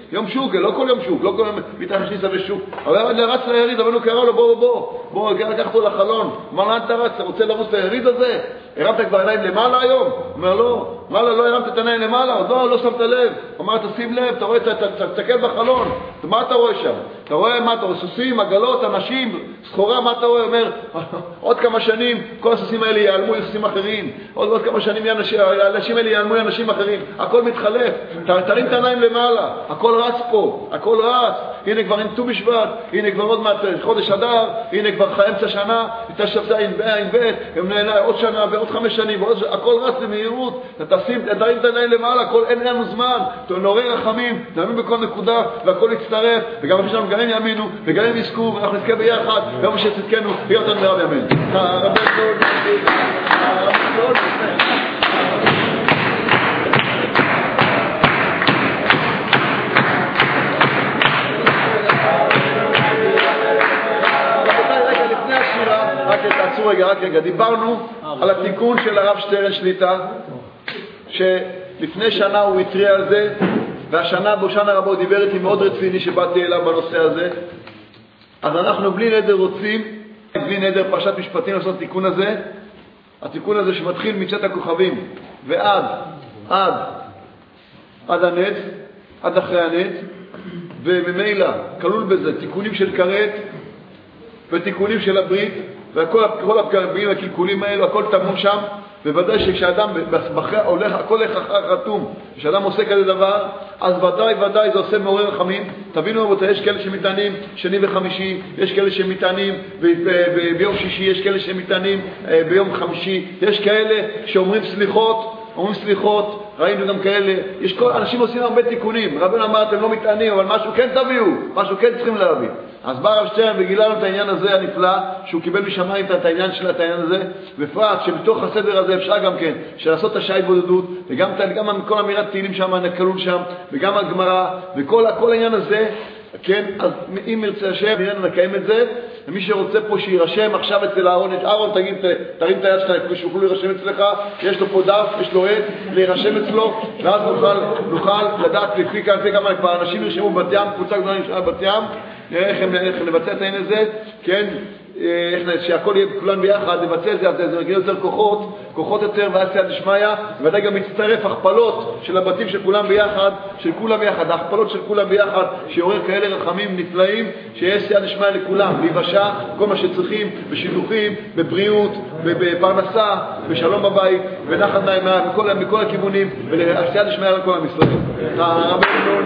יום שוק, לא כל יום שוק, לא כל יום מתרחש ניסה ושוק. אבל רץ ליריד, אבל הוא קרא לו, בוא, בוא, בוא, לקח אותו לחלון. אמר לו, אתה רץ, אתה רוצה לרוץ ליריד הזה? הרמת כבר עיניים למעלה היום? אומר לו, מעלה, לא הרמת את עיניים למעלה, עוד לא, לא שמת לב. אמר, תשים לב, אתה רואה, תסתכל בחלון. מה אתה רואה שם? אתה רואה מה אתה רואה? סוסים, עגלות, אנשים, סחורה, מה אתה רואה? אומר, עוד כמה שנים, כל הסוסים האלה ייעלמו סוסים אחרים. עוד, עוד כמה שנים האנשים האלה ייעלמו אנשים אחרים. הכל מתחלף. תרים את העיניים למעלה. הכל רץ פה. הכל רץ. הנה כבר אין ט"ו בשבט. הנה כבר עוד מעט חודש אדר. הנה כבר אמצע שנה. תשפטה עם בית. הם נהנה עוד שנה ועוד חמש שנים. ועוד, הכל רץ במהירות. תשים, תרים את העיניים למעלה. הכל, אין לנו זמן. נעורר רחמים. נאמין בכל נקודה. והכל יצטרף. וגם אחרי שלנו גם הם יאמינו. וגם הם יזכו. ואנחנו נזכה ביחד. גם שצדקנו. יהיה אותנו מרב יאמן. הרב הרב רק תעצרו רגע, רק רגע. דיברנו על התיקון של הרב שטרן שליטה, שלפני שנה הוא התריע על זה, והשנה, בשנה רבה הוא דיבר איתי מאוד רציני שבאתי אליו בנושא הזה. אז אנחנו בלי נדר רוצים, בלי נדר פרשת משפטים לעשות התיקון הזה, התיקון הזה שמתחיל מצאת הכוכבים ועד, עד, עד הנץ, עד אחרי הנץ, וממילא כלול בזה תיקונים של כרת ותיקונים של הברית, וכל כל הפגמים והקלקולים האלו, הכל תמון שם. בוודאי שכשאדם הולך, הכל אחר חתום, כשאדם עושה כזה דבר, אז ודאי ודאי זה עושה מעורר רחמים. תבינו רבותיי, יש כאלה שמתענים שני וחמישי, יש כאלה שמתענים ביום שישי, יש כאלה שמתענים ביום חמישי, יש כאלה שאומרים סליחות, אומרים סליחות, ראינו גם כאלה, יש כל, אנשים עושים הרבה תיקונים. רבנו אמר, אתם לא מתענים, אבל משהו כן תביאו, משהו כן צריכים להביא. אז בא הרב שטרן וגילה לנו את העניין הזה הנפלא, שהוא קיבל משמיים את העניין של את העניין הזה, בפרט שבתוך הסדר הזה אפשר גם כן, שלעשות את השעה התבודדות, וגם גם כל אמירת תהילים שם, נקלול שם, וגם הגמרא, וכל כל העניין הזה, כן, אז אם ירצה השם, נראה נקיים את זה, ומי שרוצה פה שירשם עכשיו אצל אהרון, את אהרון תגיד, תרים את היד שלך, שיוכלו להירשם אצלך, יש לו פה דף, יש לו עט, להירשם אצלו, ואז נוכל, נוכל לדעת לפי כאן, לפי כמה כבר אנשים ירשמו בת ים, קבוצה גדולה נשארה בת ים, נראה איך הם לבצע את העניין הזה, כן, איך שהכל יהיה כולן ביחד, לבצע את זה, אז זה רגיל יותר כוחות, כוחות יותר, ואז סייעת נשמיה, וודאי גם מצטרף הכפלות של הבתים של כולם ביחד, של כולם ביחד, ההכפלות של כולם ביחד, שיעורר כאלה רחמים נפלאים, שיש סייעת נשמיה לכולם, להיוושע, כל מה שצריכים, בשידוכים, בבריאות, בפרנסה, בשלום בבית, בנחת נעימה, מכל, מכל הכיוונים, ולסייעת נשמיה לכל עם ישראל. הרבנו